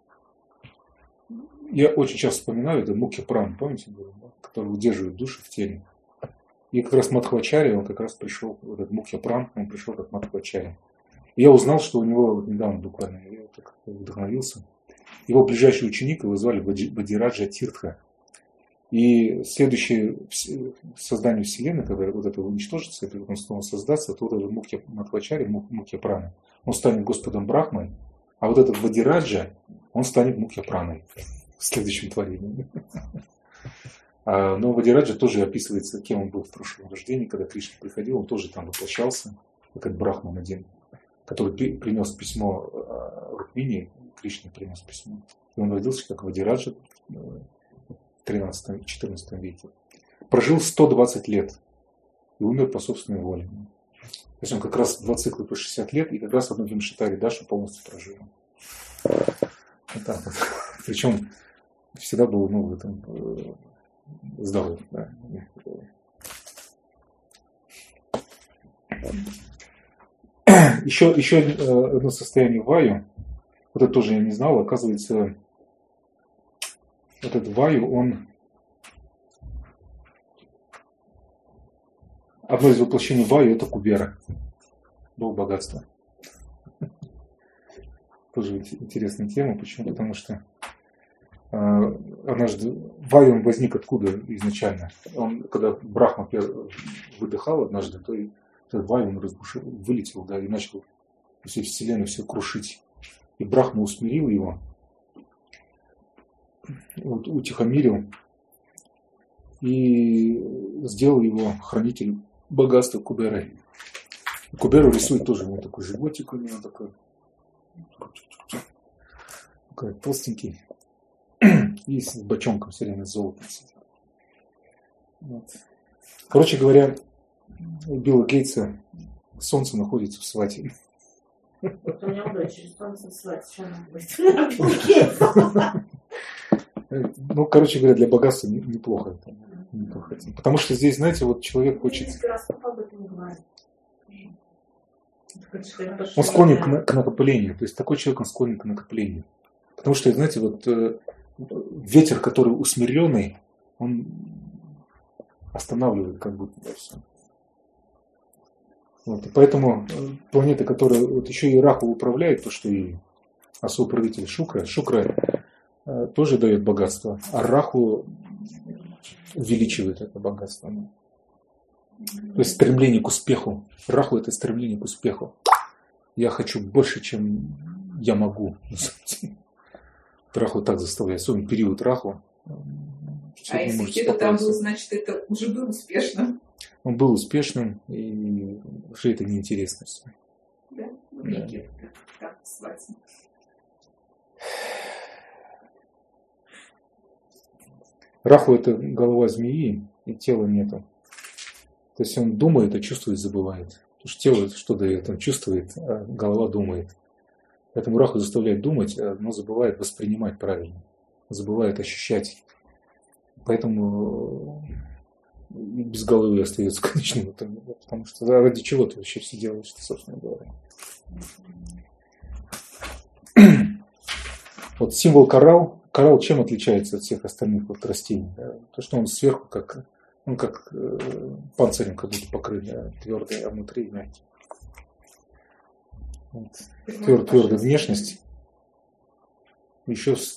Я очень часто вспоминаю, это Мукхья Прана, помните, который удерживает душу в теле. И как раз Мадхвачарья, он как раз пришел, вот этот Мукхья Пран, он пришел как Мадхвачарья. И я узнал, что у него, вот недавно буквально, я так вдохновился, его ближайший ученик, его звали Бадираджа Тиртха. И следующее создание Вселенной, когда вот это уничтожится, это он снова создастся, то вот этот Мукхья Мадхвачарья, Мукхья Прана, он станет Господом Брахмой, а вот этот Бадираджа, он станет Мукхья Праной в следующем творении. Но Бадираджа тоже описывается, кем он был в прошлом рождении, когда Кришна приходил, он тоже там воплощался, как этот Брахман один, который принес письмо Рукмини, Кришне принес письмо. И он родился как Бадираджа в тринадцатом-четырнадцатом веке. Прожил сто двадцать лет и умер по собственной воле. То есть он как раз два цикла по шестьдесят лет, и как раз одну Вимшатари Дашу полностью прожил. Вот так вот. Причем всегда был, ну, в этом здоровье. Да. Еще, еще одно состояние Ваю, вот это тоже я не знал, оказывается, этот Ваю, он одно из воплощений Ваю — это Кубера, бог богатства. Тоже интересная тема. Почему? Потому что э, однажды Ваю он возник откуда изначально? Он, когда Брахма выдыхал однажды, то и этот Ваю он разбушил, вылетел, да, и начал всей вселенной все крушить. И Брахма усмирил его, вот, утихомирил и сделал его хранителем богатства Куберы. Куберу рисует тоже, у него такой животик, у него такой, такой толстенький и с бочонком все время золотом. Вот. Короче говоря, у Билла Гейтса солнце находится в свате. Вот у меня у дочери солнце в свате, что она будет? Ну, короче говоря, для богатства неплохо. неплохо. Потому что здесь, знаете, вот человек хочет... Он склонен к, к накоплению. То есть такой человек, он склонен к накоплению. Потому что, знаете, вот э, ветер, который усмиренный, он останавливает как будто да, все. Вот, и поэтому планета, которая вот еще и Раху управляет, то что и особый правитель Шукра, Шукра э, тоже дает богатство, а Раху увеличивает это богатство. То есть стремление к успеху. Раху — это стремление к успеху. Я хочу больше, чем я могу. Раху так заставляет. Особенно период Раху. А если где-то там был, значит, это уже был успешным. Он был успешным, и уже это неинтересно все. Да? Ну, да. Так, свадьба. Раху — это голова змеи, и тела нету. То есть он думает, а чувствует, забывает. Потому что тело что дает? Он чувствует, а голова думает. Поэтому Раху заставляет думать, но забывает воспринимать правильно. Забывает ощущать. Поэтому без головы остается в конечном итоге. Потому что ради чего ты вообще все делаешь, собственно говоря. Вот символ коралл. Коралл чем отличается от всех остальных вот растений? Да? То, что он сверху как... Он как э, панцирем как будто покрыт, да, твердый, а внутри мягкий. Вот. Твер, твердая внешность. Еще с,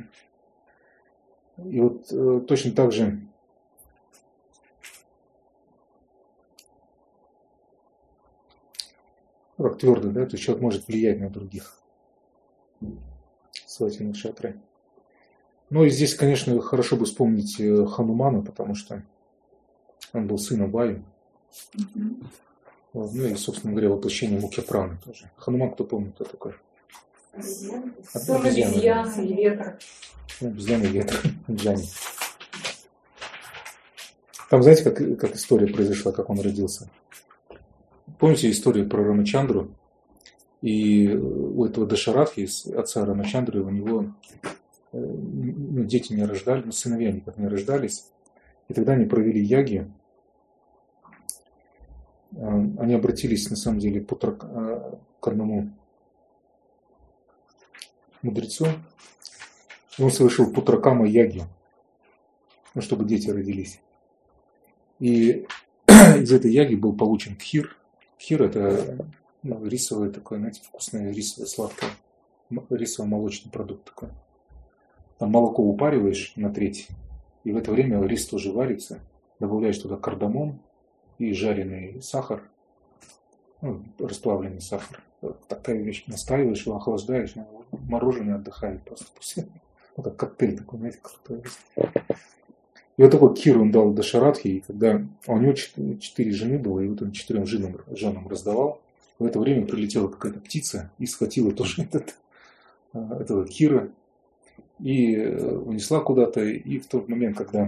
и вот э, точно так же как твердый, да, то есть человек может влиять на других. Свати накшатры. Ну и здесь, конечно, хорошо бы вспомнить Ханумана, потому что он был сыном Ваю. Mm-hmm. Вот, ну и, собственно говоря, воплощение Мукхья Праны тоже. Хануман, кто помнит, кто такой? Обезьяна. Обезьяна и ветер. Обезьяна и ветер. Джани. Там, знаете, как, как история произошла, как он родился? Помните историю про Рамачандру? И у этого Дашаратхи, отца Рамачандры, у него ну, дети не рождались, ну, сыновья никак не рождались. И тогда они провели яги. Они обратились, на самом деле, к одному мудрецу. И он совершил путракама яги, ну, чтобы дети родились. И из этой яги был получен кхир. Кхир – это ну, рисовый такой, знаете, вкусный рисовый, сладкий, рисово-молочный продукт такой. Там молоко упариваешь на треть, и в это время рис тоже варится. Добавляешь туда кардамон и жареный сахар, ну, расплавленный сахар. Такая вещь, настаиваешь его, охлаждаешь, мороженое отдыхает просто после. Ну, как коктейль такой, знаете, крутой. И вот такой кхир он дал Дашаратхе, и когда у него четыре жены было, и вот он четырем женам, женам раздавал, в это время прилетела какая-то птица и схватила тоже этот, этого кхира и унесла куда-то. И в тот момент, когда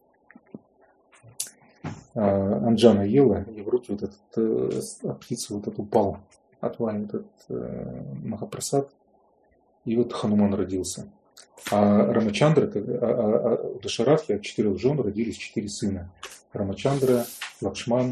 Анджана ела, и в руки вот этот, а птица вот этот упал, отвалил этот Махапрасад, и вот Хануман родился. А Рамачандра, у Дашаратхи от четырех жен родились четыре сына. Рамачандра, Лакшман,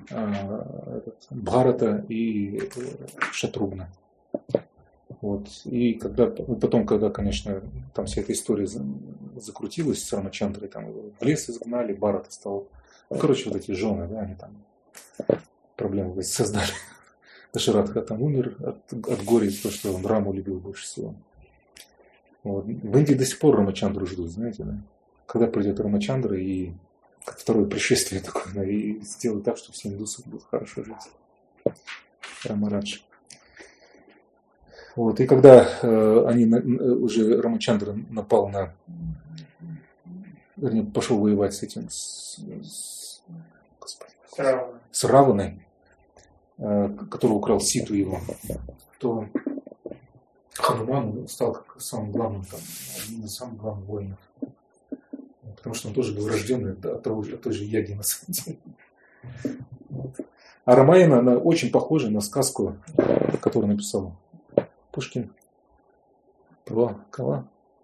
Бхарата и Шатругна. Вот. И когда, потом, когда, конечно, там вся эта история закрутилась с Рамачандрой, там его в лес изгнали, Бхарата стал. Ну, короче, вот эти жены, да, они там проблемы создали. Дашаратха там умер от, от горя, потому что он Раму любил больше всего. Вот. В Индии до сих пор Рамачандру ждут, знаете, да? Когда придет Рамачандра и как второе пришествие такое, да, и сделает так, что все индусы будут хорошо жить. Рамарадж. Вот. И когда э, они на, уже Рамачандра напал на, вернее, пошел воевать с этим, с, с, господи, с Раваной, э, который украл Ситу его, то Хануман стал как самым главным, там, одним из самых главных воинов. Потому что он тоже был рожденный от той же, от той же яги, на самом деле. Вот. А Рамаяна, она очень похожа на сказку, которую написал Пушкин. Про кого?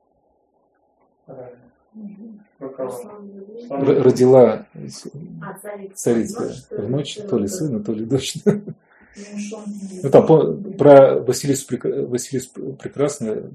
Родила царица в ночь, то ли сына, то ли дочь. Ну, там про Василису, Василису Прекрасную,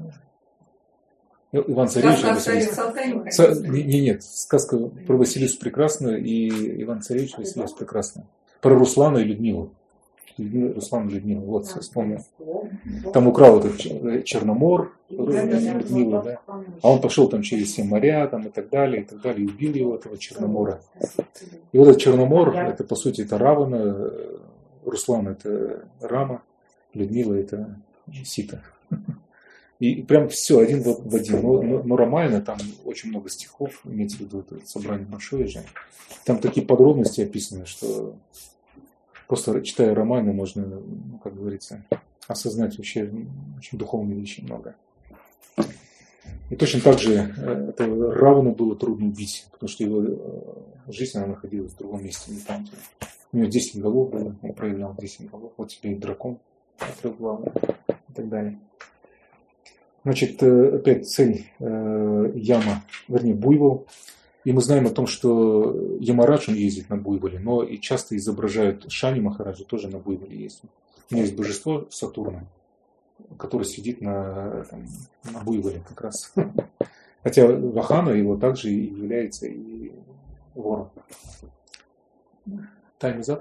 Иван Царевич. Нет, нет, сказка про Василису Прекрасную и Иван Царевич Василису Прекрасную. Про Руслана и Людмилу. Руслан и Людмила, вот, вспомнил. Там украл этот Черномор, Людмилу, да. А он пошел там через все моря, там, и так далее, и так далее, и убил его, этого Черномора. И вот этот Черномор, это, по сути, это Равана, Руслан это Рама, Людмила это Сита. И прям все один в один. Но, но, но Рамаяна, там очень много стихов, имеется в виду это собрание большое же. Там такие подробности описаны, что просто читая Рамаяну, можно, ну, как говорится, осознать вообще очень духовные вещи много. И точно так же это Равану было трудно убить, потому что его жизнь она находилась в другом месте, не там. У него десять голов было, он проявлял десять голов, вот тебе и дракон трехглавный и так далее. Значит, опять цель э, яма, вернее, буйвол. И мы знаем о том, что Ямарадж, он ездит на буйволе, но и часто изображают Шани Махараджа, тоже на буйволе ездит. У него есть божество Сатурна, который сидит на, там, на буйволе как раз. Хотя Вахана его также является и ворон. Time is up.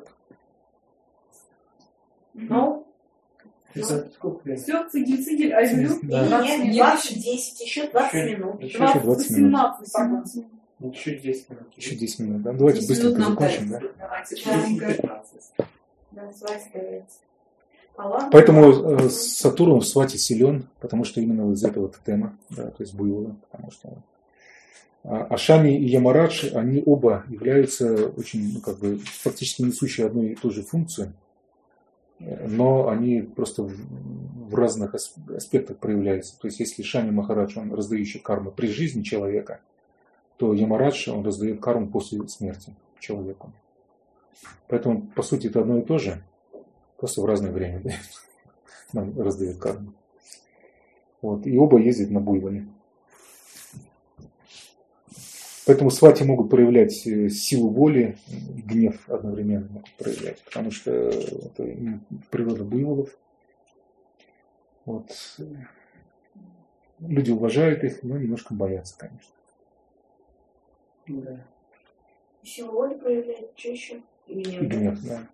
Ну, все, цигель, цигель, а я говорю, двадцать десять, еще двадцать минут. Еще двадцать минут. восемнадцать. Еще десять минут. Еще десять минут, да? Давайте быстренько закончим, да? Поэтому Сатурн в свате силен, потому что именно из этого тотема, да, то есть буйвола, потому что а Шани и Ямарадж, они оба являются очень, ну, как бы, фактически несущие одну и ту же функцию, но они просто в, в разных аспектах проявляются. То есть, если Шани Махарадж, он раздающий карму при жизни человека, то Ямарадж, он раздает карму после смерти человеку. Поэтому, по сути, это одно и то же, просто в разное время, да, нам раздает карму. Вот. И оба ездят на буйволе. Поэтому свати могут проявлять э, силу воли, и гнев одновременно могут проявлять, потому что это именно природа буйволов. Вот. Люди уважают их, но немножко боятся, конечно. Да. Силу воли проявляет, что еще? И гнев, да.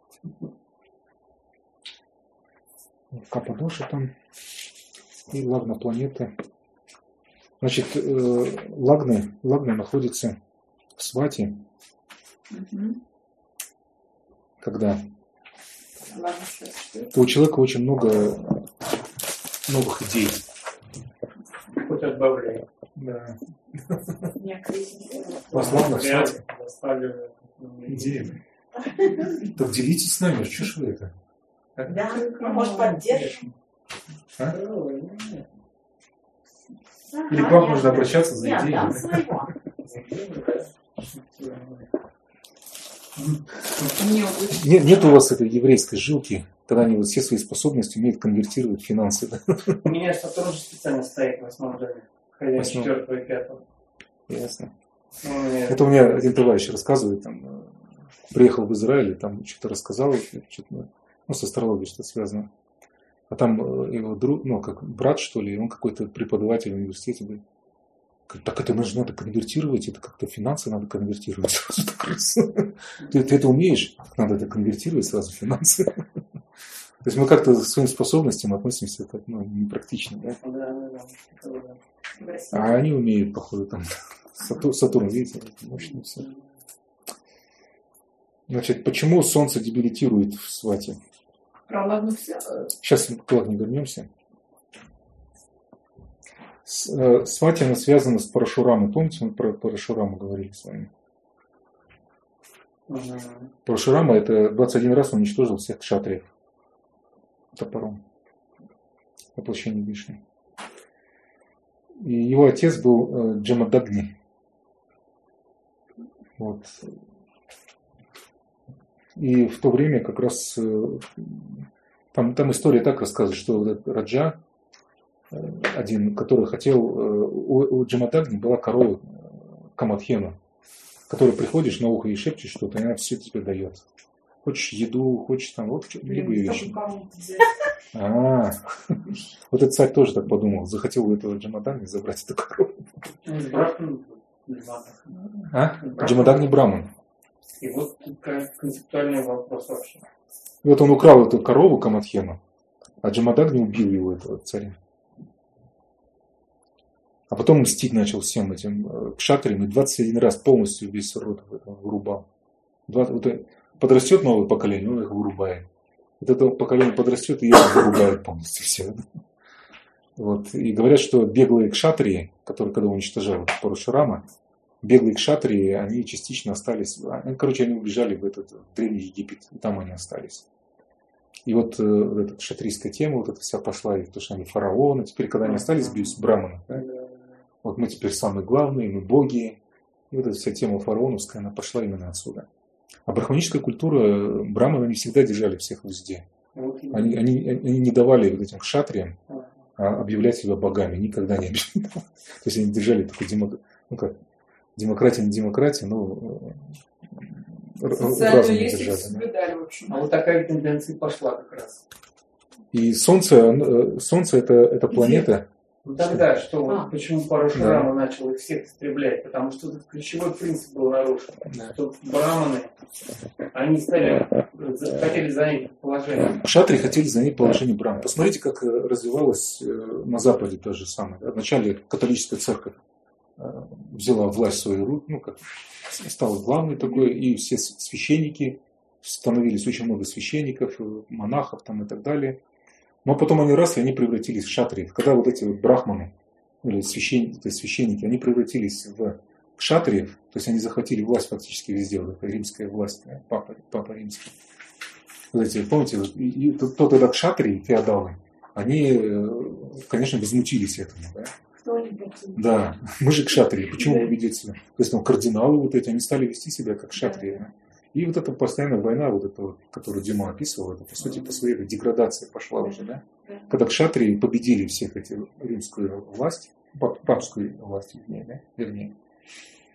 Каппадоша там и Лагна планета. Значит, э, Лагны, Лагна находится в Свати, Мгм. когда Ладно, что- у человека очень много новых идей. Хоть отбавляй. Да. Меня крестили. Вас Лагна в Свати. Заставлю. Идеи. Так делитесь с нами, что ж вы это? Да, мы, может, поддержим. А? Ага, Или к вам я- можно обращаться за я идеей? отдам да? своего. Мне очень- Нет, нет у вас этой еврейской жилки, когда они вот все свои способности умеют конвертировать в финансы. Да? У меня Сатурн же специально стоит в восьмом доме. Хозяин Восьмом. четвертого и пятого. Ясно. Ну, у меня- Это у меня один товарищ рассказывает, там, э, приехал в Израиль, и там что-то рассказал, что-то, ну, с астрологией что-то связано. А там э, его друг, ну, как брат, что ли, он какой-то преподаватель в университете, говорит, так это же надо конвертировать, это как-то финансы надо конвертировать сразу. так раз. Ты, ты это умеешь? Надо это конвертировать сразу в финансы. То есть мы как-то к своим способностям относимся так, ну, непрактично, да? Да, да, да. Это да. в России. А они умеют, походу, там, Сатурн, Сатурн, видите, мощно все. Значит, почему Солнце дебилитирует в Свате? Про ладно все. Сейчас к Лагне вернемся. С- э, Свати она связана с Парашурамой. Помните, мы про Парашураму говорили с вами? Мгм. Парашурама это двадцать один раз он уничтожил всех кшатриев топором. Воплощение Вишну. И его отец был э, Джамадагни. Вот. И в то время как раз э, там, там история так рассказывает, что вот этот Раджа, э, один, который хотел, э, у, у Джамадагни была корова э, Камадхена, которой приходишь на ухо и шепчешь что-то, и она все тебе дает. Хочешь еду, хочешь там, вот любые вещи. А, вот этот царь тоже так подумал. Захотел у этого Джамадагни забрать эту корову. Ну, с браком, без матов. А? Джамадагни Браман. И вот тут как концептуальный вопрос вообще. И вот он украл эту корову Камадхену, а Джамадагни убил его, этого царя. А потом мстить начал всем этим э, кшатриям, и двадцать один раз полностью весь род в этом вырубал. Два- вот, э, подрастет новое поколение, он их вырубает. Вот это поколение подрастет, и их вырубает полностью все. Вот. И говорят, что беглые кшатрии, которые когда уничтожали Парашурама, беглые кшатрии, они частично остались, они, короче, они убежали в этот в Древний Египет, и там они остались. И вот, э, вот эта шатрийская тема, вот эта вся пошла, и то, что они фараоны, теперь, когда они остались без браманов, да, вот мы теперь самые главные, мы боги. И вот эта вся тема фараоновская, она пошла именно отсюда. А брахманическая культура, браманы не всегда держали всех в узде. Вот и- Они, они, они не давали вот этим кшатриям а, объявлять себя богами, никогда не объявляли. То есть они держали такую демок... ну, как, демократия, не демократия, но э, р- Социальную разум лестницу держали. да. соблюдали, в общем. А вот такая тенденция пошла как раз. И Солнце, оно- Солнце это, это планета. Ну тогда что, вот А. почему Парашурама начал их всех истреблять? Потому что этот ключевой принцип был нарушен. Да. Что браманы, они стали, за- хотели занять положение. Кшатри хотели занять положение браман. Посмотрите, как э, развивалось э, на Западе то же самое. да. Вначале католическая церковь э, взяла власть в свои руки, ну, как стала главной такой, и все с- священники, становились очень много священников, э, монахов там и так далее. Но потом они раз, и они превратились в кшатриев. Когда вот эти вот брахманы, или священники, то есть священники, они превратились в кшатриев, то есть они захватили власть фактически везде, вот эта римская власть, да, папа, папа римский. Вот эти, помните, вот, и, и то, то тогда кшатрии, феодалы, они, э, конечно, возмутились этому. Да? Кто они такие? Да, мы же кшатрии, почему вы ведете себя? То есть там кардиналы вот эти, они стали вести себя как кшатрии. Да? И вот эта постоянная война, вот эта, вот, которую Дима описывал, это по сути по своей деградации пошла уже, да? Когда кшатрии победили всех эти римскую власть, пап- папскую власть, вернее, да? вернее.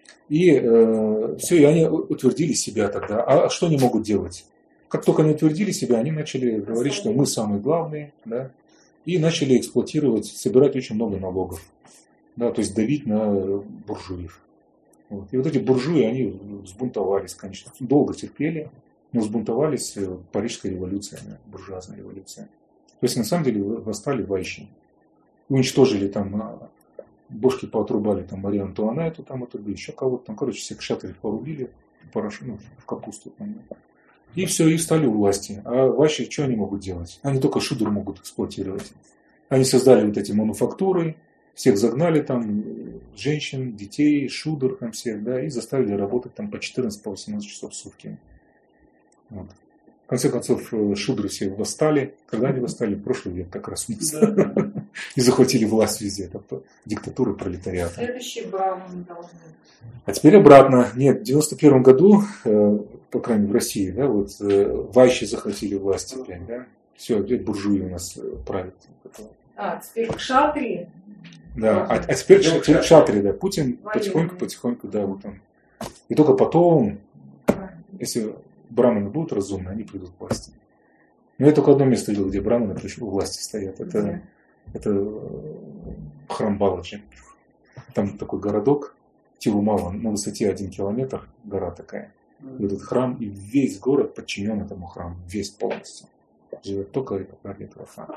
И э, все, и они утвердили себя тогда. А что они могут делать? Как только они утвердили себя, они начали говорить, что мы самые главные, да, и начали эксплуатировать, собирать очень много налогов, да, то есть давить на буржуев. Вот. И вот эти буржуи, они взбунтовались, конечно, долго терпели, но взбунтовались в Парижской революции, буржуазная революция. То есть на самом деле восстали вайщи. Уничтожили там, бошки поотрубали там Марию Антуанетту, там это еще кого-то, там, короче, всех шатров порубили, порош... ну, в капусту. Там. И все, и стали у власти. А вайщи что они могут делать? Они только шудер могут эксплуатировать. Они создали вот эти мануфактуры, всех загнали там, женщин, детей, шудер там всех, да, и заставили работать там по четырнадцать-восемнадцать часов в сутки. Вот. В конце концов, шудры все восстали. Когда они восстали? В прошлый век как раз. И захватили власть везде. Диктатура пролетариата. Следующий Браун должны. А теперь обратно. Нет, в девяносто первом году, по крайней мере в России, да, вот вайщи захватили власть теперь, да. Все, опять буржуи у нас правят. А, теперь кшатри. Да, а, а теперь кшатри, да. Путин потихоньку-потихоньку, да, вот он. И только потом, если браманы будут разумны, они придут к власти. Но я только одно место видел, где браманы у власти стоят. Это, yeah. это храм Баладжи. Там такой городок, Тирумала, на высоте один километр, гора такая. И этот храм, и весь город подчинен этому храму, весь полностью. Живет только этого храма.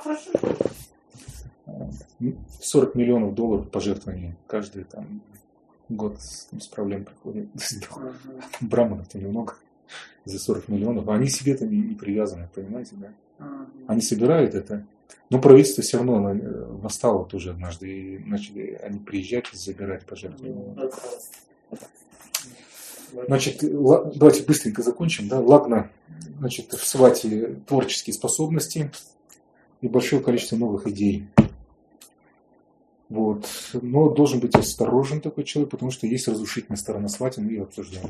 сорок миллионов долларов пожертвований каждый там, год с проблем приходит. Браманов-то немного. За сорок миллионов. А они себе-то не, не привязаны, понимаете, да? Они собирают это. Но правительство все равно восстало тоже однажды. И начали они приезжать и забирать пожертвования. Значит, давайте быстренько закончим. Да? Лагна, значит, в Свате творческие способности и большое количество новых идей. Вот. Но должен быть осторожен такой человек, потому что есть разрушительная сторона Свати, мы ее обсуждаем.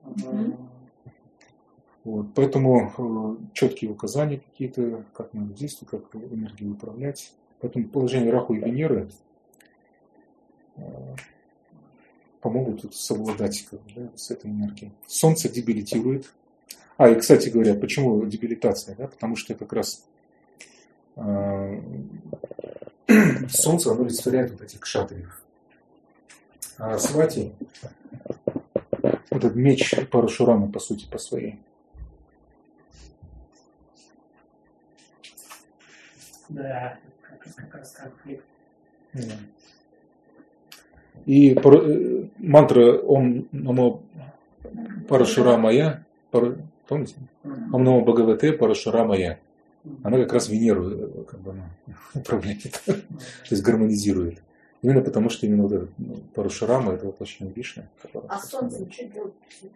Вот, поэтому э, четкие указания какие-то, как надо действовать, как энергию управлять. Поэтому положение Раху и Венеры э, помогут тут совладать как бы, да, с этой энергией. Солнце дебилитирует. А, и, кстати говоря, почему дебилитация? Да? Потому что как раз э, Солнце, оно олицетворяет вот этих кшатриев. А Свати, этот меч Парашурама, по сути, по своей. Да, как раз конфликт. Да. И пар, мантра Ом Намо Парашурамая, пар, помните? Ом Намо Бхагавате Парашурамая. Она как раз Венеру как бы, она, управляет, то есть гармонизирует. Именно потому, что именно вот этот ну, Парашурама, это воплощение Вишны. А солнце что делает?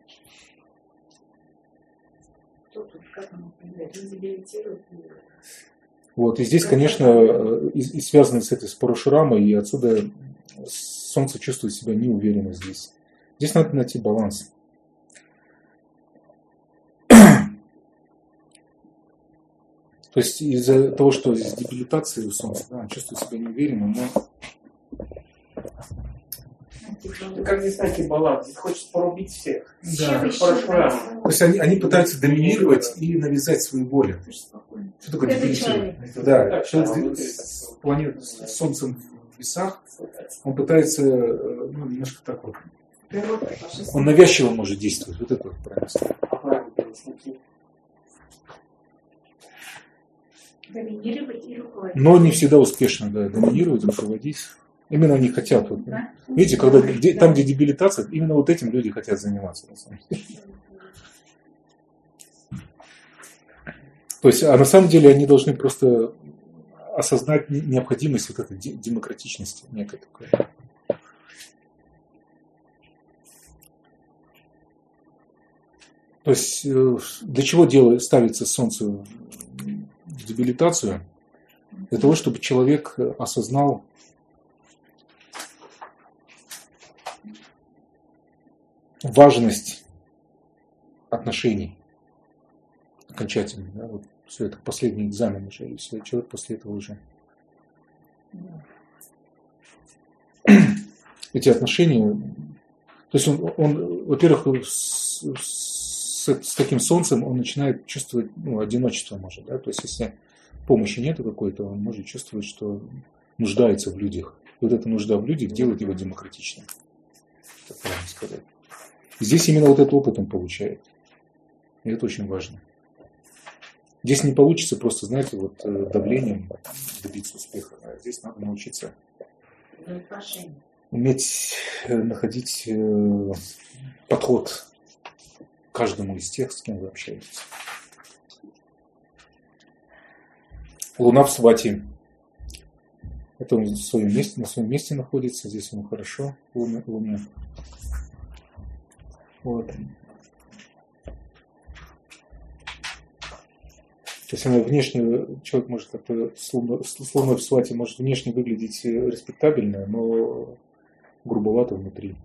Кто тут, как оно понимает? Он дебилитирует? Вот, и здесь, конечно, и, и связано с этой с Парашурамой, и отсюда Солнце чувствует себя неуверенно здесь. Здесь надо найти баланс. То есть из-за того, что здесь дебилитация у Солнца, да, он чувствует себя неуверенно, но... Как здесь найти баланс? Здесь хочется порубить всех. Да. То есть они, они пытаются доминировать и навязать свою волю. Что такое дебилитирование? Да, человек с планетой, с Солнцем в весах, он пытается, ну, немножко так вот. Он навязчиво может действовать. Вот это вот правильно. Доминировать и руководить. Но не всегда успешно, да, доминировать, руководить. Именно они хотят. Вот, да? Видите, когда, где, там, где дебилитация, именно вот этим люди хотят заниматься. На самом деле. То есть, а на самом деле они должны просто осознать необходимость вот этой демократичности некой такой. То есть, для чего дело, ставится Солнце в дебилитацию? Для того, чтобы человек осознал важность отношений окончательно. Да? Вот все это последний экзамен уже, и все, человек после этого уже эти отношения, То есть он, он во-первых, с, с, с таким солнцем он начинает чувствовать ну, одиночество, может, да? То есть если помощи нету какой-то, он может чувствовать, что нуждается в людях. И вот эта нужда в людях делает его демократичным. Так правильно сказать. Здесь именно вот этот опыт он получает. И это очень важно. Здесь не получится просто, знаете, вот давлением добиться успеха. А здесь надо научиться уметь находить подход к каждому из тех, с кем вы общаетесь. Луна в Свати. Это он в своем месте, на своем месте находится. Здесь ему хорошо. Луна. Луна. Вот. То есть она внешне, человек может как-то с Луной в Свати может внешне выглядеть респектабельно, но грубовато внутри.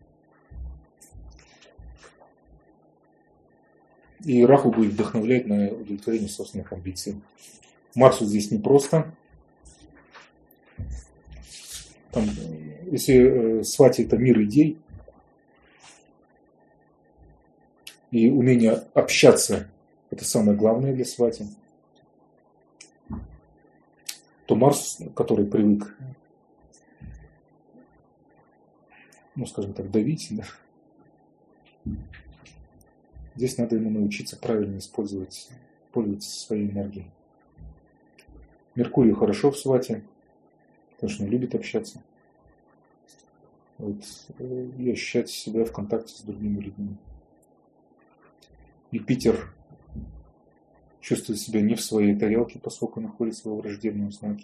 И Раху будет вдохновлять на удовлетворение собственных амбиций. Марсу здесь непросто. Там, если Свати это мир идей, и умение общаться это самое главное для Свати, то Марс, который привык, ну, скажем так, давить, да, здесь надо ему научиться правильно использовать, пользоваться своей энергией. Меркурий хорошо в Свати, потому что он любит общаться. Вот, и ощущать себя в контакте с другими людьми. Юпитер чувствует себя не в своей тарелке, поскольку находится во враждебном знаке.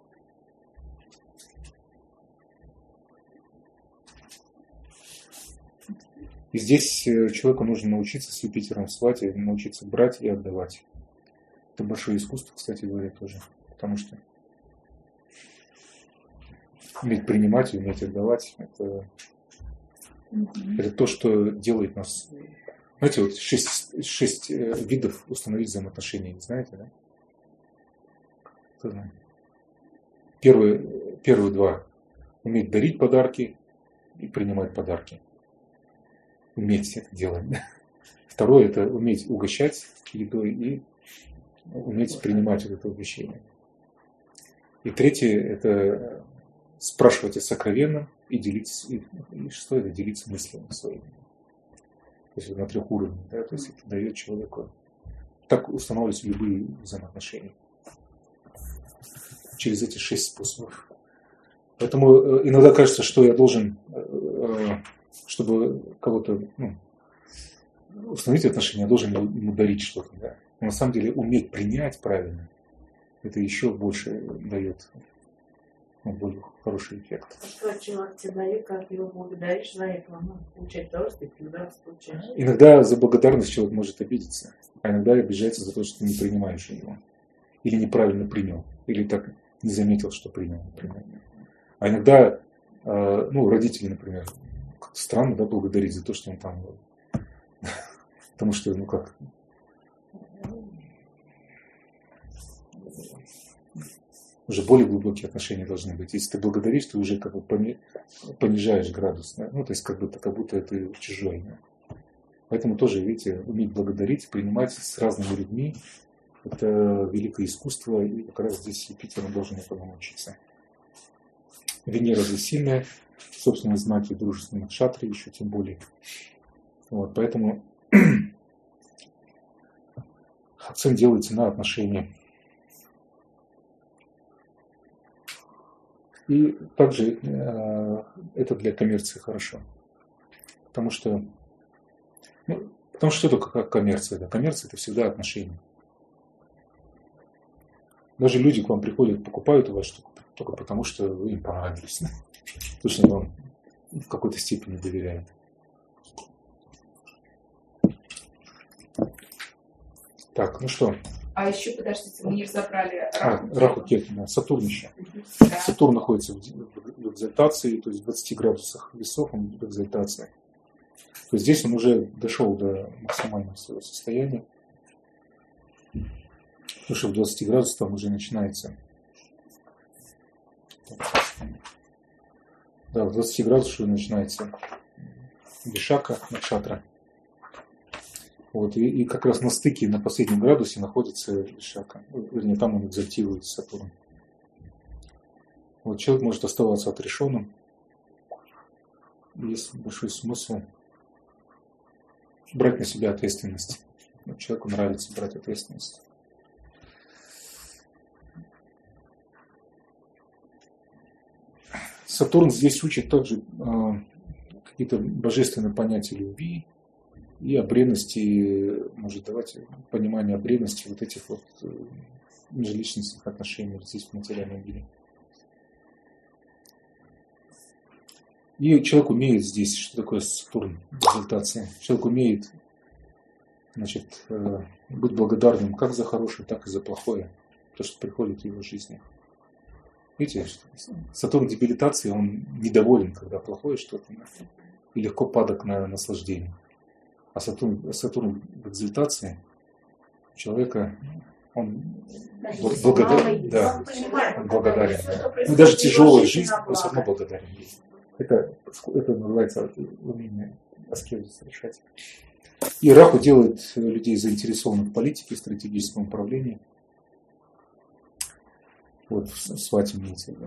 И здесь человеку нужно научиться с Юпитером в Свати, научиться брать и отдавать. Это большое искусство, кстати говоря, тоже. Потому что уметь принимать и уметь отдавать, это, mm-hmm. это то, что делает нас... Знаете, вот шесть, шесть видов установить взаимоотношения, знаете, да? Кто знает? Первые, первые два. Уметь дарить подарки и принимать подарки. Уметь это делать. Да? Второе – это уметь угощать едой и уметь принимать вот это угощение. И третье – это спрашивать о сокровенном и делиться, и, и что это, делиться мыслями своими. То есть на трех уровнях, да, то есть это дает человеку. Так устанавливаются любые взаимоотношения. Через эти шесть способов. Поэтому иногда кажется, что я должен, чтобы кого-то ну, установить отношения, я должен ему дарить что-то. Да? Но на самом деле уметь принять правильно, это еще больше дает ну, более хороший эффект. Что человек тебе дает, как его благодаришь за это, ну, получать удовольствие, ты удовольствие получаешь. Иногда за благодарность человек может обидеться, а иногда обижается за то, что ты не принимаешь его. Или неправильно принял, или так не заметил, что принял, например. А иногда, ну, родители, например, странно, да, благодарить за то, что он там... Потому что, ну как... Уже более глубокие отношения должны быть. Если ты благодаришь, ты уже как бы понижаешь градус. Да? Ну, то есть как будто, как будто это чужой. Да? Поэтому тоже, видите, уметь благодарить, принимать с разными людьми, это великое искусство, и как раз здесь Юпитер должен этому научиться. Венера здесь сильная, собственно, знаки дружественных накшатры еще тем более. Вот, поэтому акцент делается на отношения. И также э, это для коммерции хорошо. Потому что, ну, потому что что такое коммерция? Да? Коммерция – это всегда отношения. Даже люди к вам приходят, покупают у вас штуку только потому, что вы им понравились. Потому что вам в какой-то степени доверяют. Так, ну что? А еще, подождите, мы не разобрали Раху. А, Раху Кету, да, Сатурн еще. Да. Сатурн находится в, в, в экзальтации, то есть в двадцати градусах весов он в экзальтации. То есть здесь он уже дошел до максимального своего состояния. Потому что в двадцати градусах там уже начинается. Да, в двадцати градусах уже начинается Вишака, Накшатра. Вот, и, и как раз на стыке, на последнем градусе находится Вишака. Вернее, там он экзальтирует Сатурн. Вот, человек может оставаться отрешенным. Есть большой смысл брать на себя ответственность. Вот, человеку нравится брать ответственность. Сатурн здесь учит также э, какие-то божественные понятия любви и о бренности, может давать понимание о бренности вот этих вот э, межличностных отношений здесь в материальном мире. И человек умеет здесь, что такое Сатурн, экзальтация. Человек умеет, значит, э, быть благодарным как за хорошее, так и за плохое, то, что приходит в его жизни. Видите, Сатурн дебилитации, он недоволен, когда плохое что-то, и легко падок на наслаждение. А Сатурн, Сатурн в экзальтации человека, он благодарен, да, он благодарен. Ну, даже тяжелая жизнь, он все равно благодарен. Это, это называется умение аскезис решать. И Раху делает людей заинтересованных в политике, в стратегическом управлении. Вот в свате имеется в виду.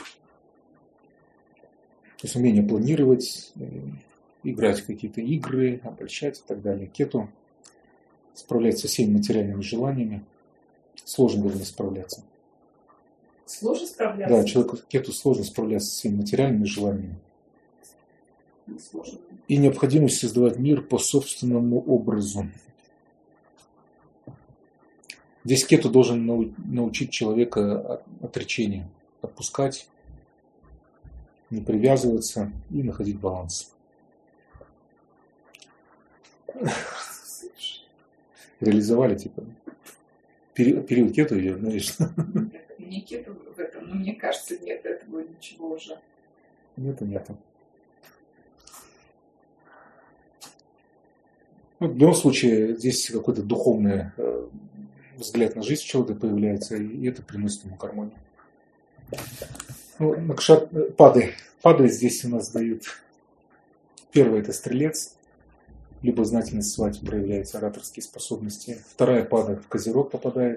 То есть умение планировать, играть в какие-то игры, обольщать и так далее. Кету справляется со всеми материальными желаниями. Сложно, вернее, справляться. Сложно справляться? Да, человеку Кету сложно справляться со всеми материальными желаниями. Сложно. И необходимость создавать мир по собственному образу. Здесь Кету должен научить человека отречению, отпускать, не привязываться и находить баланс. Реализовали, типа. Период Кету идет, знаешь. Не Кету в этом, но мне кажется, нет этого ничего уже. Нету, нету. Ну, в любом случае, здесь какой-то духовный э, взгляд на жизнь человека появляется, и это приносит ему гармонию. Ну, Накшат, пады. Пады здесь у нас дают. Первый это стрелец, либо знательность свати проявляются, ораторские способности. Вторая пада в Козерог попадает.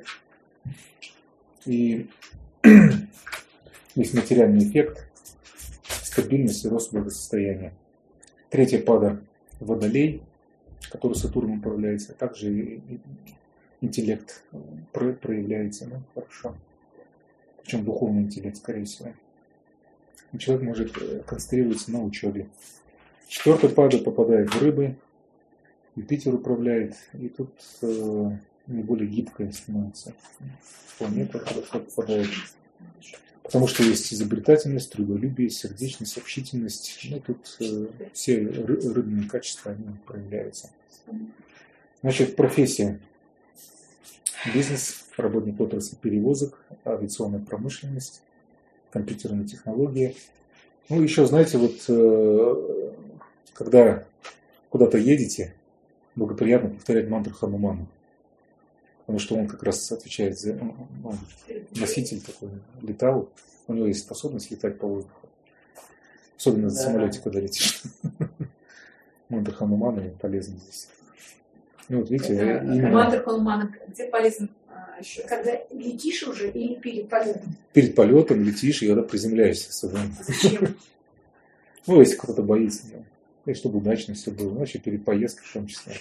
И есть материальный эффект, стабильность и рост благосостояния. Третья пада Водолей, который Сатурн управляется, а также интеллект проявляется, ну, хорошо. Причем духовный интеллект, скорее всего. И человек может концентрироваться на учебе. Четвертая пада попадает в Рыбы, Юпитер управляет, и тут э, наиболее гибкая становится планета, которая попадает. Потому что есть изобретательность, трудолюбие, сердечность, общительность. Ну, тут э, все ры- рыбные качества они проявляются. Значит, профессия. Бизнес, работник отрасли перевозок, авиационная промышленность, компьютерные технологии. Ну, еще, знаете, вот э, когда куда-то едете, благоприятно повторять мантру Ханумана. Потому что он как раз отвечает за... Он носитель такой, летал. У него есть способность летать по воздуху. Особенно на да. самолете, когда летишь. Мантра Ханумана полезна здесь. Ну вот видите, это, именно... Мантра Ханумана где полезен? А, еще когда летишь уже или перед полетом? Перед полетом летишь и когда приземляешься. Зачем? Ну, если кто-то боится. Да. И чтобы удачно все было. Ну, вообще перед поездкой в том числе.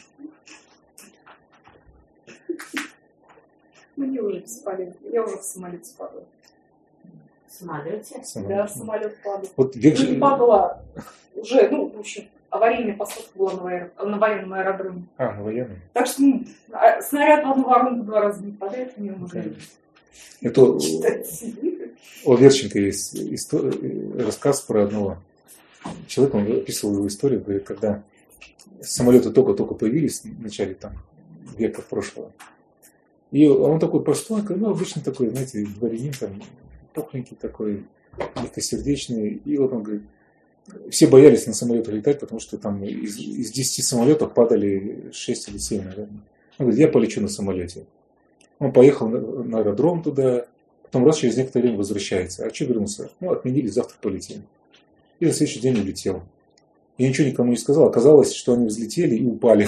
Мне уже бесполезно. Я уже в самолете падаю. В самолете? Да, в самолет падаю. Вот век... Ну, не падала. Уже, ну, в общем, аварийная посадка была на, аэро... на военном аэродроме. А, на военном. Так что ну, снаряд в одну воронку два раза не падает, мне уже это у Верченко есть история, рассказ про одного человека, он описывал его историю, говорит, когда самолеты только-только появились в начале там, века прошлого. И он такой простой, ну, обычно такой, знаете, дворянин, там, пухленький такой, легкосердечный. И вот он говорит, все боялись на самолетах летать, потому что там из, из десяти самолетов падали шесть или семь, наверное. Он говорит, я полечу на самолете. Он поехал на, на аэродром туда, потом раз через некоторое время возвращается. А что вернулся? Ну, отменили, завтра полетим. И на следующий день улетел. Я ничего никому не сказал. Оказалось, что они взлетели и упали.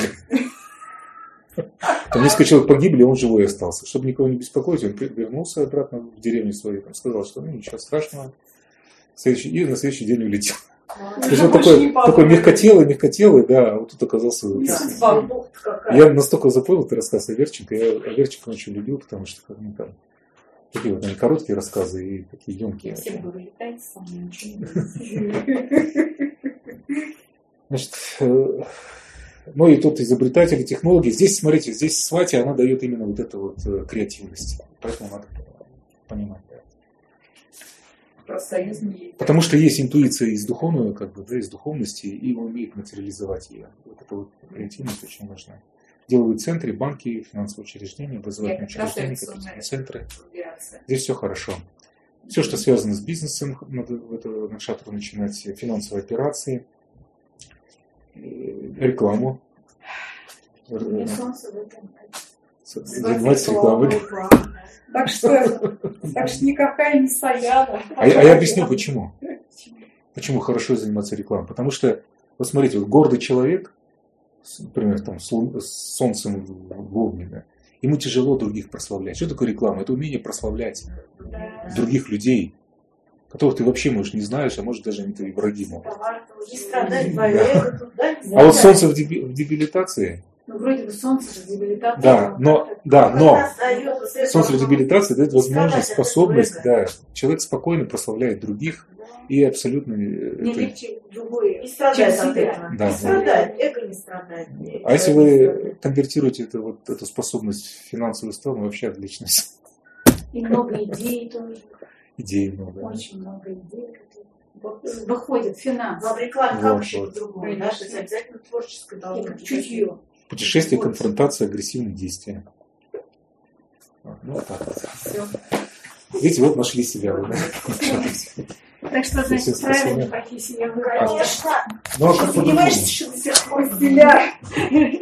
Там несколько человек погибли, он живой остался. Чтобы никого не беспокоить, он вернулся обратно в деревню свою. Там сказал, что ну ничего страшного. Следующий, и на следующий день улетел. Причем такой, такой мягкотелый, мягкотелый, да, а вот тут оказался... Я настолько запомнил этот рассказ о Верченко. Я Верченко очень любил, потому что как, ну, там, такие вот они короткие рассказы и такие емкие. Все вы вылетаете со мной, ничего не Значит, ну и тут изобретатели, технологии. Здесь, смотрите, здесь Свати, она дает именно вот эту вот креативность. Поэтому надо понимать. Потому что есть интуиция из духовного, как бы, да, из духовности, и он умеет материализовать ее. Вот эта вот креативность очень важна. Делают центры, банки, финансовые учреждения, образовательные учреждения, какие-то центры. Здесь все хорошо. Все, что связано с бизнесом, надо в это накшатру начинать, финансовые операции, рекламу. Заниматься рекламой. Так что, так что никакая не Саяна. А, а я объясню, почему. Почему хорошо заниматься рекламой. Потому что, вот смотрите, вот гордый человек, например, там, с солнцем в глубине, да, ему тяжело других прославлять. Что такое реклама? Это умение прославлять да. других людей, которых ты вообще, может, не знаешь, а может, даже не твои враги могут. А вот солнце в дебилитации... Ну, вроде бы солнце же дебилитация. Да, но, да, но солнце в дебилитации дает возможность, способность, да, человек спокойно прославляет других и абсолютно... Не это... легче другое. И страдает от этого. Да, не страдает, эго не страдает. А если вы конвертируете это, вот, эту способность в финансовую сторону, вообще отлично. И много идей тоже. Идей много. Очень много идей. Выходит финансы. Но в рекламе как еще по-другому, да? То есть обязательно творческое должно быть. Чутье. Путешествие, конфронтация, агрессивные действия. Ну, вот так вот. Все. Видите, вот нашли себя. Так что, значит, правильно профессия. Конечно. Ну, а ты понимаешь, что до сих пор стреляют.